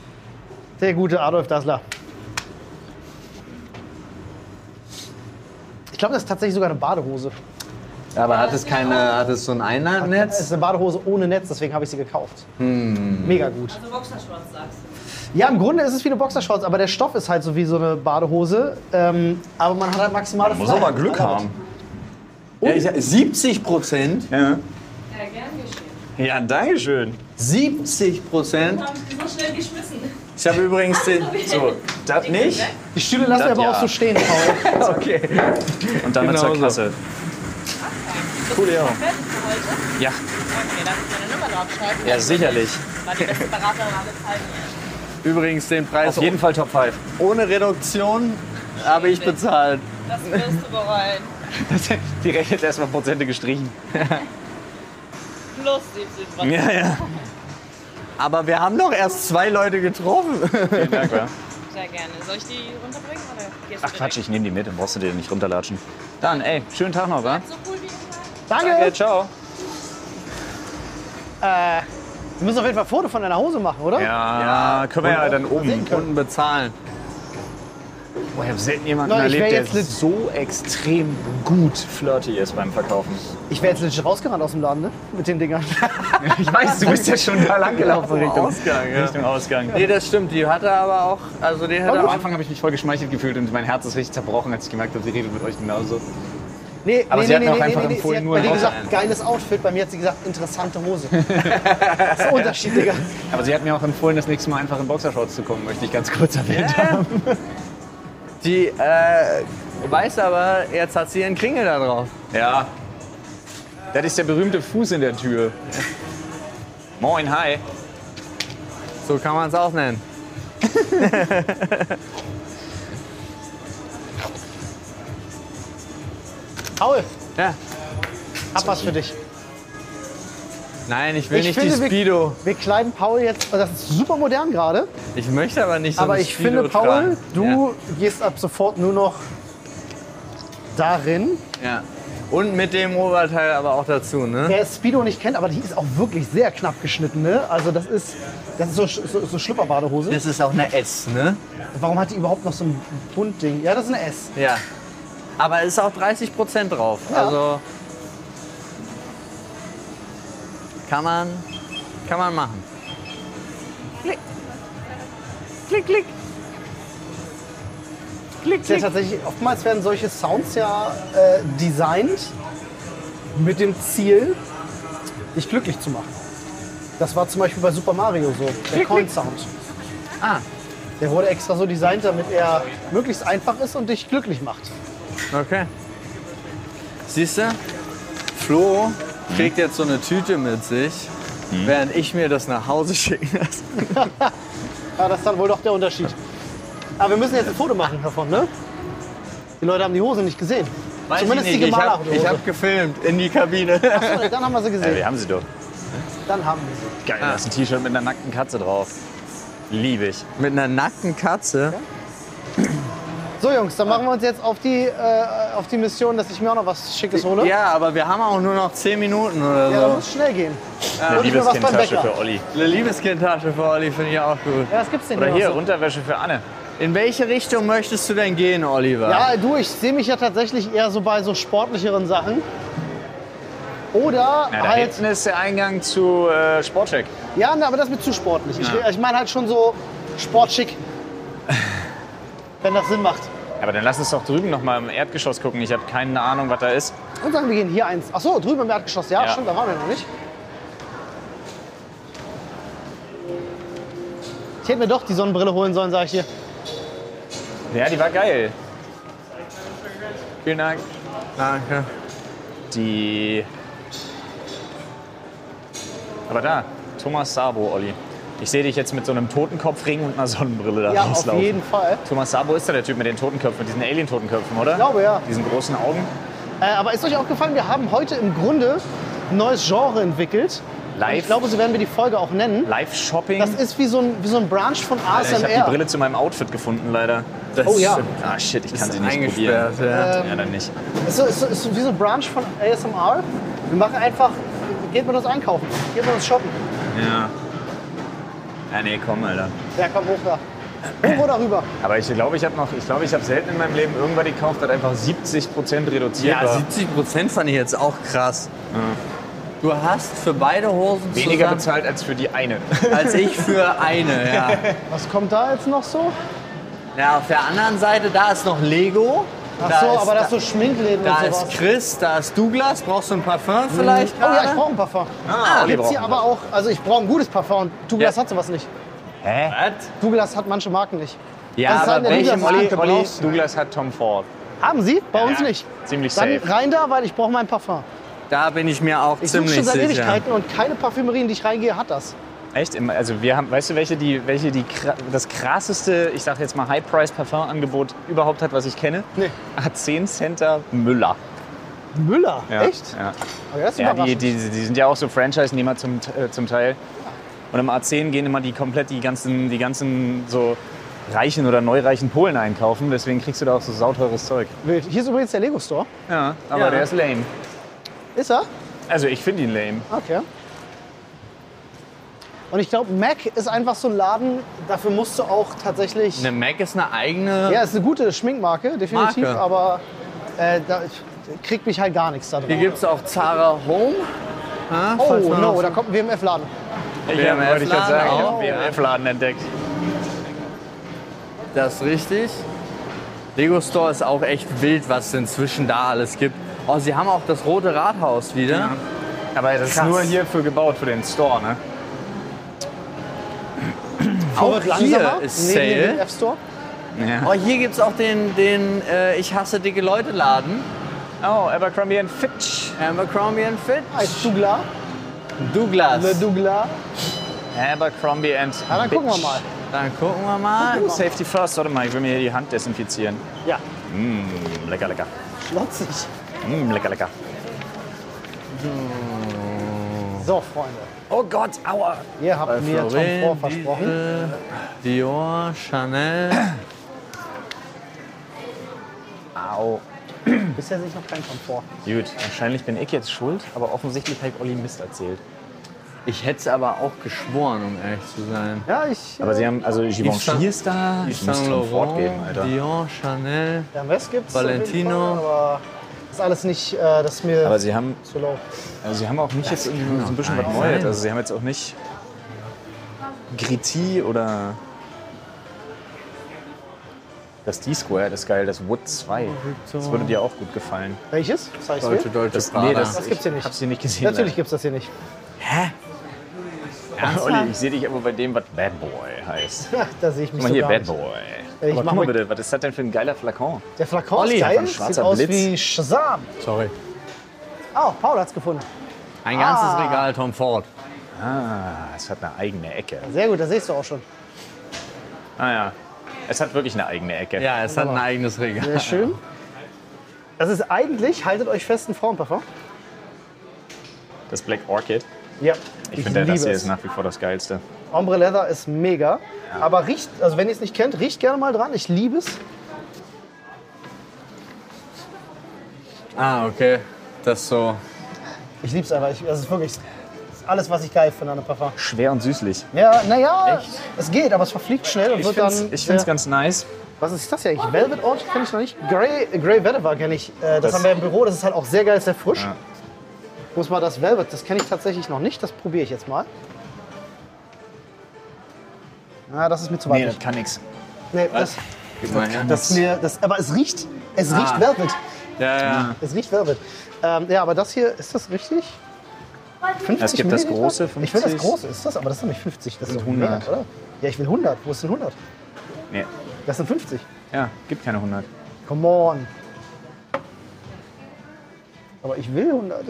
Speaker 1: Der gute Adolf Dassler. glaube, das ist tatsächlich sogar eine Badehose.
Speaker 2: Aber hat es so ein
Speaker 1: Es
Speaker 2: Einladnetz?
Speaker 1: ist eine Badehose ohne Netz, deswegen habe ich sie gekauft. Mega gut.
Speaker 5: Also Boxershorts sagst du.
Speaker 1: Ja, im Grunde ist es wie eine Boxershorts, aber der Stoff ist halt so wie so eine Badehose. Aber man hat halt maximale
Speaker 3: Muss aber Glück haben.
Speaker 2: Ja, 70%?
Speaker 3: Ja.
Speaker 5: Ja, gern geschehen.
Speaker 3: Ja, danke schön.
Speaker 2: 70%?
Speaker 5: Haben die so schnell geschmissen.
Speaker 2: Ich habe übrigens den...
Speaker 3: So, das nicht.
Speaker 1: Die Stühle lassen wir
Speaker 3: Das
Speaker 1: aber
Speaker 3: ja.
Speaker 1: auch so stehen, Paul.
Speaker 2: Okay.
Speaker 3: Und damit
Speaker 2: Genau
Speaker 3: zur
Speaker 2: so.
Speaker 3: Kasse. Cool, ja.
Speaker 5: Fertig für heute?
Speaker 3: Ja,
Speaker 5: Okay, darf ich meine Nummer draufschreiben?
Speaker 3: ja, sicherlich.
Speaker 5: War die beste Beraterin aller Zeiten.
Speaker 2: Übrigens den Preis
Speaker 3: Auf jeden Fall Top 5.
Speaker 2: ohne Reduktion habe ich bezahlt.
Speaker 5: Das wirst du bereuen.
Speaker 3: Die rechnet erstmal Prozente gestrichen.
Speaker 5: Plus 17%.
Speaker 3: Ja, ja.
Speaker 2: Aber wir haben doch erst 2 Leute getroffen.
Speaker 3: Vielen Dank, ja.
Speaker 5: Sehr gerne. Soll ich die runterbringen oder gehst du
Speaker 3: Ach Quatsch, ich nehme die mit, dann brauchst du dir nicht runterlatschen. Dann, ey, schönen Tag noch, wa?
Speaker 5: So cool wie immer.
Speaker 1: Danke!
Speaker 3: Danke, ciao.
Speaker 1: Wir müssen auf jeden Fall ein Foto von deiner Hose machen, oder?
Speaker 3: Ja, können wir ja dann oben.
Speaker 2: Unten bezahlen.
Speaker 3: Boah, ich habe selten jemanden
Speaker 1: Leute, ich
Speaker 3: erlebt,
Speaker 1: wär
Speaker 3: der
Speaker 1: jetzt
Speaker 3: so extrem gut flirty ist beim Verkaufen.
Speaker 1: Ich wäre jetzt legit rausgerannt aus dem Laden, ne? Mit den Dingern.
Speaker 3: Ich weiß, du bist ja schon da lang gelaufen Richtung
Speaker 2: Ausgang, ja.
Speaker 3: Richtung Ausgang.
Speaker 2: Nee, das stimmt. Die hatte aber auch... Also die hatte
Speaker 3: Am
Speaker 2: auch...
Speaker 3: Anfang habe ich mich voll geschmeichelt gefühlt und mein Herz ist richtig zerbrochen, als ich gemerkt habe, sie redet mit euch genauso.
Speaker 1: Nee,
Speaker 3: Aber sie hat mir auch einfach empfohlen,
Speaker 1: sie hat
Speaker 3: nur
Speaker 1: bei dir
Speaker 3: ein
Speaker 1: gesagt,
Speaker 3: Hose
Speaker 1: geiles Outfit. Bei mir hat sie gesagt, interessante Hose. Das ist ein Unterschied, Digga.
Speaker 3: Aber sie hat mir auch empfohlen, das nächste Mal einfach in Boxershorts zu kommen, möchte ich ganz kurz erwähnt haben.
Speaker 2: Die weiß aber, jetzt hat sie ihren Kringel da drauf.
Speaker 3: Ja. Das ist der berühmte Fuß in der Tür. Moin, hi.
Speaker 2: So kann man es auch nennen.
Speaker 1: Paul,
Speaker 2: Ja.
Speaker 1: hab was für dich.
Speaker 2: Nein, ich will
Speaker 1: Ich
Speaker 2: nicht
Speaker 1: finde,
Speaker 2: die Speedo.
Speaker 1: Wir kleiden Paul jetzt, das ist super modern gerade,
Speaker 2: Ich möchte aber nicht so
Speaker 1: aber
Speaker 2: eine
Speaker 1: ich
Speaker 2: Speedo
Speaker 1: finde, Paul,
Speaker 2: tragen.
Speaker 1: du gehst ab sofort nur noch darin.
Speaker 2: Ja. Und mit dem Oberteil aber auch dazu, ne?
Speaker 1: Wer Speedo nicht kennt, aber die ist auch wirklich sehr knapp geschnitten, ne? Also das ist so Schlüpperbadehose.
Speaker 2: Das ist auch eine S, ne?
Speaker 1: Warum hat die überhaupt noch so ein Buntding? Ja, das ist eine S.
Speaker 2: Ja. Aber es ist auch 30% drauf.
Speaker 1: Ja.
Speaker 2: Also kann man machen. Klick. Klick, klick. Klick,
Speaker 1: Ist ja
Speaker 2: klick.
Speaker 1: tatsächlich, oftmals werden solche Sounds ja designt mit dem Ziel, dich glücklich zu machen. Das war zum Beispiel bei Super Mario so, der Coin-Sound.
Speaker 2: Ah,
Speaker 1: Der wurde extra so designt, damit er möglichst einfach ist und dich glücklich macht.
Speaker 2: okay. Siehst du? Flo kriegt jetzt so eine Tüte mit sich, während ich mir das nach Hause schicken lasse.
Speaker 1: Ja, das ist dann wohl doch der Unterschied. Aber wir müssen jetzt ein Foto machen davon, ne? Die Leute haben die Hose nicht gesehen. Zumindest die
Speaker 2: ich
Speaker 1: gemalte Hose.
Speaker 2: habe gefilmt in die Kabine.
Speaker 1: Achso, dann haben wir sie
Speaker 3: Ja,
Speaker 1: gesehen.
Speaker 3: wir haben sie doch.
Speaker 1: Dann haben wir sie.
Speaker 3: Geil, da ist ein T-Shirt mit einer nackten Katze drauf. Liebe ich.
Speaker 2: Mit einer nackten Katze.
Speaker 1: So Jungs, dann machen wir uns jetzt auf die Mission, dass ich mir auch noch was Schickes hole.
Speaker 2: Ja, aber wir haben auch nur noch 10 Minuten oder
Speaker 1: Ja, da
Speaker 2: so.
Speaker 1: muss schnell gehen.
Speaker 3: Eine
Speaker 1: Hol ich mir was beim
Speaker 3: Liebeskindtasche
Speaker 1: Bäcker.
Speaker 3: für Olli.
Speaker 2: Eine Liebeskindtasche für Olli finde ich auch gut.
Speaker 1: Ja, was gibt's denn
Speaker 3: Oder
Speaker 1: hier?
Speaker 3: hier,
Speaker 1: noch so?
Speaker 3: Unterwäsche für Anne.
Speaker 2: In welche Richtung möchtest du denn gehen, Oliver?
Speaker 1: Ja, du, ich sehe mich ja tatsächlich eher so bei so sportlicheren Sachen. Oder
Speaker 3: Ja, da
Speaker 1: halt.
Speaker 3: hinten ist der Eingang zu Sportcheck.
Speaker 1: Ja, ne, aber das ist mir zu sportlich.
Speaker 3: Ja.
Speaker 1: Ich meine halt schon so sportschick. Wenn das Sinn macht.
Speaker 3: Aber dann lass uns doch drüben noch mal im Erdgeschoss gucken. Ich habe keine Ahnung, was da ist.
Speaker 1: Und sagen, wir gehen hier eins. Achso, drüben im Erdgeschoss. Ja,
Speaker 3: Ja.
Speaker 1: stimmt, da waren wir noch nicht. Ich hätte mir doch die Sonnenbrille holen sollen, sag ich dir.
Speaker 3: Ja, die war geil. Vielen Dank.
Speaker 2: Danke.
Speaker 3: Die. Aber da, Thomas Sabo, Olli. Ich sehe dich jetzt mit so einem Totenkopfring und einer Sonnenbrille da
Speaker 1: Ja, auf
Speaker 3: rauslaufen.
Speaker 1: jeden Fall.
Speaker 3: Thomas Sabo ist da der Typ mit den Totenköpfen, mit diesen Alien-Totenköpfen, oder?
Speaker 1: Ich glaube, ja.
Speaker 3: Diesen großen Augen.
Speaker 1: Aber ist euch aufgefallen, wir haben heute im Grunde ein neues Genre entwickelt.
Speaker 3: Live.
Speaker 1: Und ich glaube, so werden wir die Folge auch nennen.
Speaker 3: Live-Shopping.
Speaker 1: Das ist wie so ein Branch von
Speaker 3: Alter, ich habe die
Speaker 1: ASMR.
Speaker 3: Brille zu meinem Outfit gefunden, leider.
Speaker 2: Das
Speaker 1: Oh ja.
Speaker 2: stimmt.
Speaker 3: Ah, shit, ich kann
Speaker 2: Ist
Speaker 3: sie nicht probieren.
Speaker 2: eingesperrt, ja.
Speaker 3: Ja, dann nicht.
Speaker 1: Ist so wie so ein Branch von ASMR. Wir machen einfach, geht mit uns einkaufen, geht mit uns shoppen.
Speaker 3: Ja. Ja, nee, komm, Alter.
Speaker 1: Ja, komm hoch da. Hoch oder rüber?
Speaker 3: Aber ich glaube, ich habe selten in meinem Leben irgendwas gekauft, das einfach 70% reduziert
Speaker 2: Ja,
Speaker 3: war.
Speaker 2: 70% fand ich jetzt auch krass. Du hast für beide Hosen
Speaker 3: Weniger
Speaker 2: zusammen
Speaker 3: bezahlt als für die eine.
Speaker 2: als ich für eine, ja.
Speaker 1: Was kommt da jetzt noch so?
Speaker 2: Ja, auf der anderen Seite, da ist noch Lego.
Speaker 1: Ach so, aber das ist so Schminkläden
Speaker 2: Da
Speaker 1: und
Speaker 2: ist
Speaker 1: sowas.
Speaker 2: Chris, da ist Douglas. Brauchst du ein Parfum vielleicht
Speaker 1: Oh ja,
Speaker 2: gerade?
Speaker 1: ich brauche ein Parfum.
Speaker 3: Olli
Speaker 1: Gibt's hier
Speaker 3: braucht
Speaker 1: aber auch, also ich brauche ein gutes Parfum und Douglas
Speaker 2: Ja.
Speaker 1: hat sowas nicht.
Speaker 3: Hä?
Speaker 1: Douglas hat manche Marken nicht.
Speaker 2: Ja,
Speaker 1: Das ist halt
Speaker 2: aber
Speaker 1: eine
Speaker 2: welche
Speaker 1: Douglas-Marke
Speaker 2: Marke
Speaker 3: Olli,
Speaker 2: brauchst du?
Speaker 3: Douglas hat Tom Ford.
Speaker 1: Haben Sie? Bei uns
Speaker 3: Ja,
Speaker 1: nicht.
Speaker 3: ziemlich
Speaker 1: Dann
Speaker 3: safe.
Speaker 1: rein da, weil ich brauche mein Parfum.
Speaker 2: Da bin ich mir auch
Speaker 1: Ich suche
Speaker 2: ziemlich
Speaker 1: schon seit
Speaker 2: sicher.
Speaker 1: Ewigkeiten und keine Parfümerie, in die ich reingehe, hat das.
Speaker 3: Echt? Also wir haben, weißt du, das krasseste, ich sag jetzt mal High-Price-Parfum-Angebot überhaupt hat, was ich kenne?
Speaker 1: Nee.
Speaker 3: A10 Center Müller.
Speaker 1: Müller?
Speaker 3: Ja.
Speaker 1: Echt?
Speaker 3: Ja,
Speaker 1: Okay, das ist
Speaker 3: ja
Speaker 1: überraschend.
Speaker 3: die sind ja auch so Franchise-Nehmer zum Teil. Und im A10 gehen immer die ganzen so reichen oder neureichen Polen einkaufen. Deswegen kriegst du da auch so sauteures Zeug.
Speaker 1: Wild. Hier ist übrigens der Lego Store.
Speaker 3: Ja, aber
Speaker 2: Ja.
Speaker 3: der ist lame.
Speaker 1: Ist er?
Speaker 3: Also ich finde ihn lame.
Speaker 1: Okay. Und ich glaube, Mac ist einfach so ein Laden, dafür musst du auch tatsächlich...
Speaker 2: Eine Mac ist eine eigene.
Speaker 1: Ja, ist eine gute Schminkmarke, definitiv,
Speaker 2: Marke.
Speaker 1: aber da kriegt mich halt gar nichts da
Speaker 2: Hier
Speaker 1: dran.
Speaker 2: gibt es auch Zara Home. Ja,
Speaker 1: Oh,
Speaker 2: falls man
Speaker 1: no,
Speaker 2: noch-
Speaker 1: da kommt ein WMF-Laden.
Speaker 3: Wollte ich gerade sagen, ich
Speaker 2: auch.
Speaker 3: habe einen WMF-Laden entdeckt.
Speaker 2: Das ist richtig. Lego Store ist auch echt wild, was es inzwischen da alles gibt. Oh, sie haben auch das Rote Rathaus wieder.
Speaker 3: Aber das ist
Speaker 2: Krass.
Speaker 3: nur hierfür gebaut, für den Store, ne?
Speaker 2: Auch
Speaker 1: Wird
Speaker 2: hier
Speaker 1: langsamer,
Speaker 2: ist
Speaker 1: neben dem
Speaker 2: Sale.
Speaker 1: WMF-Store.
Speaker 3: Ja.
Speaker 2: Oh, hier gibt es auch den Ich hasse dicke Leute Laden.
Speaker 3: Oh, Abercrombie &Fitch.
Speaker 2: Abercrombie Fitch.
Speaker 1: Heißt Douglas.
Speaker 2: Douglas.
Speaker 1: Le Douglas.
Speaker 3: Abercrombie
Speaker 1: Ja, dann gucken wir mal.
Speaker 2: Dann gucken wir mal.
Speaker 3: Safety first, warte mal, ich will mir hier die Hand desinfizieren.
Speaker 1: Ja,
Speaker 3: Lecker, lecker.
Speaker 1: schlotzig.
Speaker 3: Lecker, lecker.
Speaker 1: So, Freunde.
Speaker 3: Oh Gott, aua.
Speaker 1: Ihr habt mir Tom
Speaker 2: Florin,
Speaker 1: Ford versprochen.
Speaker 2: Dior, Chanel.
Speaker 3: Au.
Speaker 1: Bisher sehe ich noch keinen Tom Ford.
Speaker 3: Gut, wahrscheinlich bin ich jetzt schuld, aber offensichtlich habe ich Olli Mist erzählt.
Speaker 2: Ich hätte es aber auch geschworen, um ehrlich zu sein.
Speaker 1: Ja, ich...
Speaker 3: Aber sie haben, also Givenchy
Speaker 2: Saint-
Speaker 3: ist da, ich muss
Speaker 2: Saint
Speaker 3: Tom Ford
Speaker 2: Laurent,
Speaker 3: geben, Alter.
Speaker 2: Dior, Chanel.
Speaker 1: Ja, West gibt's
Speaker 2: Valentino.
Speaker 1: auf jeden Fall, aber das ist alles nicht, das ist mir
Speaker 3: Aber sie haben,
Speaker 1: zu low.
Speaker 3: also sie haben auch nicht jetzt irgendwie so ein bisschen was
Speaker 2: nicht
Speaker 3: Neues.
Speaker 2: sein.
Speaker 3: Also sie haben jetzt auch nicht Gritti oder das D-Square, das ist geil, das Wood 2. Das würde dir auch gut gefallen.
Speaker 1: Welches? Zeig's
Speaker 2: Deutsche
Speaker 1: mir.
Speaker 2: Prada.
Speaker 1: Das gibt's hier nicht.
Speaker 3: Ich hab's hier nicht gesehen.
Speaker 1: Natürlich gibt's das hier nicht.
Speaker 3: Olli, ich sehe dich aber bei dem, was Bad Boy heißt.
Speaker 1: Da sehe ich mich
Speaker 3: Guck mal
Speaker 1: so
Speaker 3: hier,
Speaker 1: gar
Speaker 3: Bad
Speaker 1: nicht.
Speaker 3: Boy.
Speaker 1: Ich
Speaker 3: Aber
Speaker 1: mach
Speaker 3: guck mal
Speaker 1: mal-
Speaker 3: bitte, was ist das denn für ein geiler Flakon?
Speaker 1: Der Flakon
Speaker 2: Olli,
Speaker 1: ist
Speaker 3: einfach
Speaker 1: geil.
Speaker 3: ein
Speaker 1: Sieht
Speaker 3: schwarzer
Speaker 1: aus
Speaker 3: Blitz.
Speaker 1: wie Shazam.
Speaker 2: Sorry.
Speaker 1: Oh, Paul hat's gefunden.
Speaker 2: Ein ganzes Regal Tom Ford.
Speaker 3: Ah, es hat eine eigene Ecke.
Speaker 1: Sehr gut, das siehst du auch schon.
Speaker 3: Ah ja, es hat wirklich eine eigene Ecke.
Speaker 2: Ja, es hat ein eigenes Regal.
Speaker 1: Sehr schön. Das ist eigentlich, haltet euch fest, ein Frauenparfum.
Speaker 3: Das Black Orchid.
Speaker 1: Ja,
Speaker 3: Ich finde, das
Speaker 1: liebe
Speaker 3: hier
Speaker 1: es.
Speaker 3: ist nach wie vor das Geilste.
Speaker 1: Ombre Leather ist mega. Aber riecht, also wenn ihr es nicht kennt, riecht gerne mal dran. Ich liebe es.
Speaker 2: Ah, okay. Das ist so.
Speaker 1: Ich liebe es einfach. Das ist wirklich alles, was ich geil finde an einem Parfum.
Speaker 3: Schwer und süßlich.
Speaker 1: Ja, naja, es geht, aber es verfliegt schnell und
Speaker 3: Ich
Speaker 1: wird
Speaker 3: finde
Speaker 1: dann.
Speaker 3: es
Speaker 1: sehr-
Speaker 3: ganz nice.
Speaker 1: Was ist das hier eigentlich? Velvet Orchid kenne ich noch nicht. Grey Vetiver kenne ich. Das haben wir im Büro. Das ist halt auch sehr geil, sehr frisch.
Speaker 3: Ja.
Speaker 1: Muss mal das Velvet, das kenne ich tatsächlich noch nicht. Das probiere ich jetzt mal. Ah, das ist mir zu weit.
Speaker 3: Nee, das
Speaker 1: weg.
Speaker 3: kann nix.
Speaker 1: Nee, das,
Speaker 2: Gib mal her.
Speaker 1: das ist mir, das, aber es riecht Velvet.
Speaker 2: Ja, ja.
Speaker 1: Es riecht Velvet. Ja, aber das hier, ist das richtig? 50
Speaker 3: Es gibt das
Speaker 1: Milliliter?
Speaker 3: große,
Speaker 1: Ich will das
Speaker 3: 50.
Speaker 1: große, ist das? Aber das ist doch nicht 50. Das ist doch
Speaker 3: 100.
Speaker 1: mehr, oder? Ja, ich will 100. Wo ist denn 100?
Speaker 3: Nee.
Speaker 1: Das sind 50.
Speaker 3: Ja, gibt keine 100.
Speaker 1: Come on. Aber ich will 100.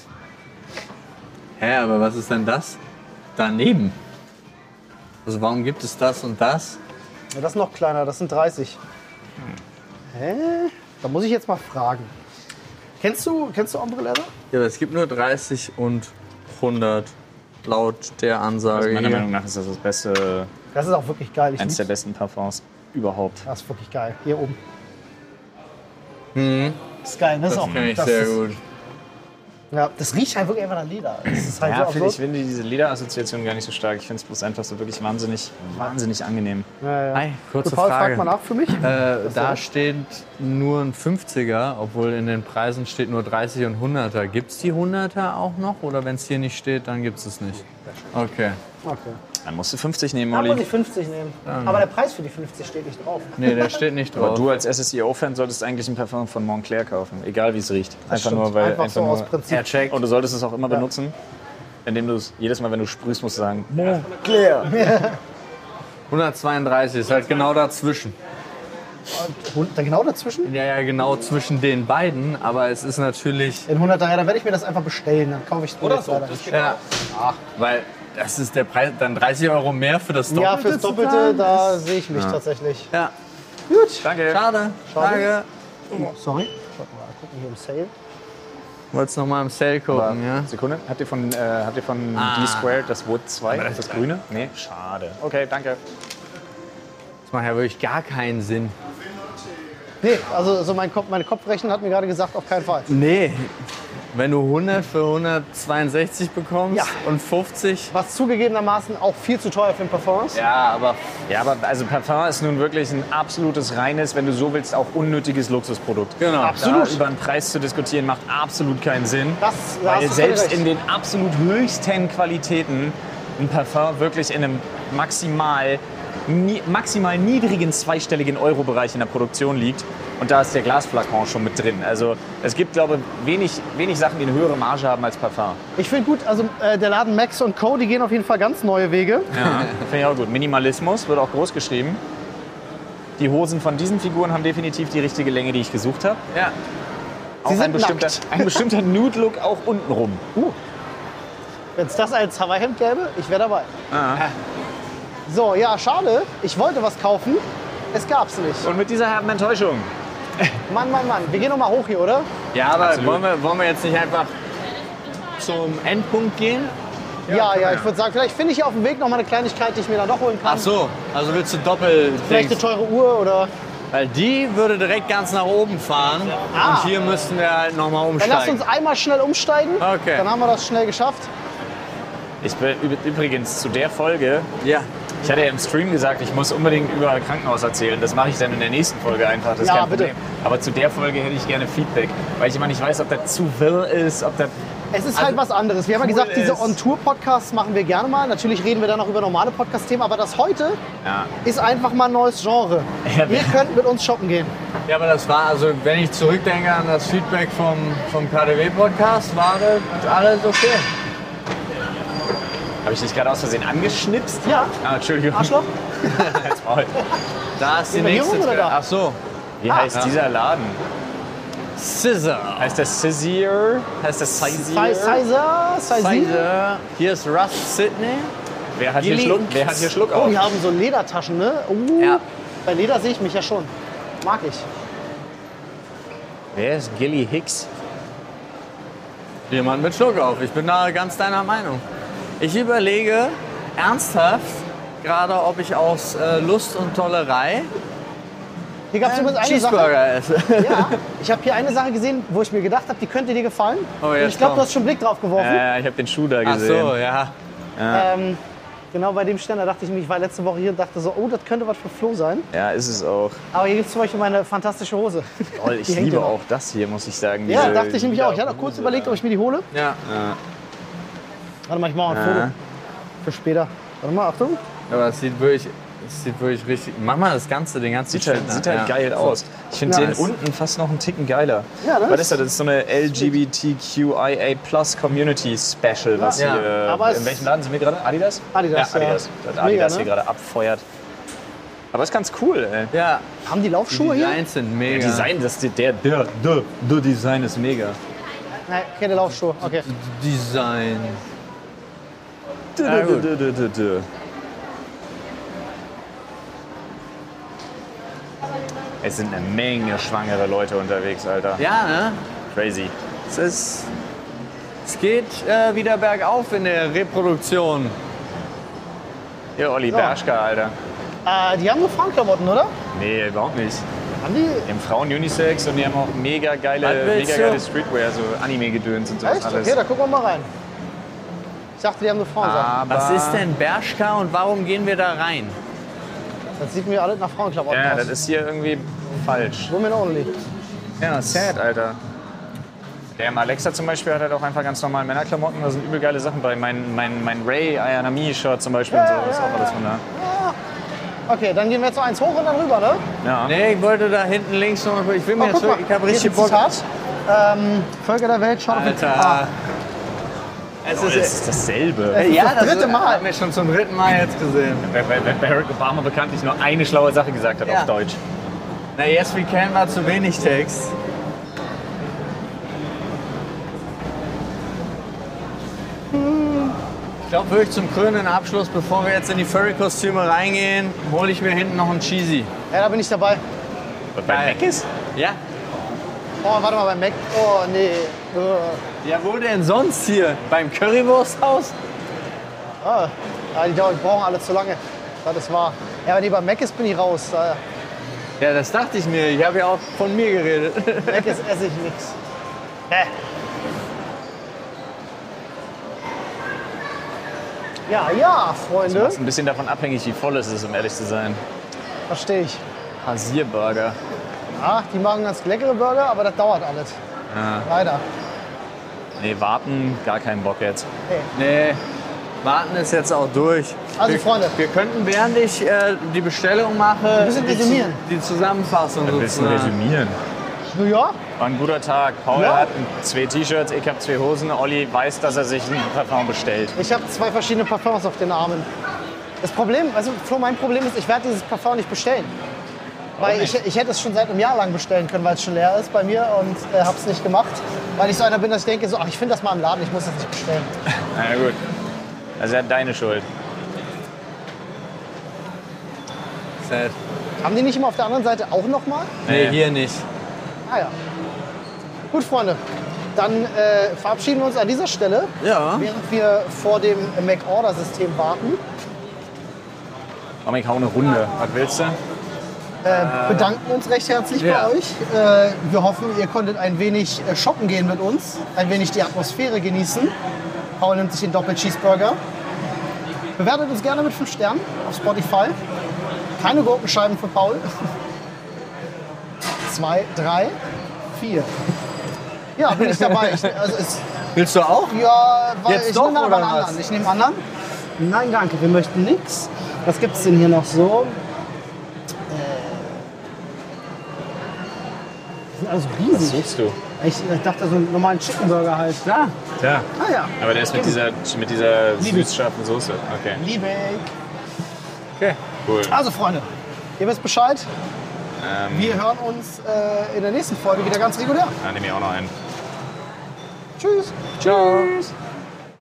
Speaker 2: Hä, aber was ist denn das? Daneben. Also warum gibt es das und das?
Speaker 1: Ja, das ist noch kleiner, das sind 30. Hä? Da muss ich jetzt mal fragen. Kennst du Ombre Leather?
Speaker 2: Ja, aber es gibt nur 30 und 100 laut der Ansage
Speaker 3: Also meiner
Speaker 2: hier.
Speaker 3: Meinung nach ist das das beste,
Speaker 1: Das ist auch wirklich geil. Ich
Speaker 3: eines der
Speaker 1: lieb's.
Speaker 3: besten Parfums überhaupt.
Speaker 1: Das ist wirklich geil. Hier oben. Das ist geil. Das ist auch
Speaker 2: Kenn ich
Speaker 1: das
Speaker 2: sehr
Speaker 1: ist,
Speaker 2: gut.
Speaker 1: Ja, das riecht halt wirklich einfach nach Leder. Das ist halt
Speaker 3: Ja,
Speaker 1: so
Speaker 3: ich
Speaker 1: absurd.
Speaker 3: finde diese Lederassoziation gar nicht so stark. Ich finde es bloß einfach so wirklich wahnsinnig angenehm.
Speaker 2: Hi, kurze
Speaker 1: Gut, Paul, frag
Speaker 2: Frage.
Speaker 1: mal nach für mich.
Speaker 2: Da steht nur ein 50er, obwohl in den Preisen steht nur 30 und 100er. Gibt es die 100er auch noch? Oder wenn es hier nicht steht, dann gibt es es nicht? Okay.
Speaker 1: Okay.
Speaker 3: Dann musst du 50 nehmen,
Speaker 1: Dann muss
Speaker 3: Molly.
Speaker 1: ich 50 nehmen. Aber der Preis für die 50 steht nicht drauf.
Speaker 2: Nee, der steht nicht
Speaker 3: Aber
Speaker 2: drauf.
Speaker 3: du als SSEO-Fan solltest eigentlich ein Parfum von Moncler kaufen. Egal wie es riecht. Einfach
Speaker 1: stimmt.
Speaker 3: nur, weil
Speaker 1: Einfach so aus Prinzip.
Speaker 3: er checkt. Und du solltest es auch immer benutzen. Indem du es jedes Mal, wenn du sprühst, musst du sagen,
Speaker 2: 132 ist halt genau dazwischen.
Speaker 1: Und da genau dazwischen?
Speaker 2: Ja, genau zwischen den beiden. Aber es ist natürlich...
Speaker 1: In 100 Tagen, dann werde ich mir das einfach bestellen. Dann kaufe ich es oder so.
Speaker 2: Ja, weil das ist der Preis, dann 30 Euro mehr für das Doppelte.
Speaker 1: Ja, fürs
Speaker 2: zu
Speaker 1: Doppelte,
Speaker 2: zahlen?
Speaker 1: da sehe ich mich tatsächlich.
Speaker 2: Ja,
Speaker 1: Gut.
Speaker 3: danke.
Speaker 2: schade. Danke.
Speaker 1: Oh, sorry. Warte mal, gucken hier im Sale.
Speaker 2: Wolltest noch mal im Sale gucken, ja?
Speaker 3: Sekunde. Habt ihr von D-Squared das Wood 2, das grüne? Nee, schade. Okay, danke.
Speaker 2: Das macht ja wirklich gar keinen Sinn.
Speaker 1: Nee, also so meine Kopfrechnen hat mir gerade gesagt, auf keinen Fall.
Speaker 2: Nee. Wenn du 100 für 162 bekommst
Speaker 1: Ja.
Speaker 2: und 50.
Speaker 1: Was zugegebenermaßen auch viel zu teuer für ein Performance.
Speaker 2: Ja, aber
Speaker 3: Ja, aber also Parfum ist nun wirklich ein absolutes, reines, wenn du so willst, auch unnötiges Luxusprodukt.
Speaker 2: genau.
Speaker 1: Absolut.
Speaker 3: Da über einen Preis zu diskutieren, macht absolut keinen Sinn.
Speaker 1: Da hast
Speaker 3: Weil
Speaker 1: du völlig
Speaker 3: selbst
Speaker 1: recht.
Speaker 3: in den absolut höchsten Qualitäten ein Parfum wirklich in einem maximal niedrigen zweistelligen Euro-Bereich in der Produktion liegt. Und da ist der Glasflakon schon mit drin. Also es gibt, glaube ich, wenig Sachen, die eine höhere Marge haben als Parfum.
Speaker 1: Ich finde gut, also der Laden Max & Co., die gehen auf jeden Fall ganz neue Wege.
Speaker 3: Ja, finde ich auch gut. Minimalismus wird auch groß geschrieben. Die Hosen von diesen Figuren haben definitiv die richtige Länge, die ich gesucht habe.
Speaker 2: Ja.
Speaker 3: Auch
Speaker 1: sind
Speaker 3: ein bestimmter Nude-Look auch untenrum.
Speaker 1: Wenn es das als Hawaii-Hemd gäbe, ich wäre dabei. So, ja, schade. Ich wollte was kaufen. Es gab's nicht.
Speaker 3: Und mit dieser herben Enttäuschung.
Speaker 1: Mann. Wir gehen noch mal hoch hier, oder?
Speaker 2: Ja, aber
Speaker 3: Absolut.
Speaker 2: wollen wir jetzt nicht einfach zum Endpunkt gehen?
Speaker 1: Ja, ich würde sagen, vielleicht finde ich hier auf dem Weg noch mal eine Kleinigkeit, die ich mir dann doch holen kann.
Speaker 2: Ach so, also willst du doppelt.
Speaker 1: Vielleicht eine teure Uhr oder...
Speaker 2: Weil die würde direkt ganz nach oben fahren.
Speaker 1: Ah.
Speaker 2: Und hier müssten wir halt nochmal
Speaker 1: Dann
Speaker 2: umsteigen.
Speaker 1: lass uns einmal schnell umsteigen.
Speaker 2: Okay.
Speaker 1: Dann haben wir das schnell geschafft.
Speaker 3: Ich bin übrigens zu der Folge,
Speaker 2: Ja.
Speaker 3: ich hatte ja im Stream gesagt, ich muss unbedingt über Krankenhaus erzählen. Das mache ich dann in der nächsten Folge einfach, das ist
Speaker 1: Ja,
Speaker 3: kein
Speaker 1: bitte.
Speaker 3: Problem. Aber zu der Folge hätte ich gerne Feedback, weil ich immer nicht weiß, ob das zu wirr ist, ob das...
Speaker 1: Es ist halt was anderes. Wir haben ja
Speaker 3: cool
Speaker 1: gesagt, diese
Speaker 3: ist.
Speaker 1: On-Tour-Podcasts machen wir gerne mal. Natürlich reden wir dann noch über normale Podcast-Themen. Aber das heute
Speaker 3: Ja.
Speaker 1: ist einfach mal ein neues Genre.
Speaker 3: Ja,
Speaker 1: Ihr könnt mit uns shoppen gehen.
Speaker 2: Ja, aber das war, also wenn ich zurückdenke an das Feedback vom KDW-Podcast, war das alles okay.
Speaker 3: Habe ich dich gerade aus Versehen angeschnipst?
Speaker 1: Ja.
Speaker 3: Ah, Entschuldigung.
Speaker 1: Arschloch?
Speaker 3: Jetzt Maul.
Speaker 2: Da ist die
Speaker 1: Sind wir hier
Speaker 2: nächste.
Speaker 1: rum oder da?
Speaker 2: Ach so.
Speaker 3: Wie heißt dieser Laden?
Speaker 2: Scissor.
Speaker 3: Heißt der Sizier? Heißt der Sizier?
Speaker 2: Scissor. Hier ist Rust Sydney.
Speaker 3: Wer hat hier
Speaker 2: Gilly.
Speaker 3: Schluck
Speaker 1: Oh,
Speaker 3: auf?
Speaker 1: die haben so Ledertaschen, ne?
Speaker 2: Ja.
Speaker 1: Bei Leder sehe ich mich ja schon. Mag ich.
Speaker 3: Wer ist Gilly Hicks?
Speaker 2: Jemand mit Schluck auf. Ich bin da ganz deiner Meinung. Ich überlege ernsthaft gerade, ob ich aus Lust und Tollerei
Speaker 1: Hier gab es übrigens eine Sache.
Speaker 2: Cheeseburger esse.
Speaker 1: Ja, ich habe hier eine Sache gesehen, wo ich mir gedacht habe, die könnte dir gefallen.
Speaker 2: Oh,
Speaker 1: Und
Speaker 2: jetzt
Speaker 1: ich glaube, du
Speaker 2: komm.
Speaker 1: hast schon einen Blick drauf geworfen.
Speaker 3: Ich habe den Schuh da
Speaker 2: Ach
Speaker 3: gesehen.
Speaker 2: so, ja.
Speaker 1: Genau bei dem Ständer dachte ich mir, ich war letzte Woche hier und dachte so, oh, das könnte was für Flo sein.
Speaker 3: Ja, ist es auch.
Speaker 1: Aber hier gibt es zum Beispiel meine fantastische Hose.
Speaker 3: Toll, ich
Speaker 1: Die hängt
Speaker 3: liebe
Speaker 1: hier noch.
Speaker 3: auch das hier, muss ich sagen.
Speaker 1: Ja,
Speaker 3: Diese
Speaker 1: dachte ich nämlich auch. Ich
Speaker 3: lila
Speaker 1: hatte kurz
Speaker 3: Hose
Speaker 1: überlegt,
Speaker 3: da.
Speaker 1: ob ich mir die hole.
Speaker 2: Ja.
Speaker 1: Warte mal, ich mache mal ein
Speaker 3: Ja.
Speaker 1: Foto für später. Warte mal, Achtung.
Speaker 2: Aber es sieht wirklich richtig. Mach mal das Ganze, den ganzen
Speaker 3: Sieht halt
Speaker 2: Ständer. Ja.
Speaker 3: geil aus. Ich finde
Speaker 1: Ja.
Speaker 3: den unten fast noch einen Ticken geiler.
Speaker 1: Ja, ne?
Speaker 3: Was ist das? Das ist so eine LGBTQIA Plus Community Special, was
Speaker 1: Ja.
Speaker 3: hier.
Speaker 1: Aber
Speaker 3: In
Speaker 1: es-
Speaker 3: welchem Laden sind wir gerade? Adidas?
Speaker 1: Adidas,
Speaker 3: Ja, Adidas.
Speaker 1: ja.
Speaker 3: Das Adidas
Speaker 1: Mega,
Speaker 3: hier
Speaker 1: ne?
Speaker 3: gerade abfeuert. Aber ist ganz cool, ey.
Speaker 2: Ja,
Speaker 1: Haben die
Speaker 2: die
Speaker 1: Laufschuhe hier?
Speaker 2: Designs sind mega.
Speaker 3: Design, der Design ist mega.
Speaker 1: Nein, keine Laufschuhe. Okay.
Speaker 2: Design.
Speaker 3: Ja, gut. Es sind eine Menge schwangere Leute unterwegs, Alter.
Speaker 2: Ja, ne?
Speaker 3: Crazy.
Speaker 2: Es geht wieder bergauf in der Reproduktion.
Speaker 3: Ja, Olli
Speaker 1: So.
Speaker 3: Berschka, Alter.
Speaker 1: Die haben nur Frauenklamotten, oder?
Speaker 3: Nee, überhaupt nicht.
Speaker 1: Haben die?
Speaker 3: Die haben Frauen-Unisex und die haben auch mega geile Streetwear, so Anime-Gedöns und sowas
Speaker 1: Echt?
Speaker 3: alles.
Speaker 1: Okay, da gucken wir mal rein. Ich dachte, die haben nur Frauensachen.
Speaker 2: Was ist denn Bershka und warum gehen wir da rein?
Speaker 1: Das sieht mir alles nach Frauenklamotten
Speaker 3: Ja,
Speaker 1: aus.
Speaker 3: das ist hier irgendwie falsch.
Speaker 1: Women only.
Speaker 3: Ja, sad, Alter. Der im Alexa zum Beispiel hat halt auch einfach ganz normal Männerklamotten. Da sind übel geile Sachen bei. Mein Ray Ayanami-Shirt zum Beispiel und so. Das ist auch alles von da.
Speaker 1: Okay, dann gehen wir jetzt noch eins hoch und dann rüber, ne?
Speaker 3: Ja.
Speaker 2: Nee, ich wollte da hinten links noch. Ich will mir jetzt
Speaker 1: guck mal,
Speaker 2: wirklich, ich habe
Speaker 1: hier ist
Speaker 2: richtig
Speaker 1: ein
Speaker 2: Bock.
Speaker 1: Zitat. Völker der Welt, schaut auf den
Speaker 2: Alter. Es
Speaker 3: Das ist dasselbe.
Speaker 2: ja,
Speaker 1: das dritte Mal.
Speaker 2: haben wir schon zum dritten Mal jetzt gesehen.
Speaker 3: Weil Barack Obama bekanntlich nur eine schlaue Sache gesagt hat
Speaker 2: Ja.
Speaker 3: auf Deutsch.
Speaker 2: Na, yes we can war zu wenig Text. Ich glaube wirklich zum krönenden Abschluss, bevor wir jetzt in die Furry-Kostüme reingehen, hole ich mir hinten noch einen Cheesy.
Speaker 1: Ja, da bin ich dabei.
Speaker 3: Bei Mac ist?
Speaker 2: Ja?
Speaker 1: Oh, warte mal, beim Mac. Oh, nee.
Speaker 2: Ja, wo denn sonst hier? Beim Currywursthaus?
Speaker 1: Ah, ja, die brauchen alle zu lange. Das ist wahr. Ja, wenn die beim Mac ist, bin ich raus.
Speaker 2: Ja, das dachte ich mir. Ich habe ja auch von mir geredet.
Speaker 1: Mac ist esse ich nix. Hä? Ja, Freunde.
Speaker 3: Das ist ein bisschen davon abhängig, wie voll es ist, um ehrlich zu sein.
Speaker 1: Verstehe ich.
Speaker 3: Hasierburger.
Speaker 1: Ja, die machen ganz leckere Burger, aber das dauert alles. Leider.
Speaker 3: Nee, warten, gar keinen Bock jetzt.
Speaker 2: Nee, warten ist jetzt auch durch.
Speaker 1: Also, Freunde.
Speaker 2: Wir könnten, während ich die Bestellung mache,
Speaker 1: Ein bisschen resümieren.
Speaker 2: die Zusammenfassung
Speaker 3: Ein bisschen resümieren.
Speaker 1: Ja,
Speaker 3: War ein guter Tag. Paul
Speaker 1: Ja.
Speaker 3: hat 2 T-Shirts, ich habe 2 Hosen. Olli weiß, dass er sich ein Parfum bestellt.
Speaker 1: ich habe 2 verschiedene Parfums auf den Armen. Das Problem, also Flo, mein Problem ist, ich werde dieses Parfum nicht bestellen. Weil
Speaker 3: nicht?
Speaker 1: ich hätte es schon seit einem Jahr lang bestellen können, weil es schon leer ist bei mir und habe es nicht gemacht. Weil ich so einer bin, dass ich denke, so, ach, ich finde das mal im Laden, ich muss das nicht bestellen.
Speaker 3: Na ja, gut. Also er hat deine Schuld.
Speaker 2: Sad.
Speaker 1: Haben die nicht immer auf der anderen Seite auch noch mal?
Speaker 2: Nee, hier nicht.
Speaker 1: Ah ja. Gut, Freunde. Dann verabschieden wir uns an dieser Stelle,
Speaker 2: Ja.
Speaker 1: während wir vor dem Mac-Order-System warten.
Speaker 3: Komm, ich hau eine Runde. Was willst du?
Speaker 1: Bedanken uns recht herzlich
Speaker 2: Ja.
Speaker 1: bei euch. Wir hoffen, ihr konntet ein wenig shoppen gehen mit uns, ein wenig die Atmosphäre genießen. Paul nimmt sich den Doppel-Cheeseburger. Bewertet uns gerne mit 5 Sternen auf Spotify. Keine Gurkenscheiben für Paul. 2, 3, 4. Ja, bin ich dabei.
Speaker 2: Willst du auch?
Speaker 1: Ja, weil
Speaker 2: Jetzt
Speaker 1: ich
Speaker 2: doch,
Speaker 1: nehme aber
Speaker 2: oder
Speaker 1: einen
Speaker 2: was?
Speaker 1: anderen. Ich nehme einen anderen. Nein, danke, wir möchten nichts. Was gibt es denn hier noch so? Die sind also
Speaker 3: Was
Speaker 1: riesig.
Speaker 3: suchst du?
Speaker 1: Ich dachte, so einen normalen Chicken Burger halt.
Speaker 2: Ja.
Speaker 3: Ja.
Speaker 1: Ah ja.
Speaker 3: Aber der ist mit dieser
Speaker 1: Liebe ich.
Speaker 3: süß-scharfen Soße. Okay.
Speaker 1: Liebe ich.
Speaker 2: Okay.
Speaker 3: Cool.
Speaker 1: Also Freunde, ihr wisst Bescheid. Wir hören uns in der nächsten Folge wieder ganz regulär.
Speaker 3: Dann nehme ich auch noch einen.
Speaker 1: Tschüss.
Speaker 2: Ciao.